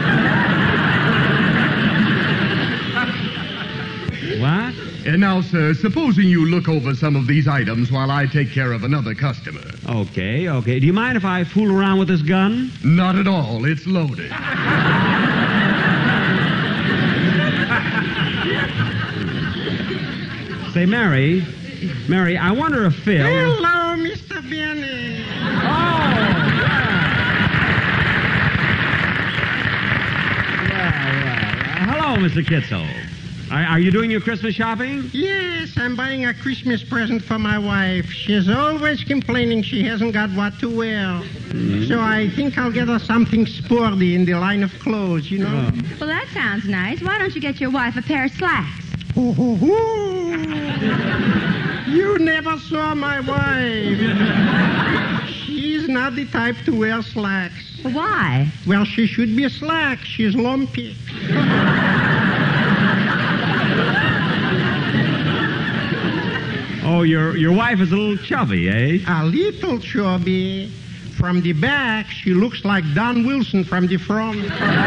What? And now, sir, supposing you look over some of these items while I take care of another customer. Okay. Do you mind if I fool around with this gun? Not at all. It's loaded. Say, Mary, I wonder if Phil... Hello, Mr. Benny. Hello, Mr. Kitzel. Are you doing your Christmas shopping? Yes, I'm buying a Christmas present for my wife. She's always complaining she hasn't got what to wear. Mm-hmm. So I think I'll get her something sporty in the line of clothes, you know? Well, that sounds nice. Why don't you get your wife a pair of slacks? You never saw my wife. She's not the type to wear slacks. Why? Well, she should be slack. She's lumpy. Oh, your wife is a little chubby, eh? A little chubby. From the back, she looks like Don Wilson from the front.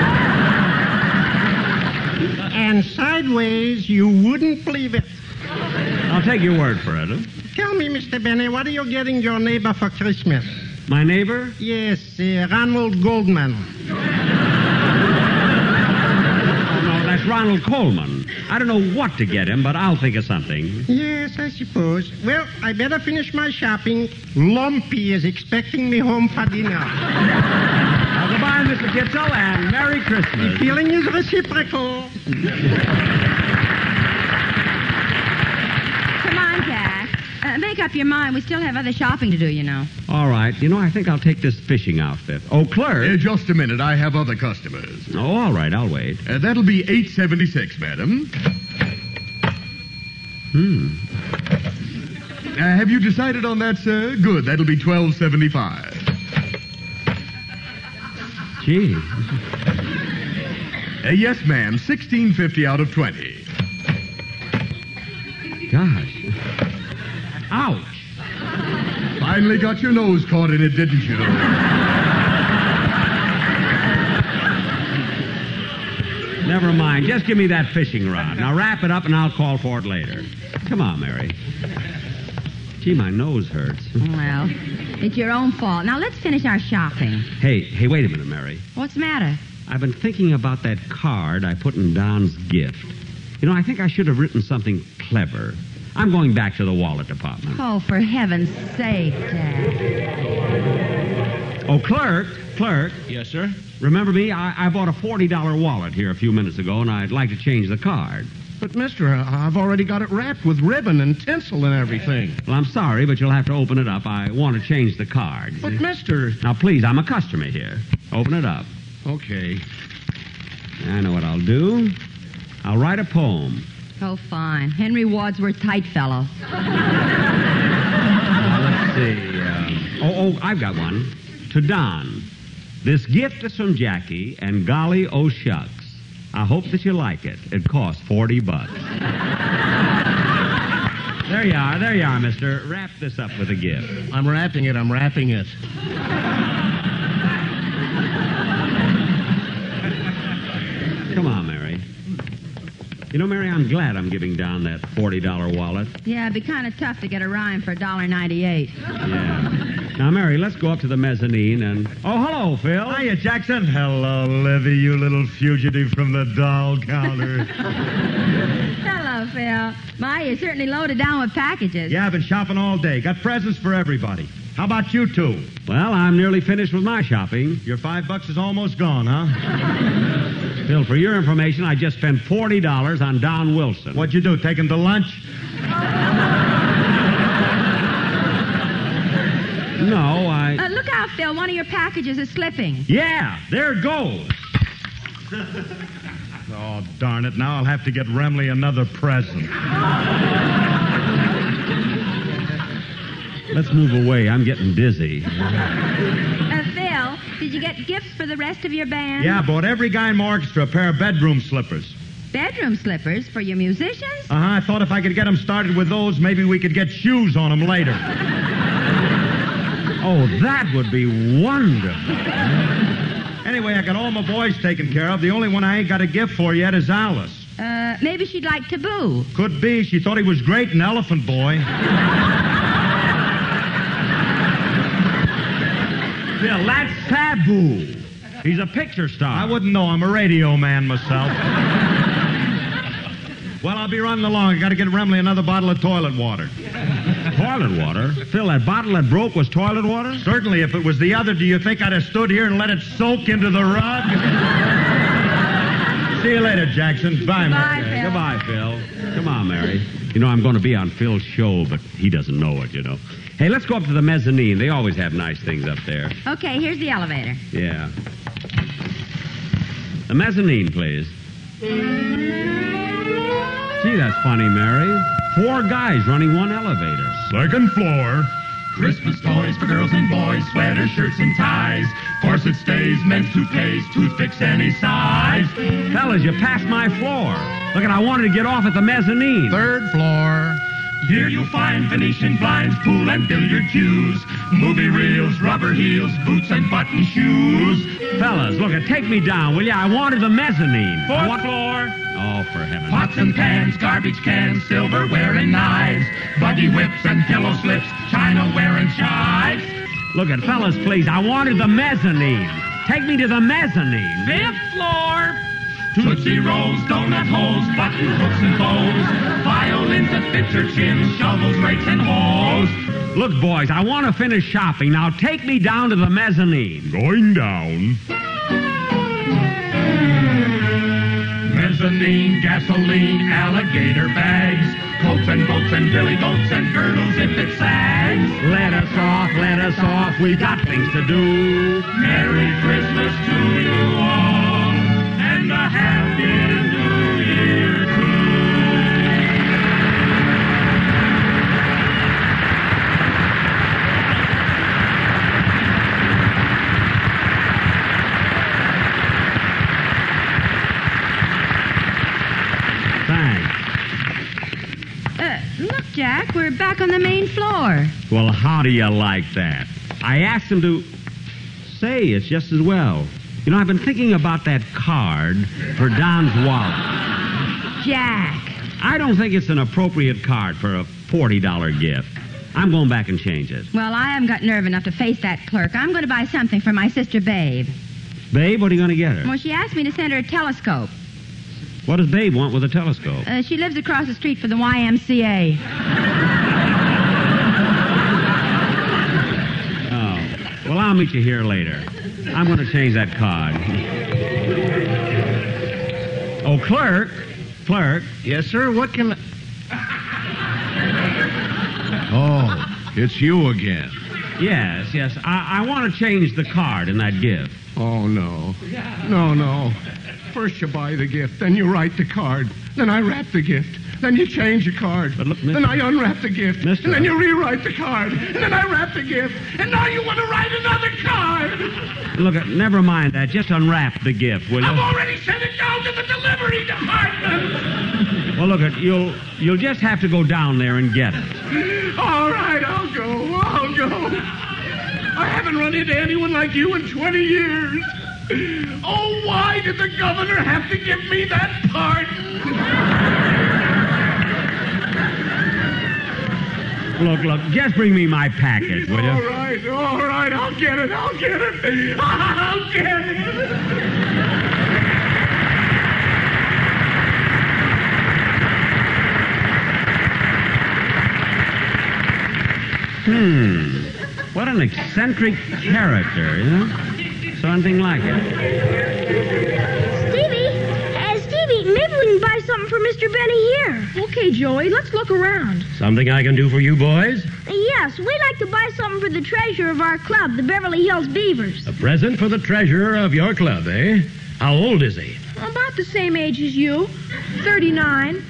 And sideways, you wouldn't believe it. I'll take your word for it. Huh? Tell me, Mr. Benny, what are you getting your neighbor for Christmas? My neighbor? Yes, Ronald Goldman. Oh, no, that's Ronald Coleman. I don't know what to get him, but I'll think of something. Yes, I suppose. Well, I better finish my shopping. Lumpy is expecting me home for dinner. Now, goodbye, Mr. Kitzel, and Merry Christmas. The feeling is reciprocal. Come on, Jack. Make up your mind. We still have other shopping to do, you know. All right. You know, I think I'll take this fishing outfit. Oh, clerk. Just a minute. I have other customers. Oh, all right. I'll wait. That'll be $8.76, madam. Have you decided on that, sir? Good. That'll be $12.75. Gee. Yes, ma'am. $16.50 out of 20. Gosh. Ouch. Finally got your nose caught in it, didn't you? Never mind. Just give me that fishing rod. Now wrap it up and I'll call for it later. Come on, Mary. Gee, my nose hurts. Well, it's your own fault. Now, let's finish our shopping. Hey, wait a minute, Mary. What's the matter? I've been thinking about that card I put in Don's gift. You know, I think I should have written something clever. I'm going back to the wallet department. Oh, for heaven's sake, Dad. Oh, clerk. Yes, sir? Remember me? I bought a $40 wallet here a few minutes ago, and I'd like to change the card. But, mister, I've already got it wrapped with ribbon and tinsel and everything. Well, I'm sorry, but you'll have to open it up. I want to change the card. But, mister... Now, please, I'm a customer here. Open it up. Okay. I know what I'll do. I'll write a poem. Oh, fine. Henry Wadsworth Tightfellow. Let's see. I've got one. To Don. This gift is from Jackie, and golly, oh shucks. I hope that you like it. It costs $40. There you are, mister. Wrap this up with a gift. I'm wrapping it. Come on, Mary. You know, Mary, I'm glad I'm giving Don that $40 wallet. Yeah, it'd be kind of tough to get a rhyme for $1.98. Yeah. Now, Mary, let's go up to the mezzanine and... Oh, hello, Phil. Hiya, Jackson. Hello, Livy, you little fugitive from the doll counter. Hello, Phil. My, you're certainly loaded down with packages. Yeah, I've been shopping all day. Got presents for everybody. How about you two? Well, I'm nearly finished with my shopping. Your $5 is almost gone, huh? Phil, for your information, I just spent $40 on Don Wilson. What'd you do, take him to lunch? No, look out, Phil. One of your packages is slipping. Yeah, there it goes. Oh, darn it. Now I'll have to get Remley another present. Let's move away. I'm getting dizzy. Phil, did you get gifts for the rest of your band? Yeah, I bought every guy in my orchestra a pair of bedroom slippers. Bedroom slippers for your musicians? I thought if I could get them started with those, maybe we could get shoes on them later. Oh, that would be wonderful. Anyway, I got all my boys taken care of. The only one I ain't got a gift for yet is Alice. Maybe she'd like Taboo. Could be. She thought he was great in Elephant Boy. Phil, that's Taboo. He's a picture star. I wouldn't know. I'm a radio man myself. Well, I'll be running along. I got to get Remley another bottle of toilet water. Toilet water? Phil, that bottle that broke was toilet water? Certainly. If it was the other, do you think I'd have stood here and let it soak into the rug? See you later, Jackson. Bye, Mary. Phil. Goodbye, Phil. Come on, Mary. You know, I'm going to be on Phil's show, but he doesn't know it, you know. Hey, let's go up to the mezzanine. They always have nice things up there. Okay, here's the elevator. Yeah. The mezzanine, please. Gee, that's funny, Mary. 4 guys running one elevator. Second floor. Christmas toys for girls and boys, sweaters, shirts, and ties. Corset stays, men's toupees, toothpicks any size. Fellas, you passed my floor. Look, I wanted to get off at the mezzanine. 3rd floor. Here you'll find Venetian blinds, pool and billiard cues, movie reels, rubber heels, boots and button shoes. Fellas, look, take me down, will you? I wanted the mezzanine. 4th floor. Oh, for heaven's sake. Pots and pans, garbage cans, silverware and knives, buggy whips and pillow slips, chinaware and chives. Look, fellas, please, I wanted the mezzanine. Take me to the mezzanine. 5th floor. Tootsie Rolls, donut holes, button hooks and bows, violins that fit your chin, shovels, rakes, and hoes. Look, boys, I want to finish shopping. Now take me down to the mezzanine. Going down. Mezzanine, gasoline, alligator bags, coats and boats and billy goats and girdles if it sags. Let us off, we got things to do. Merry Christmas to you all, and a Happy New Year too. Look, Jack, we're back on the main floor. Well, how do you like that? I asked him to... Say, it's just as well. You know, I've been thinking about that card for Don's wallet. Jack. I don't think it's an appropriate card for a $40 gift. I'm going back and change it. Well, I haven't got nerve enough to face that clerk. I'm going to buy something for my sister, Babe. Babe, what are you going to get her? Well, she asked me to send her a telescope. What does Babe want with a telescope? She lives across the street from the YMCA. Well, I'll meet you here later. I'm going to change that card. Oh, clerk. Clerk. Yes, sir. What can Oh, it's you again. Yes. I want to change the card in that gift. Oh, no. No. First you buy the gift, then you write the card. Then I wrap the gift. Then you change the card. But look, then I unwrap the gift. Mister. And then you rewrite the card. And then I wrap the gift. And now you want to write another card. Look, never mind that. Just unwrap the gift, will you? I've already sent it down to the delivery department. Well, look, you'll just have to go down there and get it. All right, I'll go. I haven't run into anyone like you in 20 years. Oh, why did the governor have to give me that pardon? Look, just bring me my package, will you? All right, I'll get it. I'll get it. What an eccentric character, you know? Something like it. Stevie, maybe we can buy something for Mr. Benny here. Okay, Joey, let's look around. Something I can do for you boys? Yes, we'd like to buy something for the treasurer of our club, the Beverly Hills Beavers. A present for the treasurer of your club, eh? How old is he? About the same age as you, 39.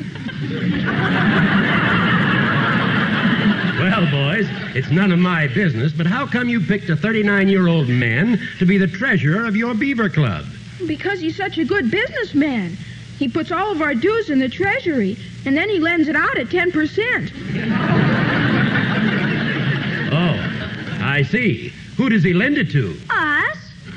Well, boys, it's none of my business, but how come you picked a 39-year-old man to be the treasurer of your beaver club? Because he's such a good businessman. He puts all of our dues in the treasury, and then he lends it out at 10%. Oh, I see. Who does he lend it to? Us?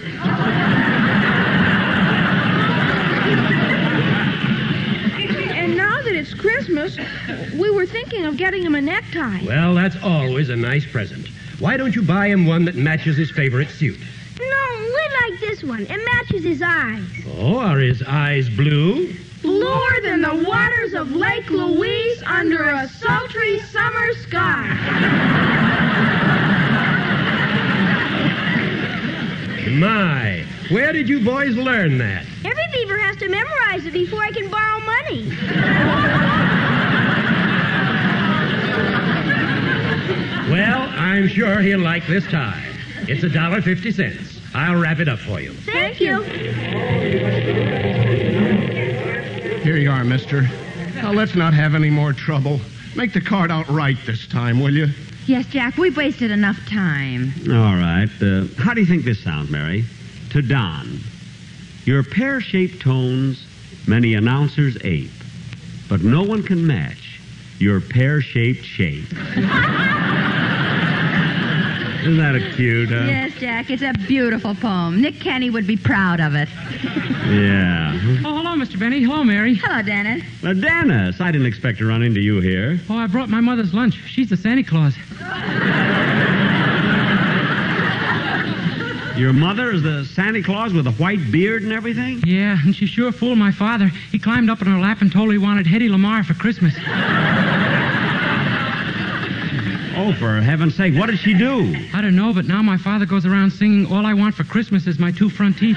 And now that it's Christmas, we were thinking of getting him a necktie. Well, that's always a nice present. Why don't you buy him one that matches his favorite suit? No, we like this one. It matches his eyes. Oh, are his eyes blue? Bluer than the waters of Lake Louise under a sultry summer sky. My, where did you boys learn that? Every beaver has to memorize it before I can borrow money. Well, I'm sure he'll like this tie. It's $1.50. I'll wrap it up for you. Thank you. Here you are, mister. Now, let's not have any more trouble. Make the card out right this time, will you? Yes, Jack, we've wasted enough time. All right. How do you think this sounds, Mary? To Don. Your pear-shaped tones many announcers ape, but no one can match your pear-shaped shape. Isn't that a cute, huh? Yes, Jack, it's a beautiful poem. Nick Kenny would be proud of it. Yeah. Oh, hello, Mr. Benny. Hello, Mary. Hello, Dennis. Dennis, I didn't expect to run into you here. Oh, I brought my mother's lunch. She's the Santa Claus. Your mother is the Santa Claus with a white beard and everything? Yeah, and she sure fooled my father. He climbed up in her lap and told her he wanted Hedy Lamarr for Christmas. Oh, for heaven's sake, what did she do? I don't know, but now my father goes around singing, "All I want for Christmas is my two front teeth."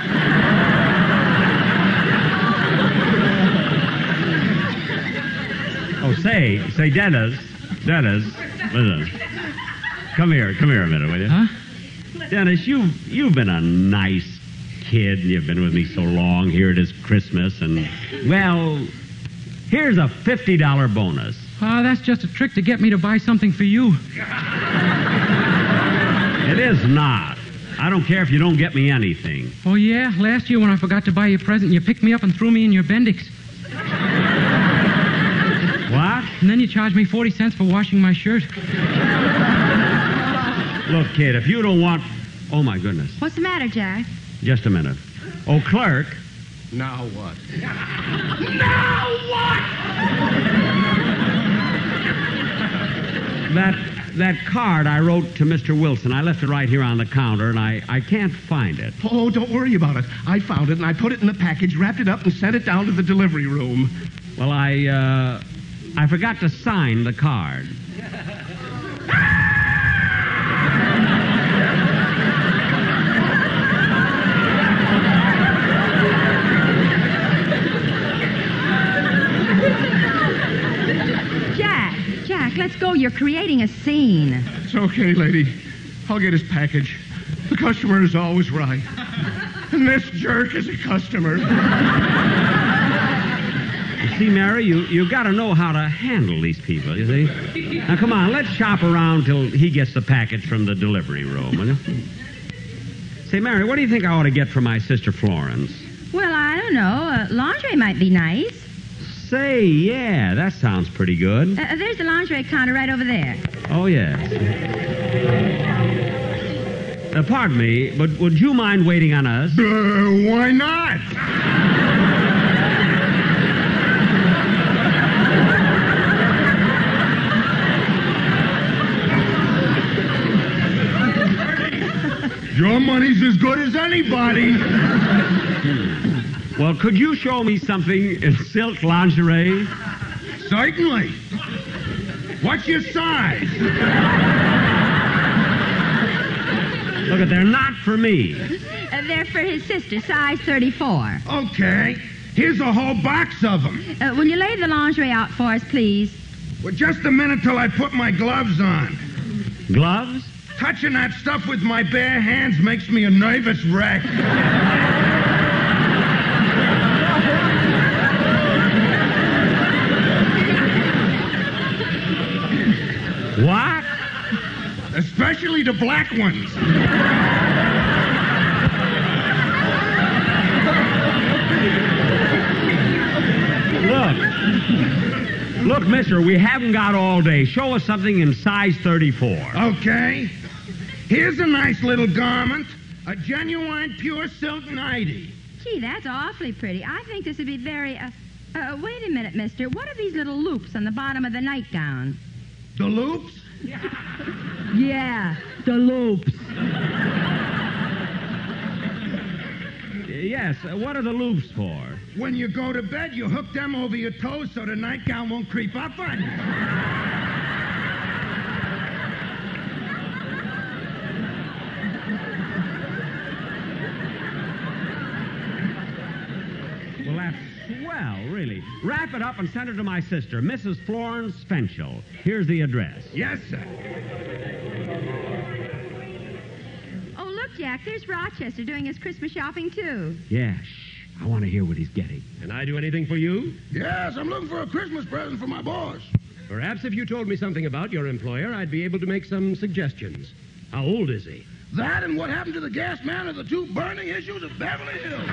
Oh, say, Dennis, listen. Come here a minute, will you? Huh? Dennis, you've been a nice kid, and you've been with me so long. Here it is Christmas, and, well, here's a $50 bonus. Oh, that's just a trick to get me to buy something for you. It is not. I don't care if you don't get me anything. Oh, yeah? Last year when I forgot to buy you a present, you picked me up and threw me in your Bendix. What? And then you charged me 40 cents for washing my shirt. Look, kid, if you don't want... Oh, my goodness. What's the matter, Jack? Just a minute. Oh, clerk. Now what? Now what? That card I wrote to Mr. Wilson, I left it right here on the counter, and I can't find it. Oh, don't worry about it. I found it, and I put it in the package, wrapped it up, and sent it down to the delivery room. Well, I forgot to sign the card. Jack, let's go. You're creating a scene. It's okay, lady. I'll get his package. The customer is always right. And this jerk is a customer. You see, Mary, you got to know how to handle these people, you see? Now, come on, let's shop around till he gets the package from the delivery room, will you? Say, Mary, what do you think I ought to get for my sister Florence? Well, I don't know. Lingerie might be nice. Say, yeah, that sounds pretty good. There's the lingerie counter right over there. Oh, yes. Pardon me, but would you mind waiting on us? Why not? Your money's as good as anybody. Well, could you show me something in silk lingerie? Certainly. What's your size? Look, they're not for me. They're for his sister, size 34. Okay. Here's a whole box of them. Will you lay the lingerie out for us, please? Well, just a minute till I put my gloves on. Gloves? Touching that stuff with my bare hands makes me a nervous wreck. What? Especially the black ones. Look, mister, we haven't got all day. Show us something in size 34. Okay. Here's a nice little garment. A genuine pure silk nightie. Gee, that's awfully pretty. I think this would be very... wait a minute, mister. What are these little loops on the bottom of the nightgown? The loops? Yeah, the loops. Yes, what are the loops for? When you go to bed, you hook them over your toes so the nightgown won't creep up on you. Well, that's swell, really. Wrap it up and send it to my sister, Mrs. Florence Fenchel. Here's the address. Yes, sir. Oh, look, Jack, there's Rochester doing his Christmas shopping, too. Yeah, shh. I want to hear what he's getting. Can I do anything for you? Yes, I'm looking for a Christmas present for my boss. Perhaps if you told me something about your employer, I'd be able to make some suggestions. How old is he? That and what happened to the gas man are the two burning issues of Beverly Hills.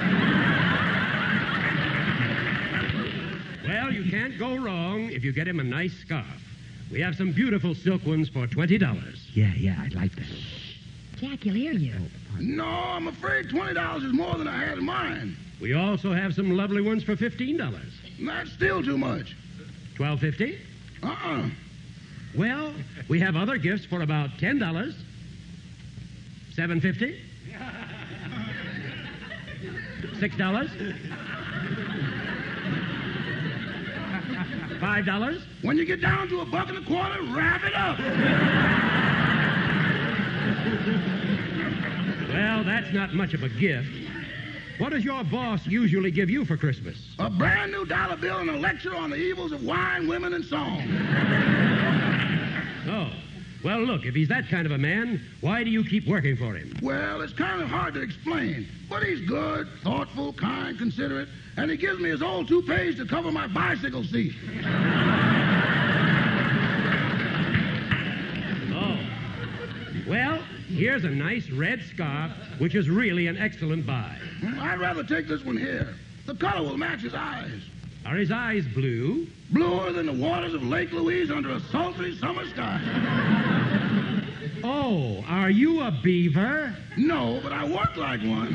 Well, you can't go wrong if you get him a nice scarf. We have some beautiful silk ones for $20. Yeah, I'd like that. Jack, he'll hear you. No, I'm afraid $20 is more than I had in mind. We also have some lovely ones for $15. That's still too much. $12.50? Well, we have other gifts for about $10. $7.50? $6? $5? When you get down to $1.25, wrap it up. Well, that's not much of a gift. What does your boss usually give you for Christmas? A brand new dollar bill and a lecture on the evils of wine, women, and song. Oh. Well, look, if he's that kind of a man, why do you keep working for him? Well, it's kind of hard to explain. But he's good, thoughtful, kind, considerate, and he gives me his old toupees to cover my bicycle seat. Oh. Well, here's a nice red scarf, which is really an excellent buy. I'd rather take this one here. The color will match his eyes. Are his eyes blue? Bluer than the waters of Lake Louise under a sultry summer sky. Oh, are you a beaver? No, but I work like one.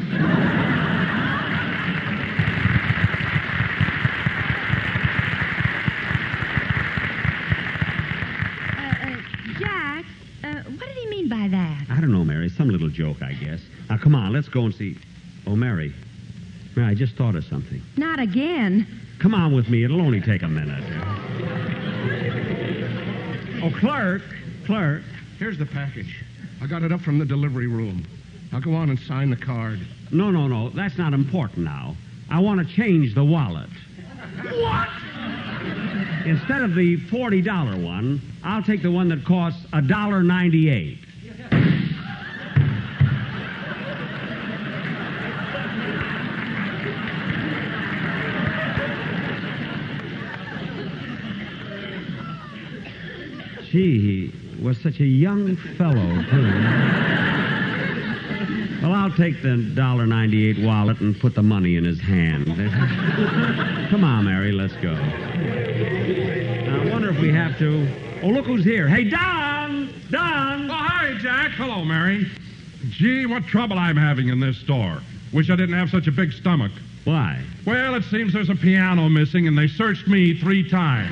Jack, what did he mean by that? I don't know, Mary. Some little joke, I guess. Now, come on, let's go and see. Oh, Mary. Mary, I just thought of something. Not again. Come on with me. It'll only take a minute. Oh, clerk. Here's the package. I got it up from the delivery room. Now go on and sign the card. No. That's not important now. I want to change the wallet. What? Instead of the $40 one, I'll take the one that costs $1.98. Gee, he was such a young fellow, too. Well, I'll take the $1.98 wallet and put the money in his hand. Come on, Mary, let's go. Now, I wonder if we have to... Oh, look who's here. Hey, Don! Don! Oh, hi, Jack. Hello, Mary. Gee, what trouble I'm having in this store. Wish I didn't have such a big stomach. Why? Well, it seems there's a piano missing, and they searched me 3 times.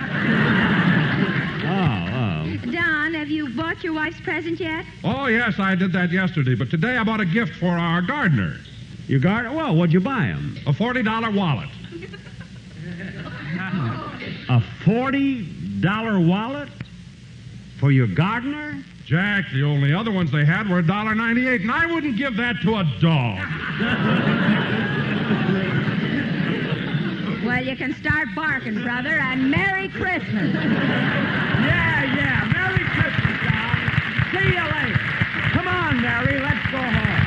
Don, have you bought your wife's present yet? Oh, yes, I did that yesterday, but today I bought a gift for our gardener. Your gardener? Well, what'd you buy him? A $40 wallet. A $40 wallet? For your gardener? Jack, the only other ones they had were $1.98, and I wouldn't give that to a dog. Well, you can start barking, brother, and Merry Christmas. Yeah, Merry Christmas, Don. See you later. Come on, Mary, let's go home.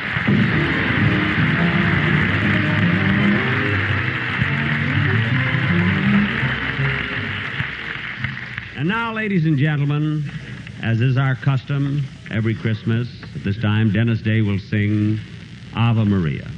And now, ladies and gentlemen, as is our custom every Christmas, at this time, Dennis Day will sing Ave Maria.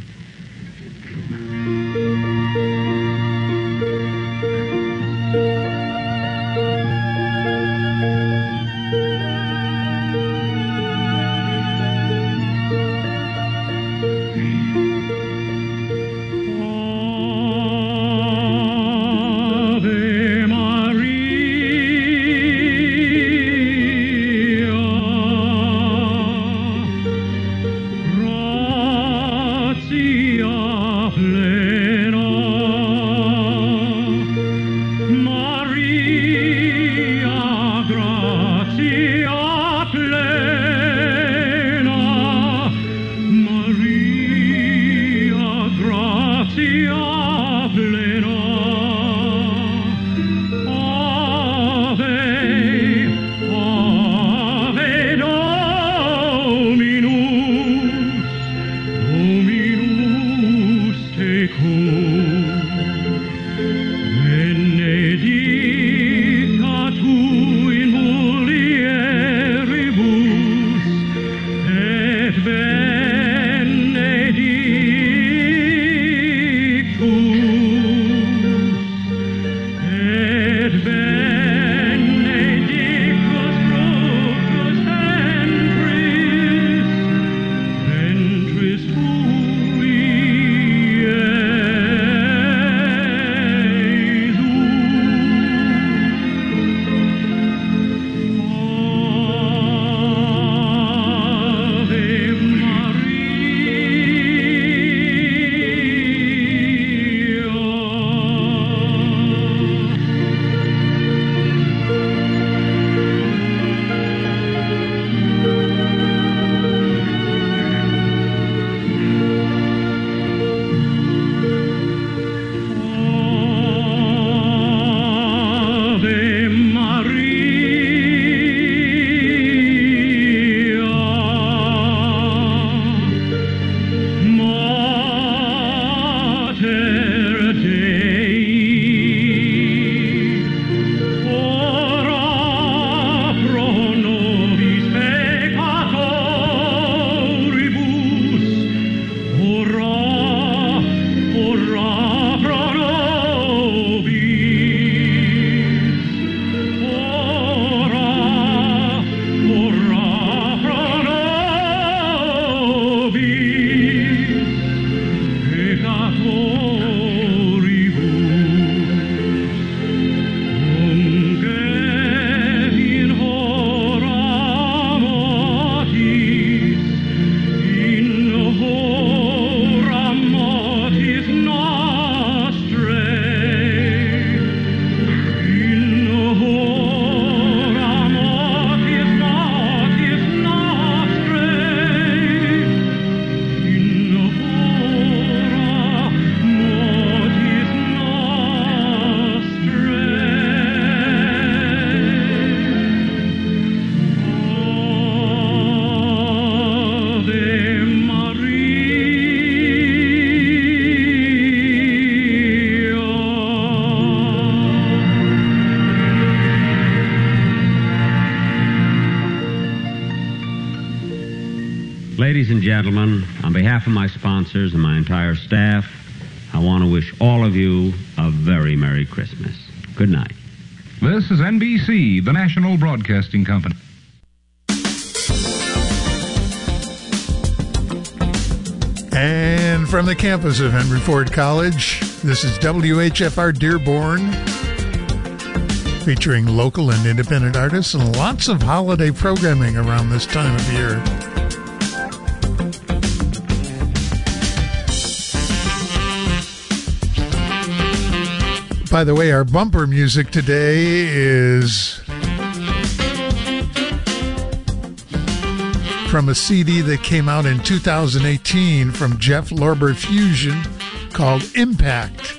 gentlemen, on behalf of my sponsors and my entire staff, I want to wish all of you a very Merry Christmas. Good night. This is NBC, the National Broadcasting Company. And from the campus of Henry Ford College, this is WHFR Dearborn, featuring local and independent artists and lots of holiday programming around this time of year. By the way, our bumper music today is from a CD that came out in 2018 from Jeff Lorber Fusion called Impact.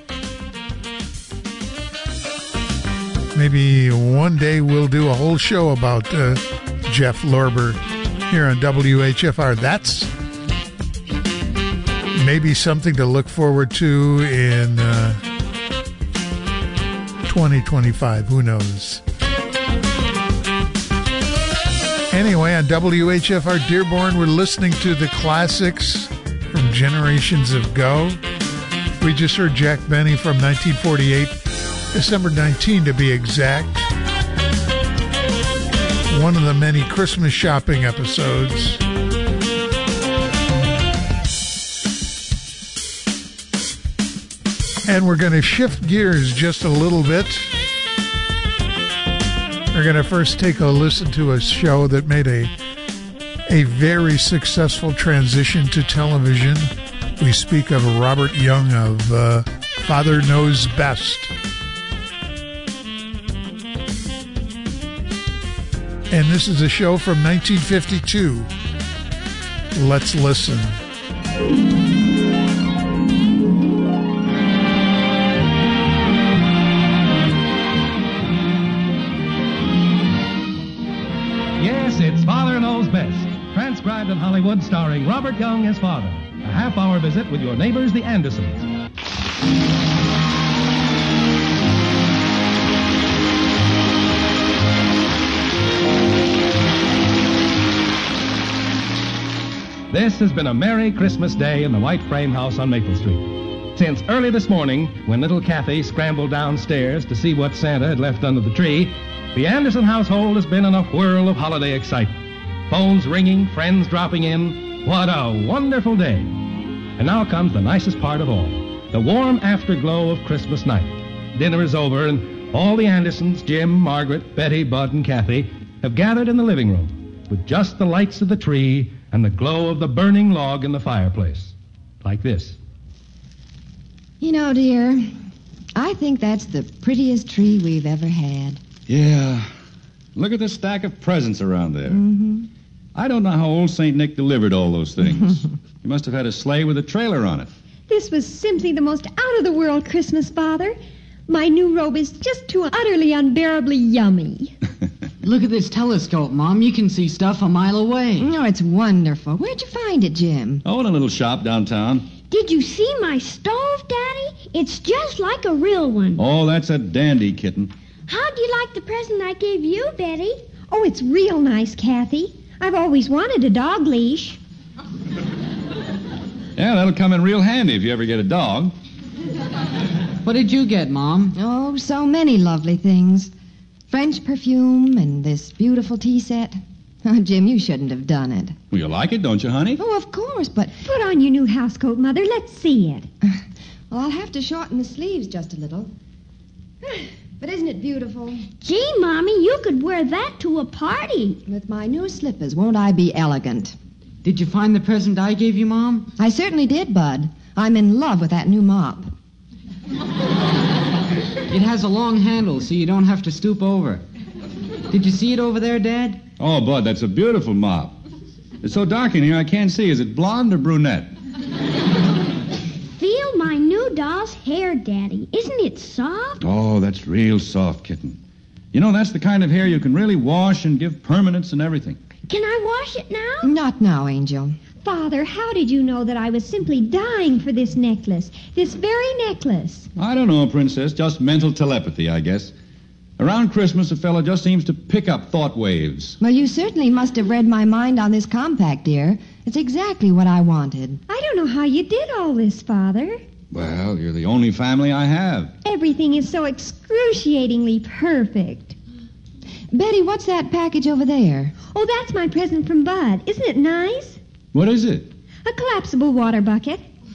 Maybe one day we'll do a whole show about Jeff Lorber here on WHFR. That's maybe something to look forward to in 2025. Who knows? Anyway, on WHFR Dearborn, we're listening to the classics from generations ago. We just heard Jack Benny from 1948, December 19 to be exact. One of the many Christmas shopping episodes. And we're going to shift gears just a little bit. We're going to first take a listen to a show that made a very successful transition to television. We speak of Robert Young of Father Knows Best. And this is a show from 1952. Let's listen. It's Father Knows Best, transcribed in Hollywood, starring Robert Young as father. A half-hour visit with your neighbors, the Andersons. This has been a Merry Christmas Day in the White Frame House on Maple Street. Since early this morning, when little Kathy scrambled downstairs to see what Santa had left under the tree, the Anderson household has been in a whirl of holiday excitement. Phones ringing, friends dropping in. What a wonderful day. And now comes the nicest part of all, the warm afterglow of Christmas night. Dinner is over, and all the Andersons, Jim, Margaret, Betty, Bud, and Kathy, have gathered in the living room with just the lights of the tree and the glow of the burning log in the fireplace. Like this. You know, dear, I think that's the prettiest tree we've ever had. Yeah. Look at the stack of presents around there. Mm-hmm. I don't know how old St. Nick delivered all those things. He must have had a sleigh with a trailer on it. This was simply the most out-of-the-world Christmas, Father. My new robe is just too utterly unbearably yummy. Look at this telescope, Mom. You can see stuff a mile away. Oh, it's wonderful. Where'd you find it, Jim? Oh, in a little shop downtown. Did you see my stove, Daddy? It's just like a real one. Oh, that's a dandy, kitten. How'd you like the present I gave you, Betty? Oh, it's real nice, Kathy. I've always wanted a dog leash. Yeah, that'll come in real handy if you ever get a dog. What did you get, Mom? Oh, so many lovely things. French perfume and this beautiful tea set. Oh, Jim, you shouldn't have done it. Well, you like it, don't you, honey? Oh, of course, but... Put on your new housecoat, Mother. Let's see it. Well, I'll have to shorten the sleeves just a little. But isn't it beautiful? Gee, Mommy, you could wear that to a party. With my new slippers, won't I be elegant? Did you find the present I gave you, Mom? I certainly did, Bud. I'm in love with that new mop. It has a long handle, so you don't have to stoop over. Did you see it over there, Dad? Oh, Bud, that's a beautiful mop. It's so dark in here I can't see. Is it blonde or brunette? Feel my new doll's hair, Daddy. Isn't it soft? Oh, that's real soft, kitten. You know, that's the kind of hair you can really wash and give permanence and everything. Can I wash it now? Not now, Angel. Father, how did you know that I was simply dying for this necklace? This very necklace. I don't know, Princess. Just mental telepathy, I guess. Around Christmas, a fella just seems to pick up thought waves. Well, you certainly must have read my mind on this compact, dear. It's exactly what I wanted. I don't know how you did all this, Father. Well, you're the only family I have. Everything is so excruciatingly perfect. Betty, what's that package over there? Oh, that's my present from Bud. Isn't it nice? What is it? A collapsible water bucket.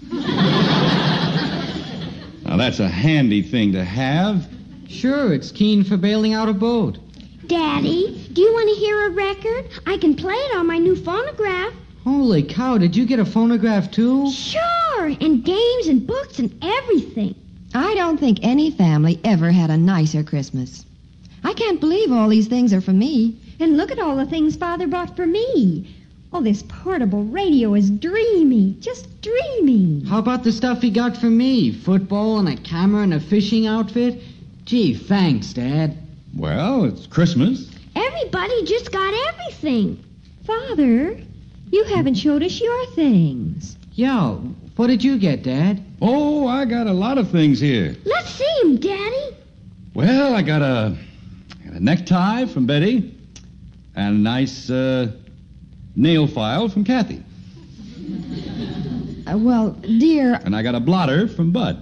Now, that's a handy thing to have. Sure, it's keen for bailing out a boat. Daddy, do you want to hear a record? I can play it on my new phonograph. Holy cow, did you get a phonograph, too? Sure, and games and books and everything. I don't think any family ever had a nicer Christmas. I can't believe all these things are for me. And look at all the things Father bought for me. Oh, this portable radio is dreamy, just dreamy. How about the stuff he got for me? Football and a camera and a fishing outfit? Gee, thanks, Dad. Well, it's Christmas. Everybody just got everything. Father, you haven't showed us your things. Yeah, what did you get, Dad? Oh, I got a lot of things here. Let's see 'em, Daddy. Well, I got a necktie from Betty and a nice nail file from Kathy. Well, dear... And I got a blotter from Bud.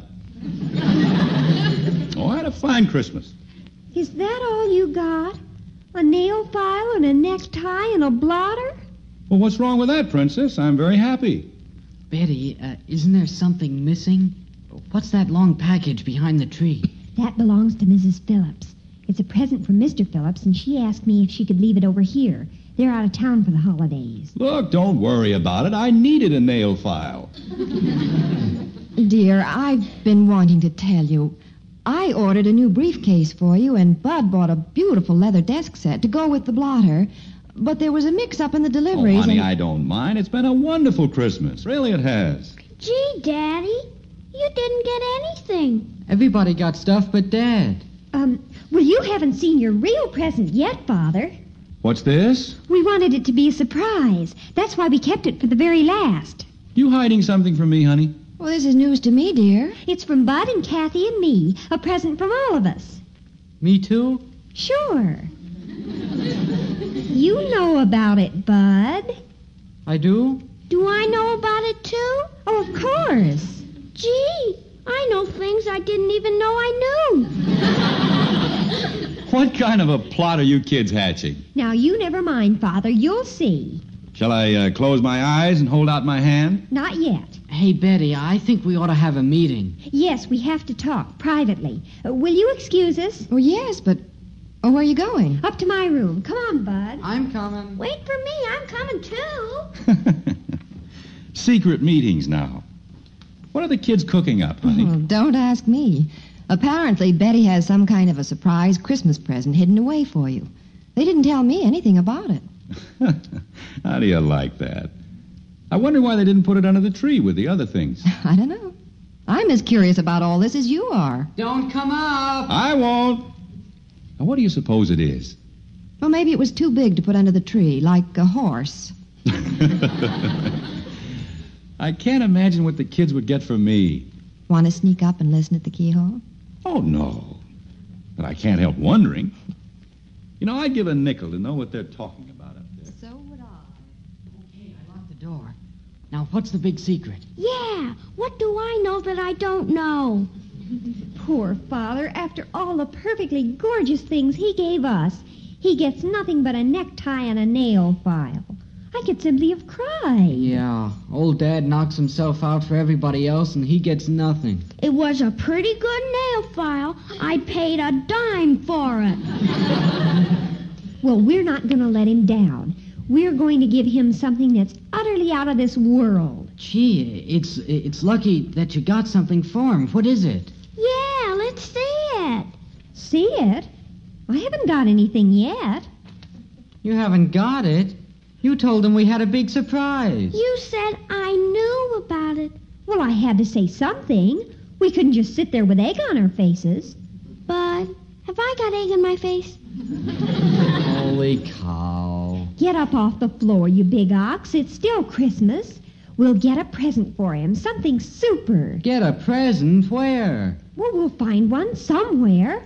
Oh, I had a fine Christmas. Is that all you got? A nail file and a necktie and a blotter? Well, what's wrong with that, Princess? I'm very happy. Betty, isn't there something missing? What's that long package behind the tree? That belongs to Mrs. Phillips. It's a present from Mr. Phillips, and she asked me if she could leave it over here. They're out of town for the holidays. Look, don't worry about it. I needed a nail file. Dear, I've been wanting to tell you. I ordered a new briefcase for you, and Bud bought a beautiful leather desk set to go with the blotter. But there was a mix-up in the deliveries. Oh, honey, I don't mind. It's been a wonderful Christmas. Really, it has. Gee, Daddy, you didn't get anything. Everybody got stuff but Dad. Well, you haven't seen your real present yet, Father. What's this? We wanted it to be a surprise. That's why we kept it for the very last. You hiding something from me, honey? Well, this is news to me, dear. It's from Bud and Kathy and me. A present from all of us. Me too? Sure. You know about it, Bud. I do? Do I know about it, too? Oh, of course. Gee, I know things I didn't even know I knew. What kind of a plot are you kids hatching? Now, you never mind, Father. You'll see. Shall I close my eyes and hold out my hand? Not yet. Hey, Betty, I think we ought to have a meeting. Yes, we have to talk privately. Will you excuse us? Oh, yes, but... Oh, where are you going? Up to my room. Come on, Bud. I'm coming. Wait for me. I'm coming, too. Secret meetings now. What are the kids cooking up, honey? Oh, don't ask me. Apparently, Betty has some kind of a surprise Christmas present hidden away for you. They didn't tell me anything about it. How do you like that? I wonder why they didn't put it under the tree with the other things. I don't know. I'm as curious about all this as you are. Don't come up. I won't. Now, what do you suppose it is? Well, maybe it was too big to put under the tree, like a horse. I can't imagine what the kids would get from me. Want to sneak up and listen at the keyhole? Oh, no. But I can't help wondering. You know, I'd give a nickel to know what they're talking about up there. So would I. Okay, I locked the door. Now, what's the big secret? Yeah, what do I know that I don't know? Poor Father, after all the perfectly gorgeous things he gave us, he gets nothing but a necktie and a nail file. I could simply have cried. Yeah, old Dad knocks himself out for everybody else, and he gets nothing. It was a pretty good nail file. I paid a dime for it. Well, we're not going to let him down. We're going to give him something that's utterly out of this world. Gee, it's lucky that you got something for him. What is it? Yeah, let's see it. See it? I haven't got anything yet. You haven't got it? You told him we had a big surprise. You said I knew about it. Well, I had to say something. We couldn't just sit there with egg on our faces. But have I got egg in my face? Holy cow. Get up off the floor, you big ox. It's still Christmas. We'll get a present for him, something super. Get a present? Where? Well, we'll find one somewhere.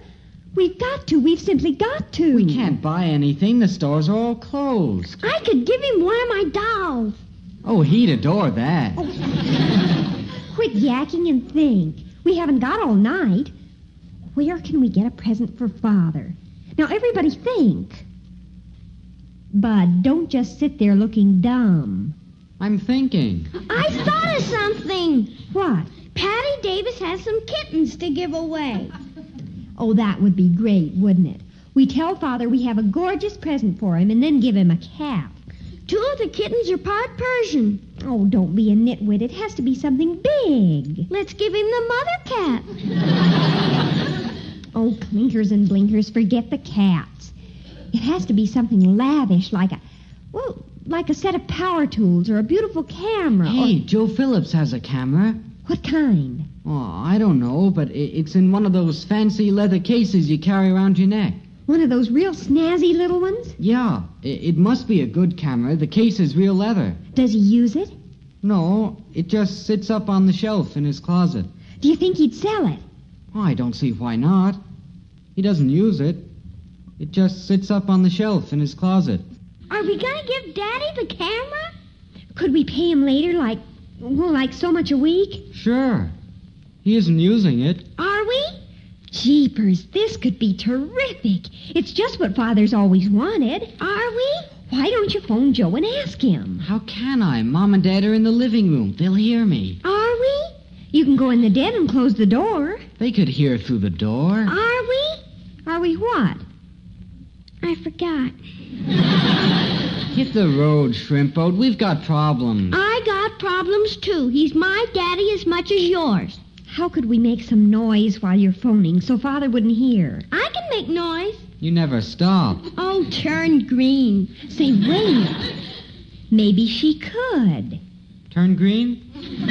We've got to. We've simply got to. We can't buy anything. The stores are all closed. I could give him one of my dolls. Oh, he'd adore that. Quit yakking and think. We haven't got all night. Where can we get a present for Father? Now, everybody think. Bud, don't just sit there looking dumb. I'm thinking. I thought of something. What? Patty Davis has some kittens to give away. Oh, that would be great, wouldn't it? We tell Father we have a gorgeous present for him and then give him a cap. 2 of the kittens are part Persian. Oh, don't be a nitwit. It has to be something big. Let's give him the mother cat. Oh, clinkers and blinkers, forget the cats. It has to be something lavish, like a set of power tools or a beautiful camera. Hey, Joe Phillips has a camera. What kind? Oh, I don't know, but it's in one of those fancy leather cases you carry around your neck. One of those real snazzy little ones? Yeah, it must be a good camera. The case is real leather. Does he use it? No, it just sits up on the shelf in his closet. Do you think he'd sell it? Oh, I don't see why not. He doesn't use it. It just sits up on the shelf in his closet. Are we going to give Daddy the camera? Could we pay him later, like so much a week? Sure. He isn't using it. Are we? Jeepers, this could be terrific. It's just what Father's always wanted. Are we? Why don't you phone Joe and ask him? How can I? Mom and Dad are in the living room. They'll hear me. Are we? You can go in the den and close the door. They could hear through the door. Are we? Are we what? I forgot. Hit the road, Shrimp Boat. We've got problems. I got problems, too. He's my daddy as much as yours. How could we make some noise while you're phoning so Father wouldn't hear? I can make noise. You never stop. Oh, turn green. Say, wait. Maybe she could. Turn green?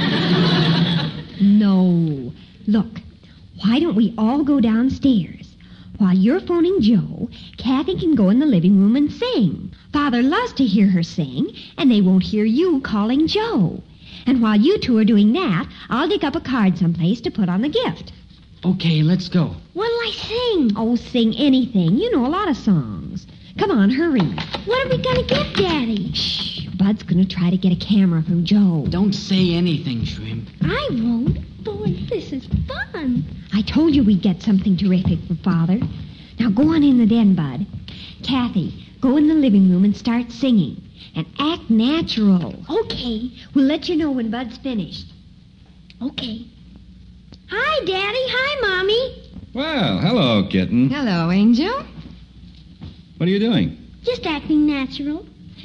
No. Look, why don't we all go downstairs? While you're phoning Joe, Kathy can go in the living room and sing. Father loves to hear her sing, and they won't hear you calling Joe. And while you two are doing that, I'll dig up a card someplace to put on the gift. Okay, let's go. What'll I sing? Oh, sing anything. You know a lot of songs. Come on, hurry. What are we going to give Daddy? Shh, Bud's going to try to get a camera from Joe. Don't say anything, Shrimp. I won't. Boy, this is fun. I told you we'd get something terrific for Father. Now go on in the den, Bud. Kathy, go in the living room and start singing. And act natural. Okay. We'll let you know when Bud's finished. Okay. Hi, Daddy. Hi, Mommy. Well, hello, kitten. Hello, Angel. What are you doing? Just acting natural.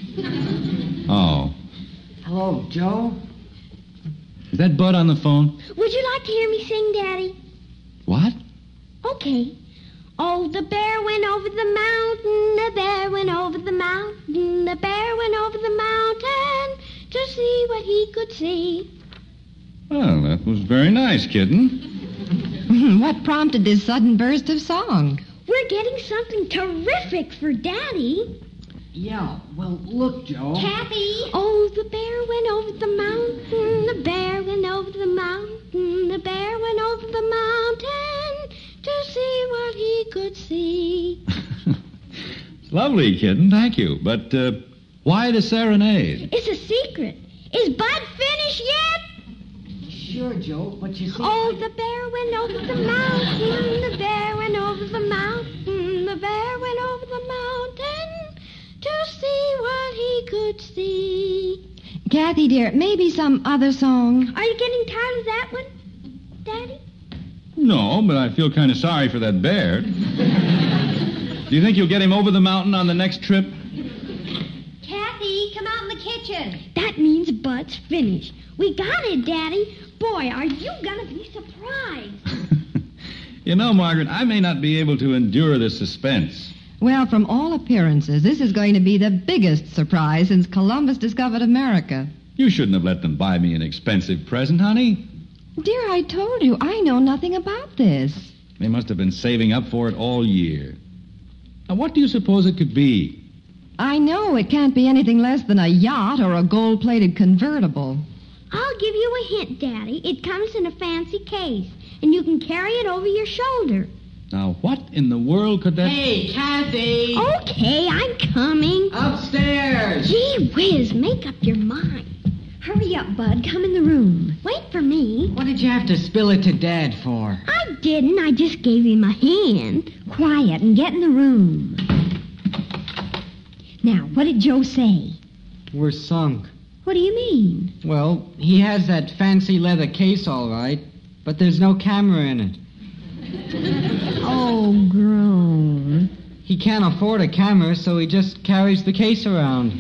Oh. Hello, Joe. Is that Bud on the phone? Would you like to hear me sing, Daddy? What? Okay. Oh, the bear went over the mountain, the bear went over the mountain, the bear went over the mountain to see what he could see. Well, that was very nice, kitten. What prompted this sudden burst of song? We're getting something terrific for Daddy. Yeah, well, look, Joe. Kathy! Oh, the bear went over the mountain, the bear went over the mountain, the bear went over the mountain to see what he could see. It's lovely, kitten, thank you. But why the serenade? It's a secret. Is Bud finished yet? Sure, Joe, but you see... Oh, the bear went over the mountain, the bear went over the mountain, the bear went over the mountain to see what he could see. Kathy, dear, maybe some other song. Are you getting tired of that one, Daddy? No, but I feel kind of sorry for that bear. Do you think you'll get him over the mountain on the next trip? Kathy, come out in the kitchen. That means Bud's finished. We got it, Daddy. Boy, are you going to be surprised. You know, Margaret, I may not be able to endure the suspense. Well, from all appearances, this is going to be the biggest surprise since Columbus discovered America. You shouldn't have let them buy me an expensive present, honey. Dear, I told you, I know nothing about this. They must have been saving up for it all year. Now, what do you suppose it could be? I know it can't be anything less than a yacht or a gold-plated convertible. I'll give you a hint, Daddy. It comes in a fancy case, and you can carry it over your shoulder. Now, what in the world could that... Hey, Kathy! Okay, I'm coming. Upstairs! Gee whiz, make up your mind. Hurry up, Bud. Come in the room. Wait for me. What did you have to spill it to Dad for? I didn't. I just gave him a hand. Quiet and get in the room. Now, what did Joe say? We're sunk. What do you mean? Well, he has that fancy leather case, all right, but there's no camera in it. Oh, groan. He can't afford a camera, so he just carries the case around.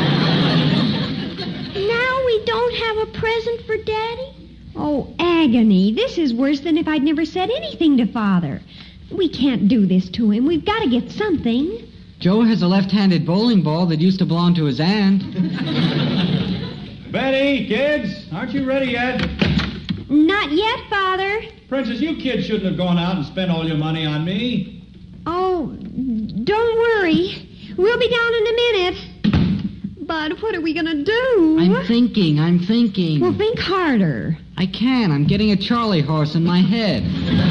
Now we don't have a present for Daddy? Oh, agony. This is worse than if I'd never said anything to Father. We can't do this to him. We've got to get something. Joe has a left-handed bowling ball that used to belong to his aunt. Betty, kids, aren't you ready yet? Not yet, Father. Princess, you kids shouldn't have gone out and spent all your money on me. Oh, don't worry. We'll be down in a minute. Bud, what are we going to do? I'm thinking. Well, think harder. I can. I'm getting a Charlie horse in my head.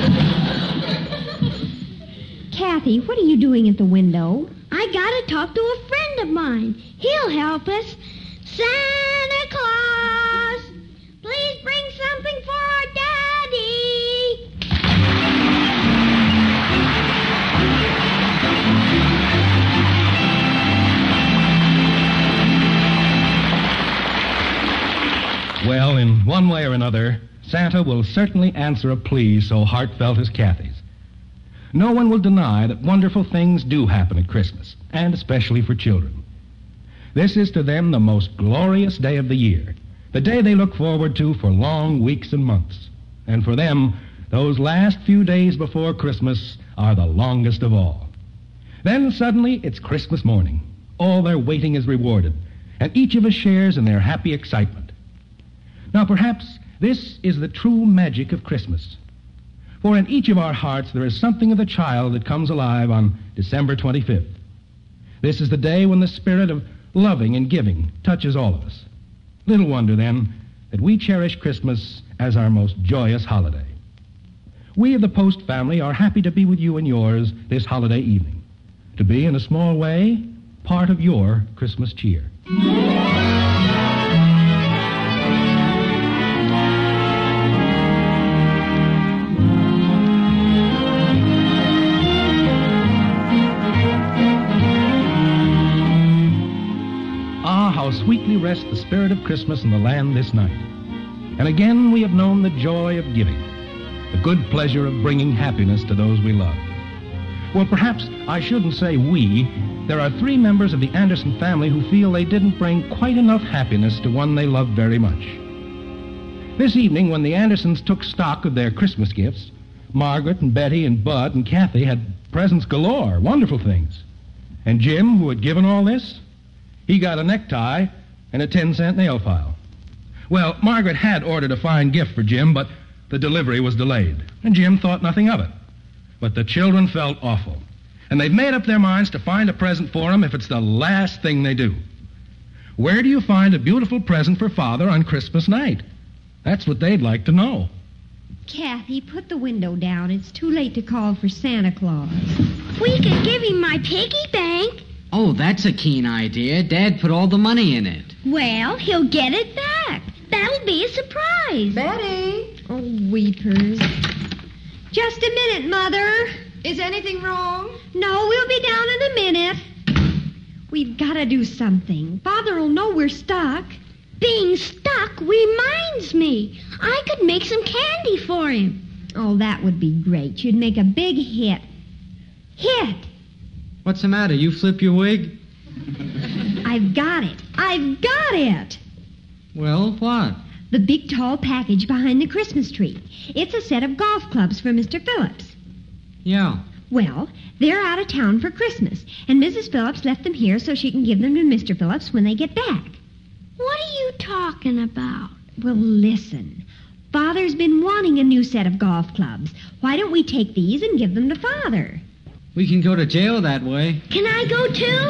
Kathy, what are you doing at the window? I gotta talk to a friend of mine. He'll help us. Santa Claus, please bring something for our Daddy. Well, in one way or another, Santa will certainly answer a plea so heartfelt as Kathy's. No one will deny that wonderful things do happen at Christmas, and especially for children. This is to them the most glorious day of the year, the day they look forward to for long weeks and months. And for them, those last few days before Christmas are the longest of all. Then suddenly it's Christmas morning. All their waiting is rewarded, and each of us shares in their happy excitement. Now perhaps this is the true magic of Christmas. For in each of our hearts there is something of the child that comes alive on December 25th. This is the day when the spirit of loving and giving touches all of us. Little wonder, then, that we cherish Christmas as our most joyous holiday. We of the Post family are happy to be with you and yours this holiday evening, to be, in a small way, part of your Christmas cheer. How sweetly rests the spirit of Christmas in the land this night. And again we have known the joy of giving, the good pleasure of bringing happiness to those we love. Well, perhaps I shouldn't say we. There are 3 members of the Anderson family who feel they didn't bring quite enough happiness to one they loved very much. This evening, when the Andersons took stock of their Christmas gifts, Margaret and Betty and Bud and Kathy had presents galore, wonderful things. And Jim, who had given all this, he got a necktie and a 10-cent nail file. Well, Margaret had ordered a fine gift for Jim, but the delivery was delayed, and Jim thought nothing of it. But the children felt awful, and they've made up their minds to find a present for him if it's the last thing they do. Where do you find a beautiful present for Father on Christmas night? That's what they'd like to know. Kathy, put the window down. It's too late to call for Santa Claus. We could give him my piggy bank. Oh, that's a keen idea. Dad put all the money in it. Well, he'll get it back. That'll be a surprise. Betty! Oh, weepers. Just a minute, Mother. Is anything wrong? No, we'll be down in a minute. We've got to do something. Father'll know we're stuck. Being stuck reminds me. I could make some candy for him. Oh, that would be great. You'd make a big hit. Hit! What's the matter? You flip your wig? I've got it. I've got it. Well, what? The big, tall package behind the Christmas tree. It's a set of golf clubs for Mr. Phillips. Yeah. Well, they're out of town for Christmas, and Mrs. Phillips left them here so she can give them to Mr. Phillips when they get back. What are you talking about? Well, listen. Father's been wanting a new set of golf clubs. Why don't we take these and give them to Father? We can go to jail that way. Can I go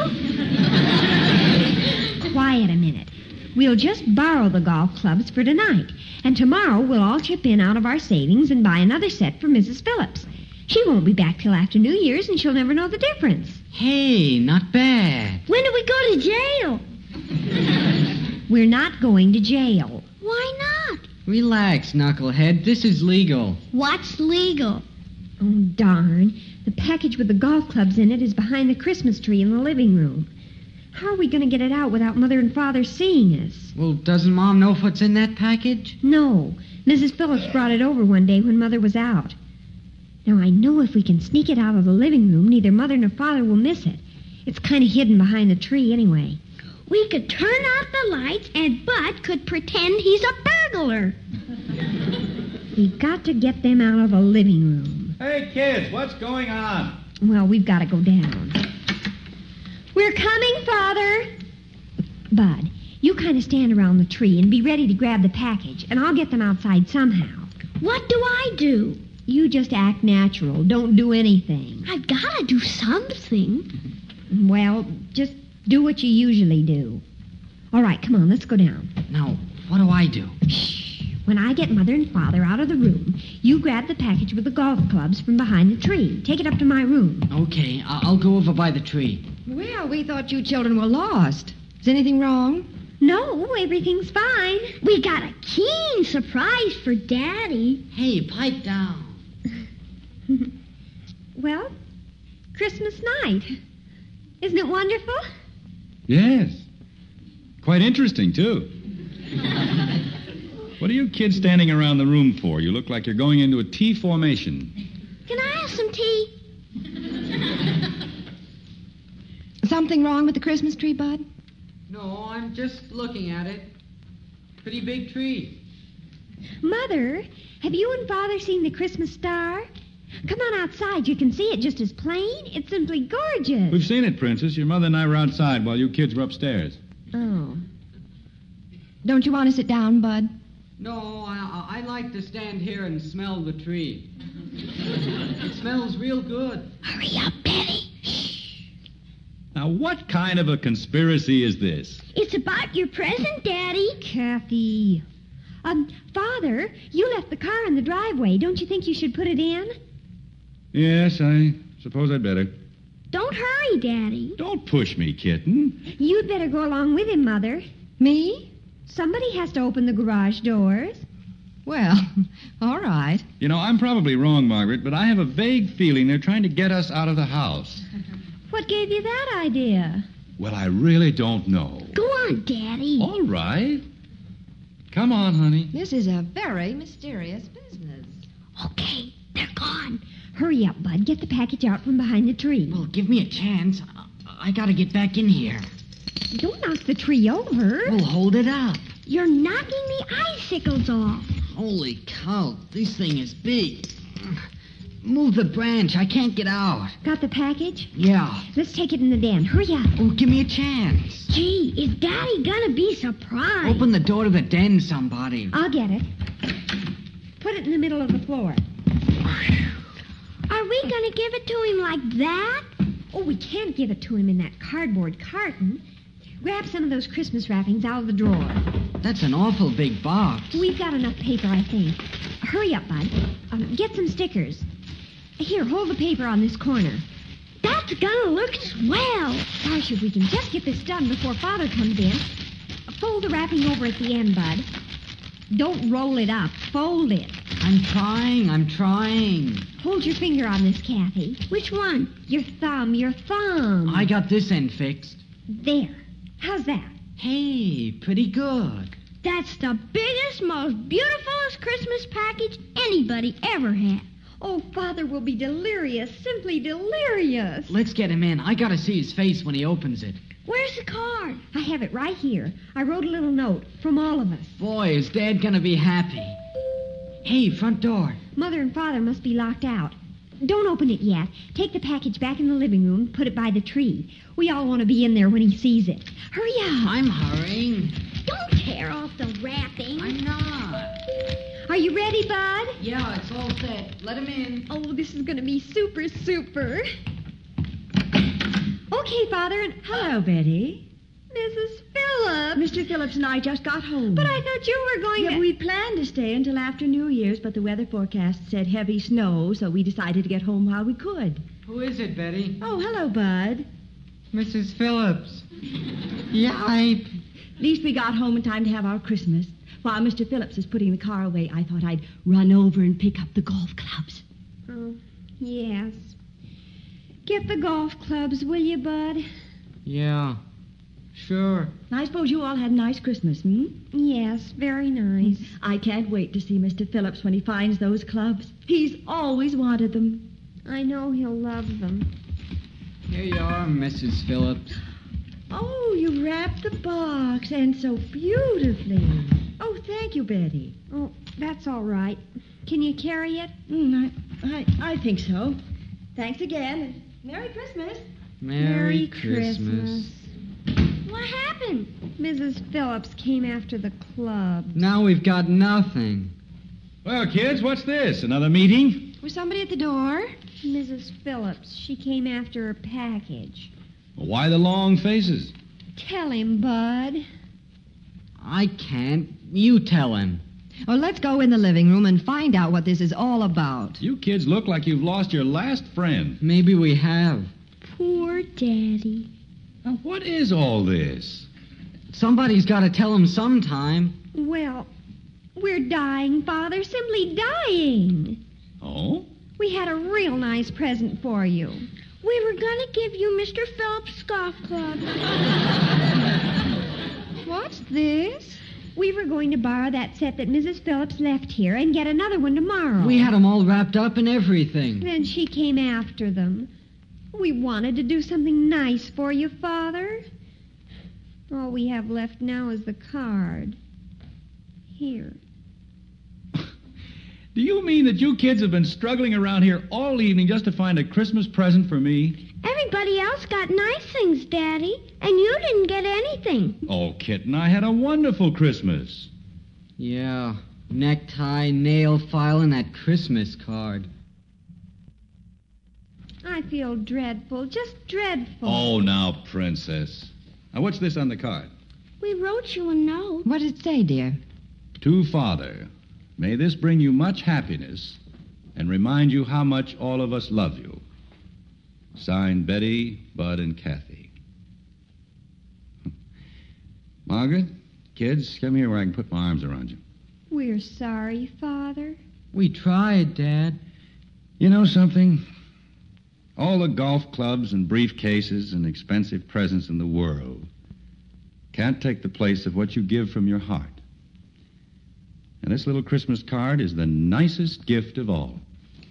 too? Quiet a minute. We'll just borrow the golf clubs for tonight, and tomorrow we'll all chip in out of our savings and buy another set for Mrs. Phillips. She won't be back till after New Year's, and she'll never know the difference. Hey, not bad. When do we go to jail? We're not going to jail. Why not? Relax, knucklehead. This is legal. What's legal? Oh, darn. The package with the golf clubs in it is behind the Christmas tree in the living room. How are we going to get it out without Mother and Father seeing us? Well, doesn't Mom know what's in that package? No. Mrs. Phillips brought it over one day when Mother was out. Now, I know if we can sneak it out of the living room, neither Mother nor Father will miss it. It's kind of hidden behind the tree anyway. We could turn out the lights, and Bud could pretend he's a burglar. We've got to get them out of the living room. Hey, kids, what's going on? Well, we've got to go down. We're coming, Father. Bud, you kind of stand around the tree and be ready to grab the package, and I'll get them outside somehow. What do I do? You just act natural. Don't do anything. I've got to do something. Well, just do what you usually do. All right, come on, let's go down. Now, what do I do? Shh. When I get Mother and Father out of the room, you grab the package with the golf clubs from behind the tree. Take it up to my room. Okay, I'll go over by the tree. Well, we thought you children were lost. Is anything wrong? No, everything's fine. We got a keen surprise for Daddy. Hey, pipe down. Well, Christmas night. Isn't it wonderful? Yes. Quite interesting, too. What are you kids standing around the room for? You look like you're going into a T formation. Can I have some tea? Something wrong with the Christmas tree, Bud? No, I'm just looking at it. Pretty big tree. Mother, have you and Father seen the Christmas star? Come on outside. You can see it just as plain. It's simply gorgeous. We've seen it, Princess. Your mother and I were outside while you kids were upstairs. Oh. Don't you want to sit down, Bud? No, I like to stand here and smell the tree. It smells real good. Hurry up, Betty. Now, what kind of a conspiracy is this? It's about your present, Daddy. Kathy. Father, you left the car in the driveway. Don't you think you should put it in? Yes, I suppose I'd better. Don't hurry, Daddy. Don't push me, kitten. You'd better go along with him, Mother. Me? Somebody has to open the garage doors. Well, all right. You know, I'm probably wrong, Margaret, but I have a vague feeling they're trying to get us out of the house. What gave you that idea? Well, I really don't know. Go on, Daddy. All right. Come on, honey. This is a very mysterious business. Okay, they're gone. Hurry up, Bud. Get the package out from behind the tree. Well, give me a chance. I gotta get back in here. Don't knock the tree over. Well, hold it up. You're knocking the icicles off. Holy cow, this thing is big. Move the branch. I can't get out. Got the package? Yeah. Let's take it in the den. Hurry up. Oh, give me a chance. Gee, is Daddy gonna be surprised? Open the door to the den, somebody. I'll get it. Put it in the middle of the floor. Are we gonna give it to him like that? Oh, we can't give it to him in that cardboard carton. Grab some of those Christmas wrappings out of the drawer. That's an awful big box. We've got enough paper, I think. Hurry up, Bud. Get some stickers. Here, hold the paper on this corner. That's gonna look swell. Gosh, if we can just get this done before Father comes in. Fold the wrapping over at the end, Bud. Don't roll it up. Fold it. I'm trying. Hold your finger on this, Kathy. Which one? Your thumb. I got this end fixed. There. How's that? Hey, pretty good. That's the biggest, most beautifulest Christmas package anybody ever had. Oh, Father will be delirious, simply delirious. Let's get him in. I gotta see his face when he opens it. Where's the card? I have it right here. I wrote a little note from all of us. Boy, is Dad gonna be happy. Hey, front door. Mother and Father must be locked out. Don't open it yet. Take the package back in the living room, put it by the tree. We all want to be in there when he sees it. Hurry up. I'm hurrying. Don't tear off the wrapping. I'm not. Are you ready, Bud? Yeah, it's all set. Let him in. Oh, this is going to be super. Okay, Father, and... Hello, Betty. Mrs. Phillips! Mr. Phillips and I just got home. But I thought you were going to... We planned to stay until after New Year's, but the weather forecast said heavy snow, so we decided to get home while we could. Who is it, Betty? Oh, hello, Bud. Mrs. Phillips. Yipe. At least we got home in time to have our Christmas. While Mr. Phillips is putting the car away, I thought I'd run over and pick up the golf clubs. Oh, yes. Get the golf clubs, will you, Bud? Yeah, sure. I suppose you all had a nice Christmas, hmm? Yes, very nice. I can't wait to see Mr. Phillips when he finds those clubs. He's always wanted them. I know he'll love them. Here you are, Mrs. Phillips. Oh, you wrapped the box, and so beautifully. Oh, thank you, Betty. Oh, that's all right. Can you carry it? I think so. Thanks again. Merry Christmas. Merry Christmas. What happened? Mrs. Phillips came after the club. Now we've got nothing. Well, kids, what's this? Another meeting? Was somebody at the door? Mrs. Phillips. She came after her package. Well, why the long faces? Tell him, Bud. I can't. You tell him. Well, let's go in the living room and find out what this is all about. You kids look like you've lost your last friend. Maybe we have. Poor Daddy. Now, what is all this? Somebody's got to tell him sometime. Well, we're dying, Father. Simply dying. Oh? We had a real nice present for you. We were going to give you Mr. Phillips' golf club. What's this? We were going to borrow that set that Mrs. Phillips left here and get another one tomorrow. We had them all wrapped up and everything. Then she came after them. We wanted to do something nice for you, Father. All we have left now is the card. Here. Do you mean that you kids have been struggling around here all evening just to find a Christmas present for me? Everybody else got nice things, Daddy, and you didn't get anything. Oh, Kitten, I had a wonderful Christmas. Yeah, necktie, nail file, and that Christmas card. I feel dreadful, just dreadful. Oh, now, Princess. Now, what's this on the card? We wrote you a note. What does it say, dear? To Father, may this bring you much happiness and remind you how much all of us love you. Signed, Betty, Bud, and Kathy. Margaret, kids, come here where I can put my arms around you. We're sorry, Father. We tried, Dad. You know something? All the golf clubs and briefcases and expensive presents in the world can't take the place of what you give from your heart. And this little Christmas card is the nicest gift of all.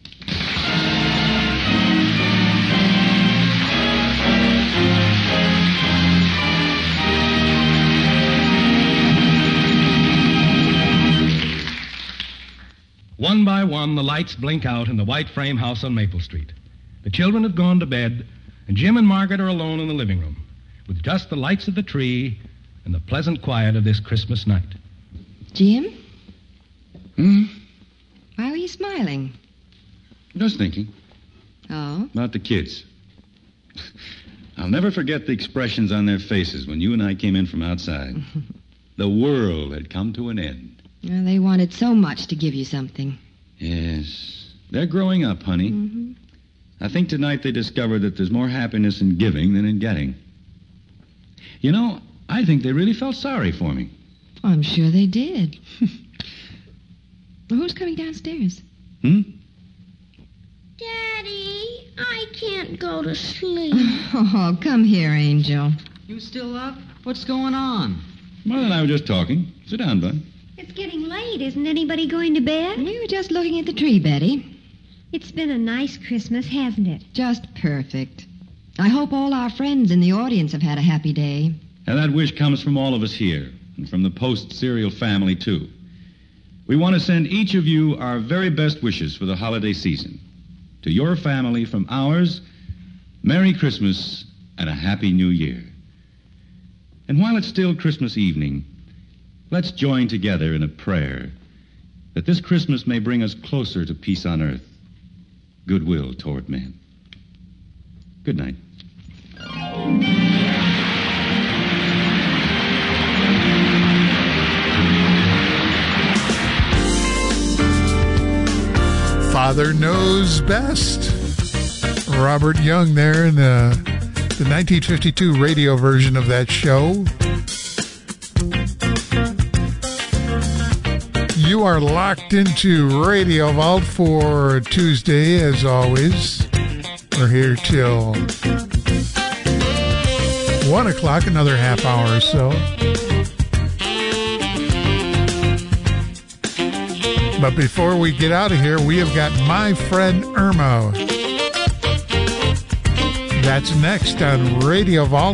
One by one, the lights blink out in the white frame house on Maple Street. The children have gone to bed, and Jim and Margaret are alone in the living room, with just the lights of the tree and the pleasant quiet of this Christmas night. Jim? Hmm? Why were you smiling? Just thinking. Oh? About the kids. I'll never forget the expressions on their faces when you and I came in from outside. The world had come to an end. Well, they wanted so much to give you something. Yes. They're growing up, honey. Mm-hmm. I think tonight they discovered that there's more happiness in giving than in getting. You know, I think they really felt sorry for me. I'm sure they did. Who's coming downstairs? Hmm? Daddy, I can't go to sleep. Oh, come here, Angel. You still up? What's going on? Mother and I were just talking. Sit down, Bud. It's getting late. Isn't anybody going to bed? We were just looking at the tree, Betty. It's been a nice Christmas, hasn't it? Just perfect. I hope all our friends in the audience have had a happy day. And that wish comes from all of us here, and from the post-serial family, too. We want to send each of you our very best wishes for the holiday season. To your family from ours, Merry Christmas and a Happy New Year. And while it's still Christmas evening, let's join together in a prayer that this Christmas may bring us closer to peace on earth, goodwill toward men. Good night. Father Knows Best. Robert Young there in the 1952 radio version of that show. You are locked into Radio Vault for Tuesday, as always. We're here till 1 o'clock, another half hour or so. But before we get out of here, we have got My Friend Irma. That's next on Radio Vault.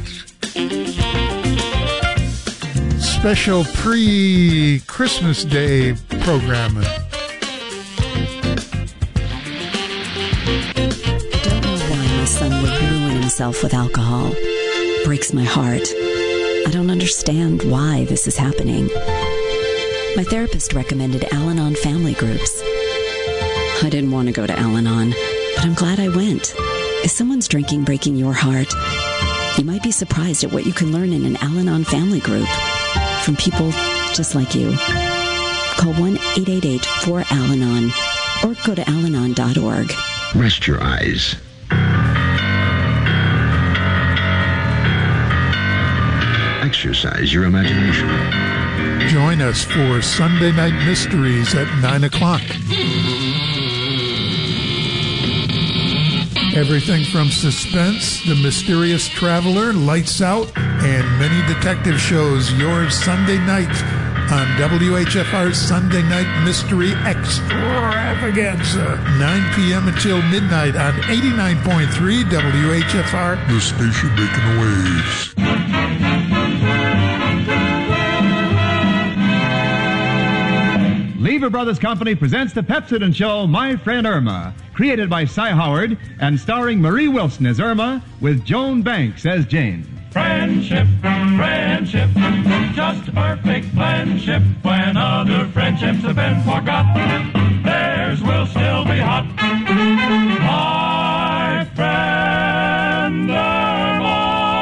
Special pre-Christmas Day program. I don't know why my son would ruin himself with alcohol. Breaks my heart. I don't understand why this is happening. My therapist recommended Al-Anon family groups. I didn't want to go to Al-Anon, but I'm glad I went. Is someone's drinking breaking your heart? You might be surprised at what you can learn in an Al-Anon family group from people just like you. Call 1-888-4-AL-ANON or go to alanon.org. Rest your eyes. Exercise your imagination. Join us for Sunday Night Mysteries at 9 o'clock. Everything from suspense, The Mysterious Traveler, Lights Out, and many detective shows. Your Sunday night on WHFR's Sunday Night Mystery Extravaganza. 9 p.m. until midnight on 89.3 WHFR. The station making the waves. Lever Brothers Company presents the Pepsodent Show, My Friend Irma, created by Cy Howard and starring Marie Wilson as Irma with Joan Banks as Jane. Friendship, friendship, just perfect friendship. When other friendships have been forgot, theirs will still be hot. My friend Irma.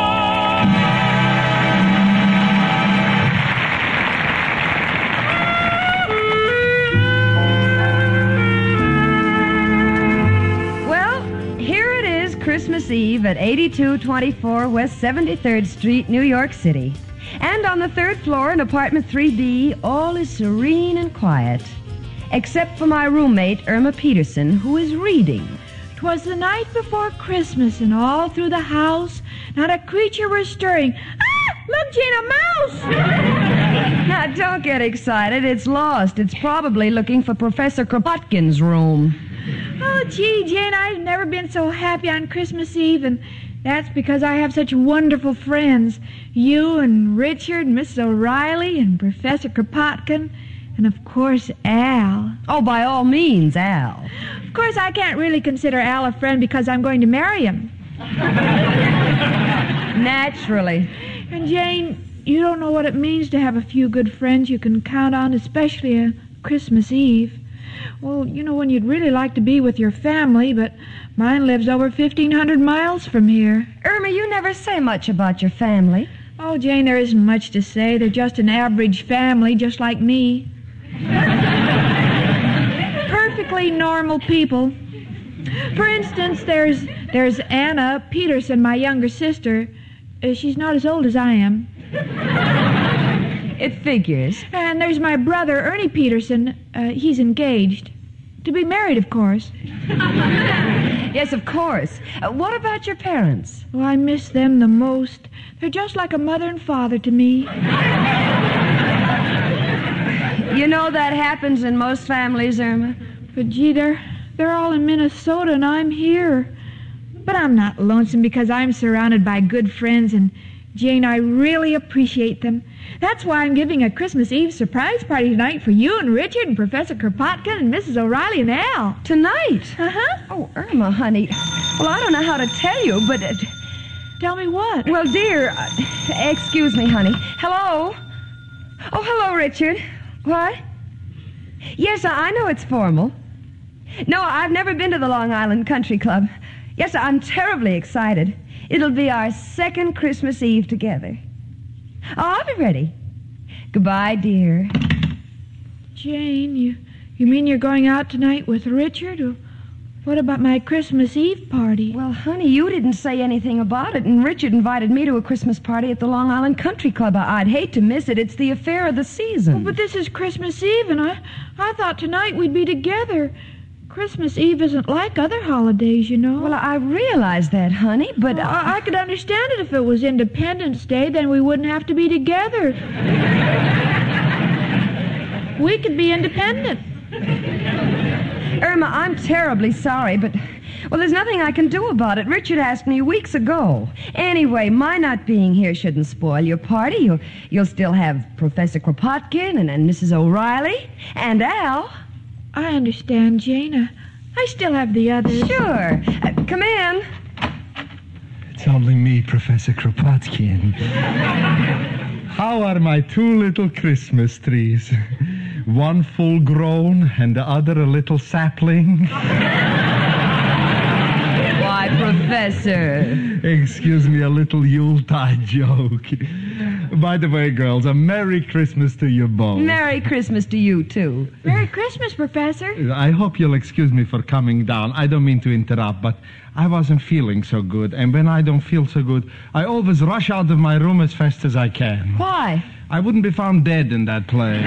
Christmas Eve at 8224 West 73rd Street, New York City. And on the third floor in apartment 3B, all is serene and quiet. Except for my roommate, Irma Peterson, who is reading. 'Twas the night before Christmas, and all through the house, not a creature was stirring. Ah! Look, Jane, a mouse! Now, don't get excited. It's lost. It's probably looking for Professor Kropotkin's room. Oh, gee, Jane, I've never been so happy on Christmas Eve, and that's because I have such wonderful friends. You and Richard, and Mrs. O'Reilly, and Professor Kropotkin, and, of course, Al. Oh, by all means, Al. Of course, I can't really consider Al a friend because I'm going to marry him. Naturally. And, Jane, you don't know what it means to have a few good friends you can count on, especially on Christmas Eve. Well, you know, when you'd really like to be with your family, but mine lives over 1,500 miles from here. Irma, you never say much about your family. Oh, Jane, there isn't much to say. They're just an average family, just like me. Perfectly normal people. For instance, there's Anna Peterson, my younger sister. She's not as old as I am. It figures. And there's my brother, Ernie Peterson. He's engaged. To be married, of course. Yes, of course. What about your parents? Oh, I miss them the most. They're just like a mother and father to me. You know that happens in most families, Irma. But, gee, they're all in Minnesota, and I'm here. But I'm not lonesome because I'm surrounded by good friends, and, Jane, I really appreciate them. That's why I'm giving a Christmas Eve surprise party tonight for you and Richard and Professor Kropotkin and Mrs. O'Reilly and Al. Tonight? Uh-huh. Oh, Irma, honey. Well, I don't know how to tell you, but... Tell me what? Well, dear, excuse me, honey. Hello? Oh, hello, Richard. What? Yes, I know it's formal. No, I've never been to the Long Island Country Club. Yes, I'm terribly excited. It'll be our second Christmas Eve together. Oh, I'll be ready. Goodbye, dear. Jane, you You mean you're going out tonight with Richard? Or what about my Christmas Eve party? Well, honey, you didn't say anything about it, and Richard invited me to a Christmas party at the Long Island Country Club. I'd hate to miss it. It's the affair of the season. Well, but this is Christmas Eve, and I thought tonight we'd be together. Christmas Eve isn't like other holidays, you know. Well, I realize that, honey, but... Well, I could understand it if it was Independence Day, then we wouldn't have to be together. We could be independent. Irma, I'm terribly sorry, but... Well, there's nothing I can do about it. Richard asked me weeks ago. Anyway, my not being here shouldn't spoil your party. You'll still have Professor Kropotkin and Mrs. O'Reilly and Al. I understand, Jane. I still have the others. Sure. Come in. It's only me, Professor Kropotkin. How are my two little Christmas trees? One full grown and the other a little sapling. Why, Professor? Excuse me, a little Yuletide joke. By the way, girls, a Merry Christmas to you both. Merry Christmas to you, too. Merry Christmas, Professor. I hope you'll excuse me for coming down. I don't mean to interrupt, but I wasn't feeling so good. And when I don't feel so good, I always rush out of my room as fast as I can. Why? I wouldn't be found dead in that play.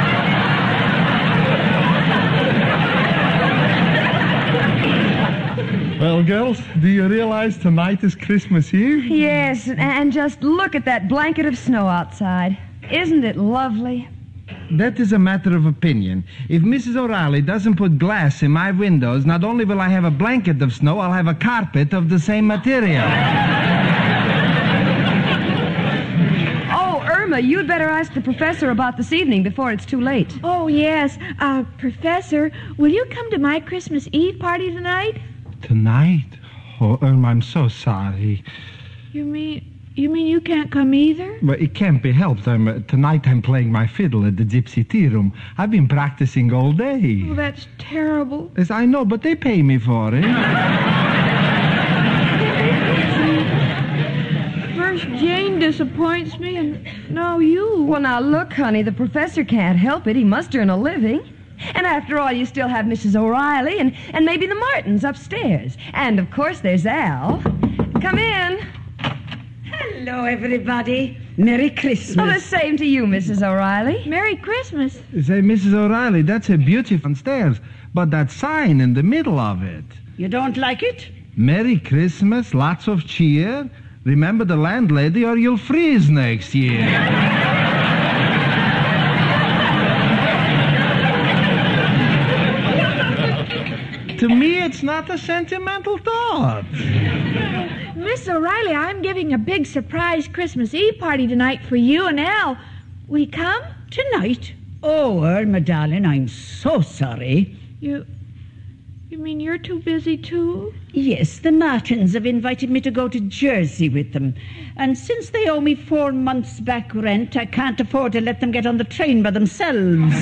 Well, girls, do you realize tonight is Christmas Eve? Yes, and just look at that blanket of snow outside. Isn't it lovely? That is a matter of opinion. If Mrs. O'Reilly doesn't put glass in my windows, not only will I have a blanket of snow, I'll have a carpet of the same material. Oh, Irma, you'd better ask the professor about this evening before it's too late. Oh, yes. Professor, will you come to my Christmas Eve party tonight? Tonight? Oh, Irma, I'm so sorry. You mean you can't come either? Well, it can't be helped. Tonight I'm playing my fiddle at the Gypsy Tea Room. I've been practicing all day. Oh, that's terrible. Yes, I know, but they pay me for it. First Jane disappoints me, and now you. Well, now look, honey, the professor can't help it. He must earn a living. And after all, you still have Mrs. O'Reilly and maybe the Martins upstairs. And, of course, there's Al. Come in. Hello, everybody. Merry Christmas. Oh, the same to you, Mrs. O'Reilly. Merry Christmas. Say, Mrs. O'Reilly, that's a beautiful stairs, but that sign in the middle of it. You don't like it? Merry Christmas, lots of cheer. Remember the landlady or you'll freeze next year. To me, it's not a sentimental thought. Miss O'Reilly, I'm giving a big surprise Christmas Eve party tonight for you and Al. Will you come? Tonight? Oh, Irma, darling, I'm so sorry. You mean you're too busy, too? Yes, the Martins have invited me to go to Jersey with them. And since they owe me 4 months back rent, I can't afford to let them get on the train by themselves.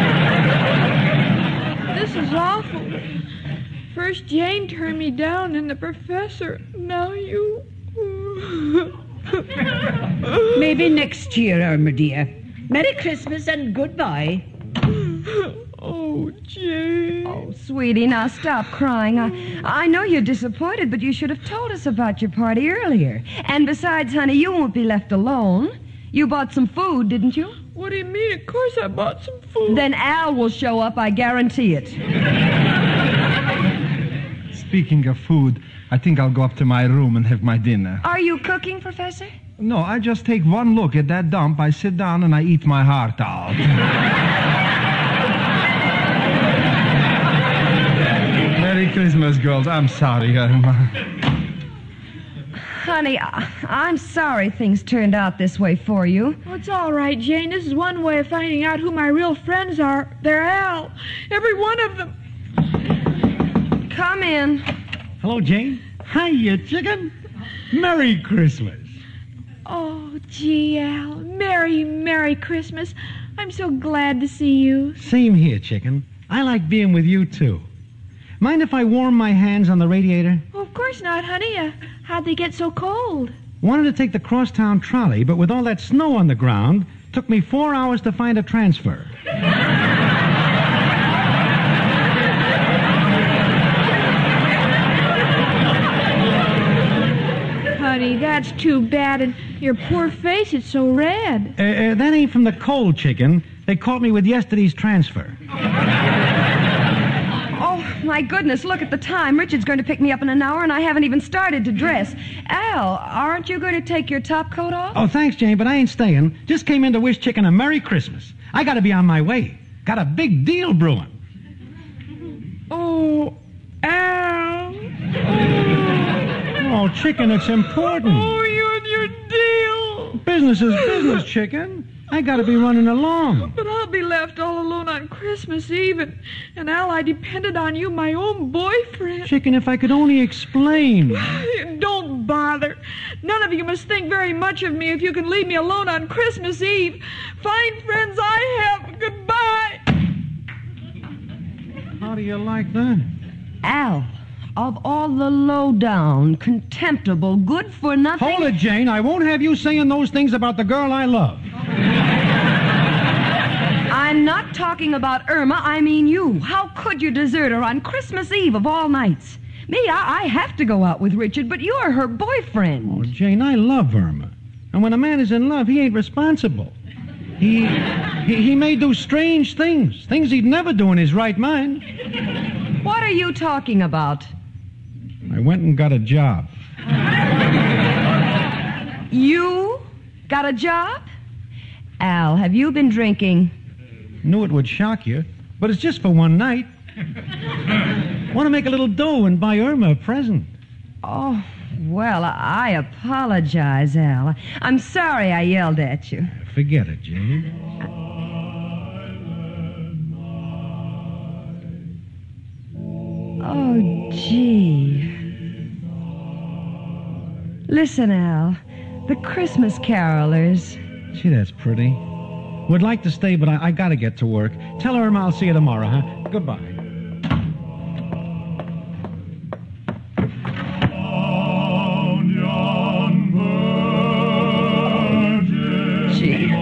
This is awful. First Jane turned me down, and the professor. Now you. Maybe next year, Irma, dear. Merry Christmas and goodbye. Oh, Jane. Oh, sweetie, now stop crying. I know you're disappointed, but you should have told us about your party earlier. And besides, honey, you won't be left alone. You bought some food, didn't you? What do you mean? Of course I bought some food. Then Al will show up, I guarantee it. Speaking of food, I think I'll go up to my room and have my dinner. Are you cooking, Professor? No, I just take one look at that dump, I sit down, and I eat my heart out. Merry Christmas, girls. I'm sorry, Irma. Honey, I'm sorry things turned out this way for you. Oh, it's all right, Jane. This is one way of finding out who my real friends are. They're Al. Every one of them. Come in. Hello, Jane. Hiya, chicken. Merry Christmas. Oh, gee, Al. Merry Christmas. I'm so glad to see you. Same here, chicken. I like being with you, too. Mind if I warm my hands on the radiator? Oh, of course not, honey. How'd they get so cold? Wanted to take the crosstown trolley, but with all that snow on the ground, took me 4 hours to find a transfer. that's too bad. And your poor face is so red. That ain't from the cold, chicken. They caught me with yesterday's transfer. Oh, my goodness, look at the time. Richard's going to pick me up in an hour, and I haven't even started to dress. Al, aren't you going to take your top coat off? Oh, thanks, Jane, but I ain't staying. Just came in to wish Chicken a Merry Christmas. I gotta be on my way. Got a big deal brewing. Oh, Al. Oh, Chicken, it's important. Oh, you and your deal. Business is business, Chicken. I gotta be running along. But I'll be left all alone on Christmas Eve, and Al, I depended on you, my own boyfriend. Chicken, if I could only explain. Don't bother. None of you must think very much of me if you can leave me alone on Christmas Eve. Fine friends I have. Goodbye. How do you like that? Al, of all the low-down, contemptible, good-for-nothing... Hold it, Jane. I won't have you saying those things about the girl I love. I'm not talking about Irma. I mean you. How could you desert her on Christmas Eve of all nights? Me, I have to go out with Richard, but you're her boyfriend. Oh, Jane, I love Irma. And when a man is in love, he ain't responsible. He may do strange things he'd never do in his right mind. What are you talking about? I went and got a job. You got a job? Al, have you been drinking? Knew it would shock you, but it's just for one night. Want to make a little dough and buy Irma a present. Oh, well, I apologize, Al. I'm sorry I yelled at you. Forget it, Jane. Oh, gee. Listen, Al. The Christmas carolers. Gee, that's pretty. Would like to stay, but I gotta get to work. Tell Irma I'll see you tomorrow, huh? Goodbye. Gee.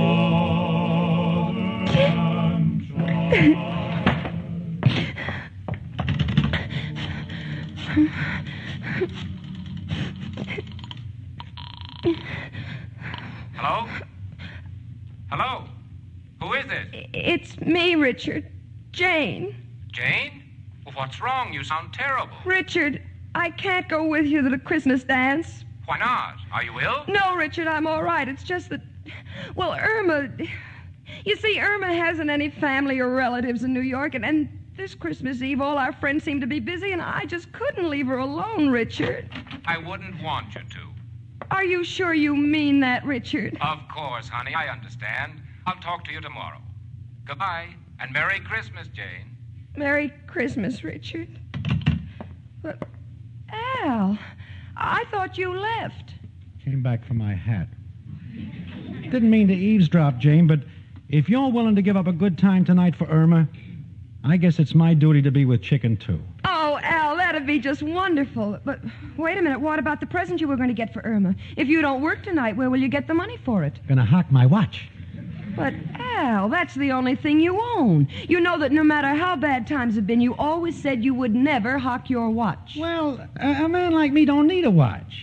Hello? Hello? Who is it? It's me, Richard. Jane. Jane? Well, what's wrong? You sound terrible. Richard, I can't go with you to the Christmas dance. Why not? Are you ill? No, Richard, I'm all right. It's just that, well, Irma... You see, Irma hasn't any family or relatives in New York, and this Christmas Eve, all our friends seem to be busy, and I just couldn't leave her alone, Richard. I wouldn't want you to. Are you sure you mean that, Richard? Of course, honey, I understand. I'll talk to you tomorrow. Goodbye, and Merry Christmas, Jane. Merry Christmas, Richard. But, Al, I thought you left. Came back for my hat. Didn't mean to eavesdrop, Jane, but if you're willing to give up a good time tonight for Irma, I guess it's my duty to be with Chicken, too. Oh, Al, that'd be just wonderful. But wait a minute, what about the present you were going to get for Irma? If you don't work tonight, where will you get the money for it? Gonna hock my watch. But, Al, that's the only thing you own. You know that no matter how bad times have been, you always said you would never hock your watch. Well, a man like me don't need a watch.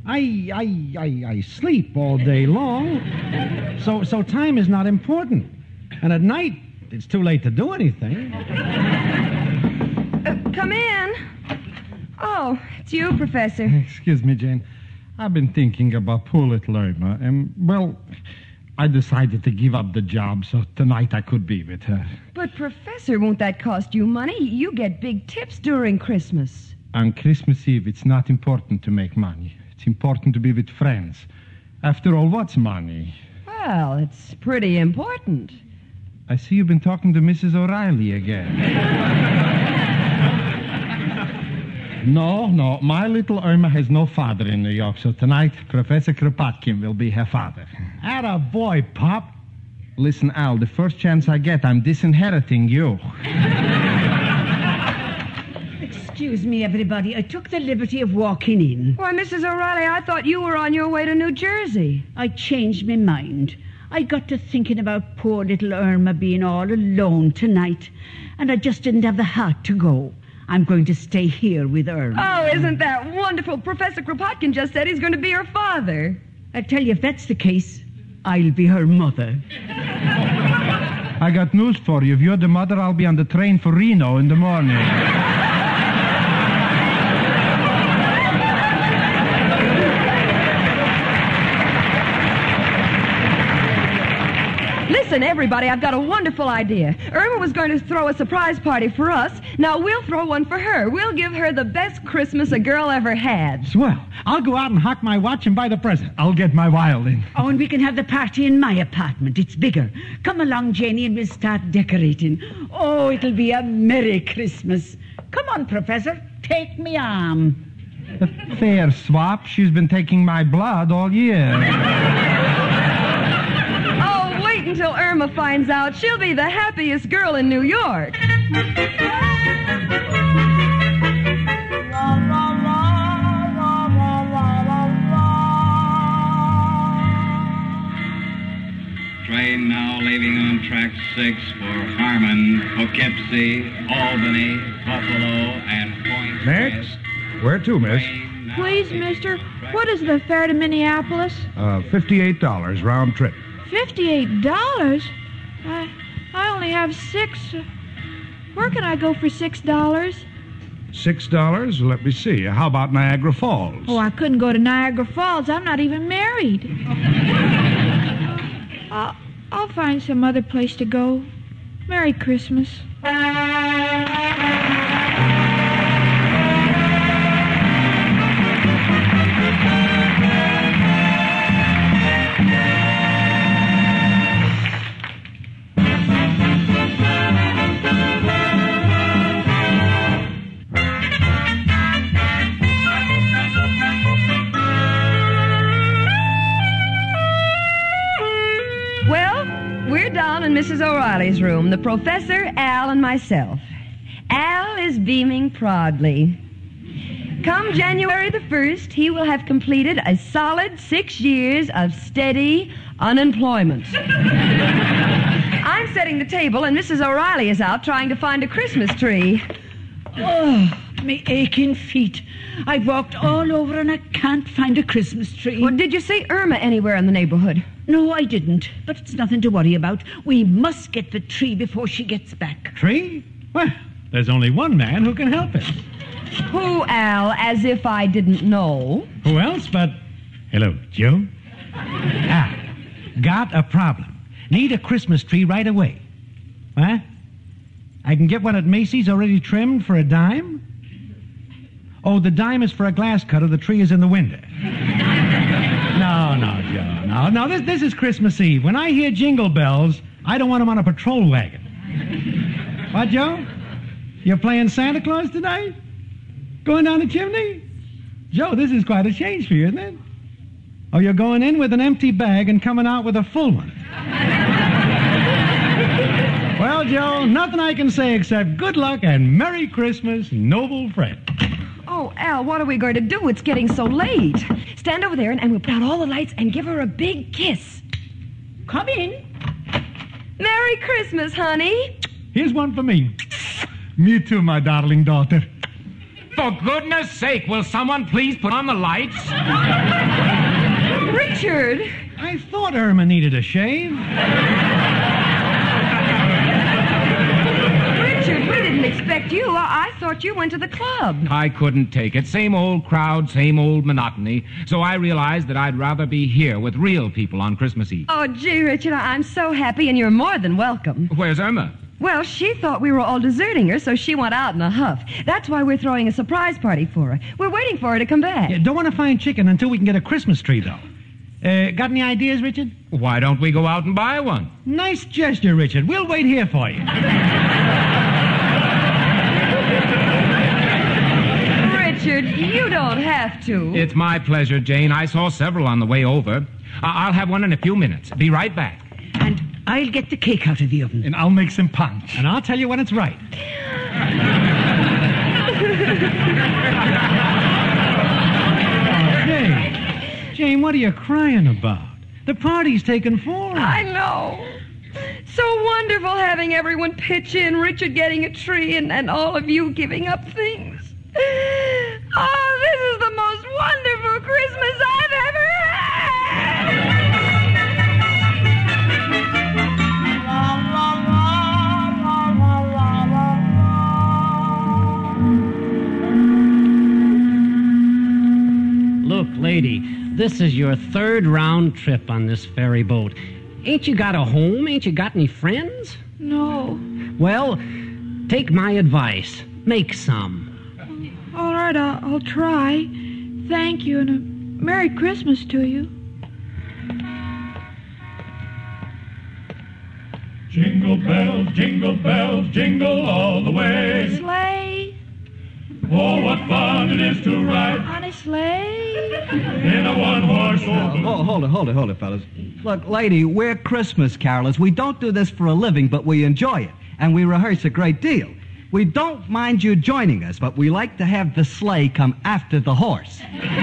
I sleep all day long, so time is not important. And at night, it's too late to do anything. Come in. Oh, it's you, Professor. Excuse me, Jane. I've been thinking about poor little Irma, and, well, I decided to give up the job so tonight I could be with her. But, Professor, won't that cost you money? You get big tips during Christmas. On Christmas Eve, it's not important to make money. It's important to be with friends. After all, what's money? Well, it's pretty important. I see you've been talking to Mrs. O'Reilly again. No, my little Irma has no father in New York, so tonight Professor Kropotkin will be her father. Atta boy, Pop. Listen, Al, the first chance I get, I'm disinheriting you. Excuse me, everybody. I took the liberty of walking in. Why, Mrs. O'Reilly, I thought you were on your way to New Jersey. I changed my mind. I got to thinking about poor little Irma being all alone tonight, and I just didn't have the heart to go. I'm going to stay here with Irma. Oh, isn't that wonderful? Professor Kropotkin just said he's going to be her father. I tell you, if that's the case, I'll be her mother. I got news for you. If you're the mother, I'll be on the train for Reno in the morning. Listen, everybody, I've got a wonderful idea. Irma was going to throw a surprise party for us. Now we'll throw one for her. We'll give her the best Christmas a girl ever had. Swell. I'll go out and hock my watch and buy the present. I'll get my violin. Oh, and we can have the party in my apartment. It's bigger. Come along, Janie, and we'll start decorating. Oh, it'll be a Merry Christmas. Come on, Professor. Take me arm. A fair swap. She's been taking my blood all year. Oh, wait until Irma finds out. She'll be the happiest girl in New York. Train now leaving on track 6 for Harmon, Poughkeepsie, Albany, Buffalo, and Point Next? Where to, miss? Please, mister, what is the fare to Minneapolis? $58 round trip. $58? I only have $6. Where can I go for $6? $6? Let me see. How about Niagara Falls? Oh, I couldn't go to Niagara Falls. I'm not even married. I'll find some other place to go. Merry Christmas. We're down in Mrs. O'Reilly's room, the professor, Al, and myself. Al is beaming proudly. Come January the 1st, he will have completed a solid 6 years of steady unemployment. I'm setting the table, and Mrs. O'Reilly is out trying to find a Christmas tree. Oh, me aching feet. I've walked all over and I can't find a Christmas tree. Well, did you see Irma anywhere in the neighborhood? No, I didn't. But it's nothing to worry about. We must get the tree before she gets back. Tree? Well, there's only one man who can help us. Who, Al? As if I didn't know. Who else but... Hello, Joe? Got a problem. Need a Christmas tree right away. Huh? I can get one at Macy's already trimmed for $10? Oh, the dime is for a glass cutter. The tree is in the window. No, Joe. No, this is Christmas Eve. When I hear jingle bells, I don't want them on a patrol wagon. What, Joe? You're playing Santa Claus tonight? Going down the chimney? Joe, this is quite a change for you, isn't it? Oh, you're going in with an empty bag and coming out with a full one. Well, Joe, nothing I can say except good luck and Merry Christmas, noble friend. Oh, Al, what are we going to do? It's getting so late. Stand over there and we'll put out all the lights and give her a big kiss. Come in. Merry Christmas, honey. Here's one for me. Me too, my darling daughter. For goodness sake, will someone please put on the lights? Richard. I thought Irma needed a shave. Richard, we didn't expect you. I thought you went to the club. I couldn't take it. Same old crowd, same old monotony. So I realized that I'd rather be here with real people on Christmas Eve. Oh, gee, Richard, I'm so happy, and you're more than welcome. Where's Irma? Well, she thought we were all deserting her, so she went out in a huff. That's why we're throwing a surprise party for her. We're waiting for her to come back. Yeah, don't want to find chicken until we can get a Christmas tree, though. Got any ideas, Richard? Why don't we go out and buy one? Nice gesture, Richard. We'll wait here for you. Richard, you don't have to. It's my pleasure, Jane. I saw several on the way over. I'll have one in a few minutes. Be right back. And I'll get the cake out of the oven. And I'll make some punch. And I'll tell you when it's right. Jane, what are you crying about? The party's taken form. I know. So wonderful having everyone pitch in, Richard getting a tree, and all of you giving up things. Oh, this is the most wonderful Christmas I've ever had! Look, lady, this is your third round trip on this ferry boat. Ain't you got a home? Ain't you got any friends? No. Well, take my advice. Make some. All right, I'll try. Thank you, and a Merry Christmas to you. Jingle bells, jingle all the way. Sleigh. Oh, what fun it is to ride On a sleigh. in a one-horse open. Hold it, fellas. Look, lady, we're Christmas carolers. We don't do this for a living, but we enjoy it. And we rehearse a great deal. We don't mind you joining us, but we like to have the sleigh come after the horse.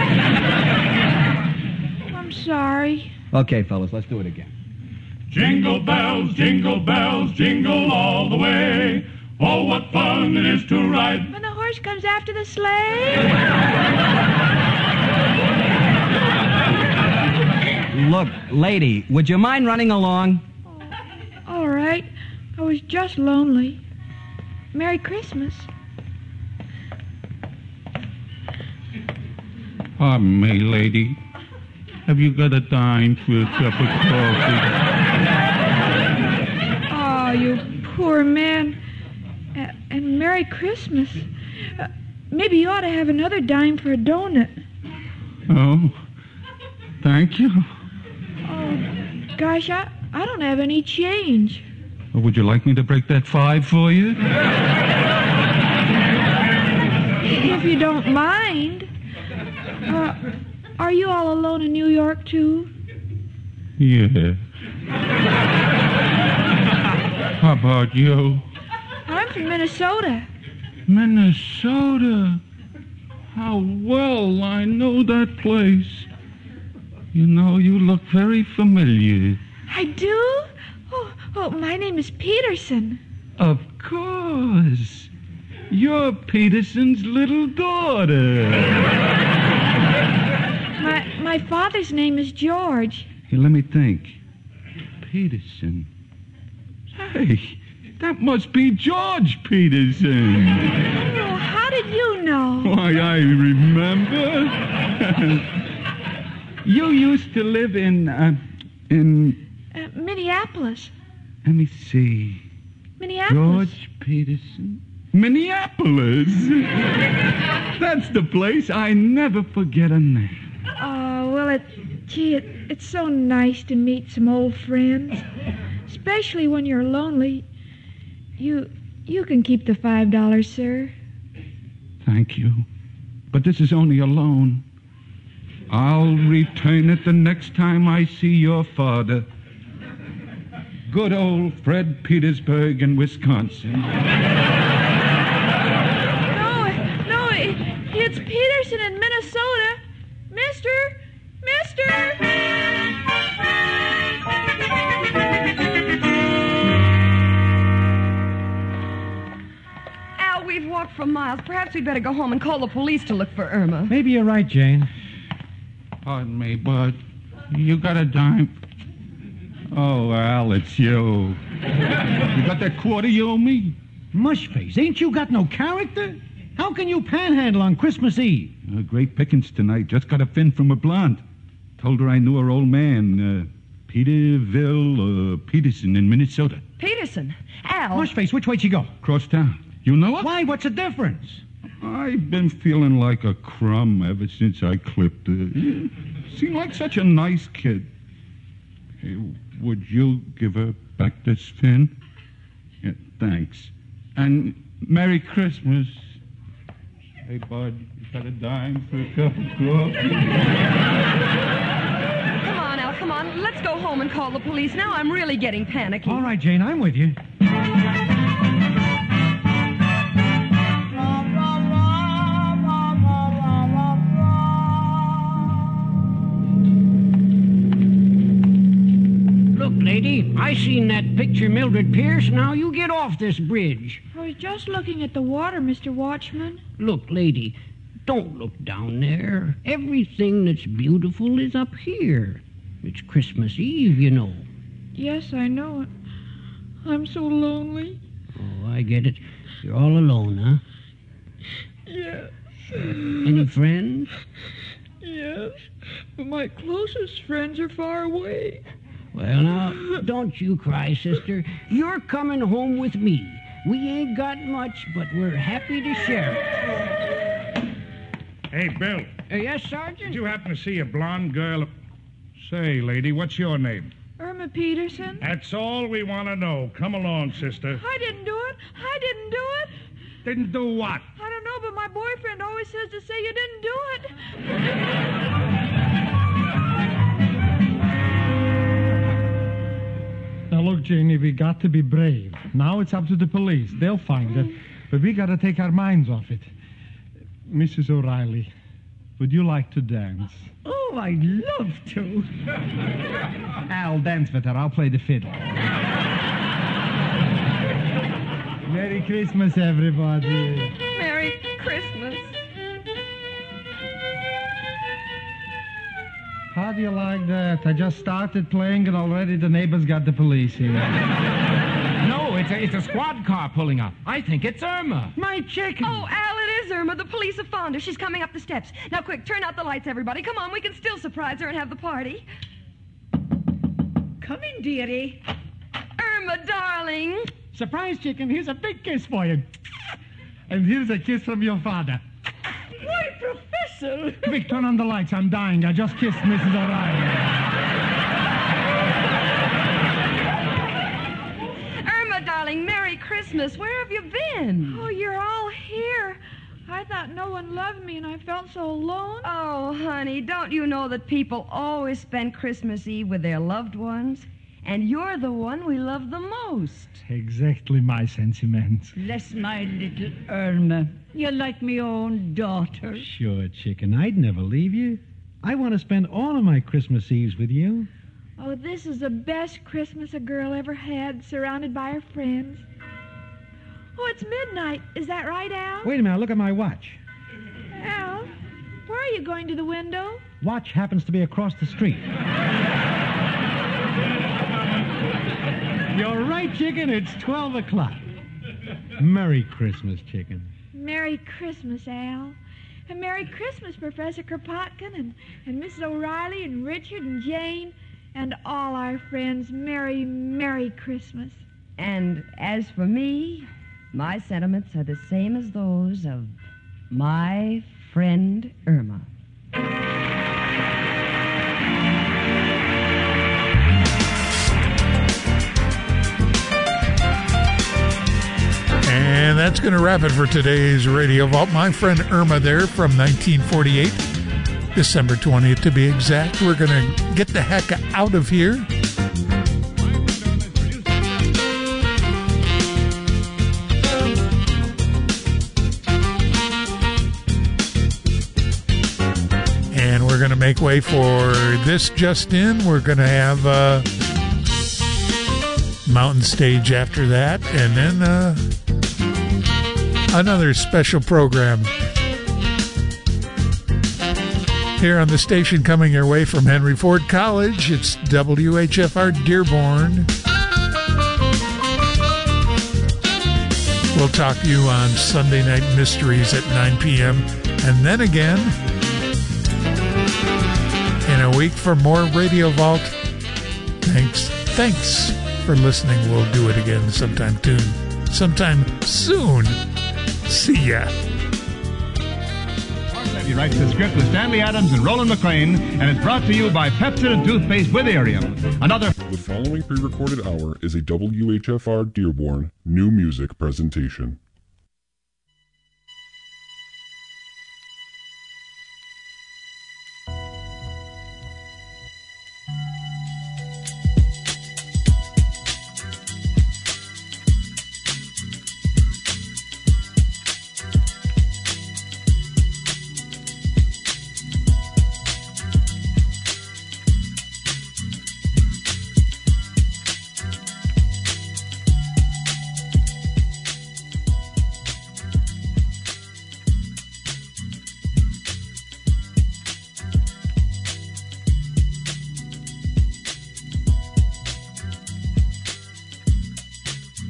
I'm sorry. Okay, fellas, let's do it again. Jingle bells, jingle all the way. Oh, what fun it is to ride. When the horse comes after the sleigh. Look, lady, would you mind running along? All right. I was just lonely. Merry Christmas. Pardon me, lady. Have you got a dime for a cup of coffee? Oh, you poor man. And Merry Christmas. Maybe you ought to have another dime for a donut. Oh, thank you. Oh, gosh, I don't have any change. Or would you like me to break that 5 for you? If you don't mind. Are you all alone in New York, too? Yeah. How about you? I'm from Minnesota. Minnesota? How well I know that place. You know, you look very familiar. I do? Oh, my name is Peterson. Of course. You're Peterson's little daughter. My father's name is George. Hey, let me think. Peterson. Hey, that must be George Peterson. Oh, how did you know? Why, I remember. You used to live in Minneapolis. Let me see. Minneapolis. George Peterson. Minneapolis. That's the place. I never forget a name. Oh, well, it's so nice to meet some old friends. Especially when you're lonely. You can keep the $5, sir. Thank you. But this is only a loan. I'll return it the next time I see your father. Good old Fred Petersburg in Wisconsin. No, it's Peterson in Minnesota. Mister! Al, we've walked for miles. Perhaps we'd better go home and call the police to look for Irma. Maybe you're right, Jane. Pardon me, Bud. You got a dime? Oh, Al, it's you. You got that quarter you owe me? Mushface, ain't you got no character? How can you panhandle on Christmas Eve? Great pickings tonight. Just got a fin from a blonde. Told her I knew her old man, Peterville, Peterson in Minnesota. Peterson? Al? Mushface, which way'd she go? Cross town. You know it? Why, what's the difference? I've been feeling like a crumb ever since I clipped her. Seemed like such a nice kid. Hey, would you give her back this fin? Yeah, thanks. And Merry Christmas. Hey, Bud, you got a dime for a cup of coffee? Come on, Al, come on. Let's go home and call the police. Now I'm really getting panicky. All right, Jane, I'm with you. Look, lady, I I seen that picture, Mildred Pierce. Now you get off this bridge. I was just looking at the water, Mr. Watchman. Look, lady, don't look down there. Everything that's beautiful is up here. It's Christmas Eve, you know. Yes, I know it. I'm so lonely. Oh, I get it. You're all alone, huh? Yes. Any friends? Yes, but my closest friends are far away. Well, now, don't you cry, sister. You're coming home with me. We ain't got much, but we're happy to share it. Hey, Bill. Yes, Sergeant? Did you happen to see a blonde girl? Say, lady, what's your name? Irma Peterson. That's all we want to know. Come along, sister. I didn't do it. I didn't do it. Didn't do what? I don't know, but my boyfriend always says to say you didn't do it. Now, look, Janie, we got to be brave. Now it's up to the police. They'll find it. But we got to take our minds off it. Mrs. O'Reilly, would you like to dance? Oh, I'd love to. I'll dance with her. I'll play the fiddle. Merry Christmas, everybody. Merry Christmas. How do you like that? I just started playing and already the neighbors got the police here. No, it's a squad car pulling up. I think it's Irma. My chicken. Oh, Al, it is Irma. The police have found her. She's coming up the steps. Now, quick, turn out the lights, everybody. Come on, we can still surprise her and have the party. Come in, dearie. Irma, darling. Surprise, chicken. Here's a big kiss for you. And here's a kiss from your father. Why, Professor? Quick, turn on the lights. I'm dying. I just kissed Mrs. O'Reilly. Irma, darling, Merry Christmas. Where have you been? Oh, you're all here. I thought no one loved me, and I felt so alone. Oh, honey, don't you know that people always spend Christmas Eve with their loved ones? And you're the one we love the most. Exactly my sentiments. Bless my little Irma. You're like my own daughter. Sure, chicken. I'd never leave you. I want to spend all of my Christmas Eves with you. Oh, this is the best Christmas a girl ever had, surrounded by her friends. Oh, it's midnight. Is that right, Al? Wait a minute. Look at my watch. Al, where are you going to the window? Watch happens to be across the street. You're right, chicken. It's 12 o'clock. Merry Christmas, chicken. Merry Christmas, Al. And Merry Christmas, Professor Kropotkin and Mrs. O'Reilly and Richard and Jane and all our friends. Merry, Merry Christmas. And as for me, my sentiments are the same as those of my friend Irma. And that's going to wrap it for today's Radio Vault. My friend Irma there from 1948, December 20th to be exact. We're going to get the heck out of here. And we're going to make way for this just in. We're going to have Mountain Stage after that, and then another special program here on the station coming your way from Henry Ford College. It's WHFR Dearborn. We'll talk to you on Sunday Night Mysteries at 9 p.m. and then again in a week for more Radio Vault. Thanks for listening. We'll do it again sometime soon. See ya. He writes the script with Stanley Adams and Roland McCrane, and is brought to you by Pepsodent Toothpaste with Arium. The following pre-recorded hour is a WHFR Dearborn new music presentation.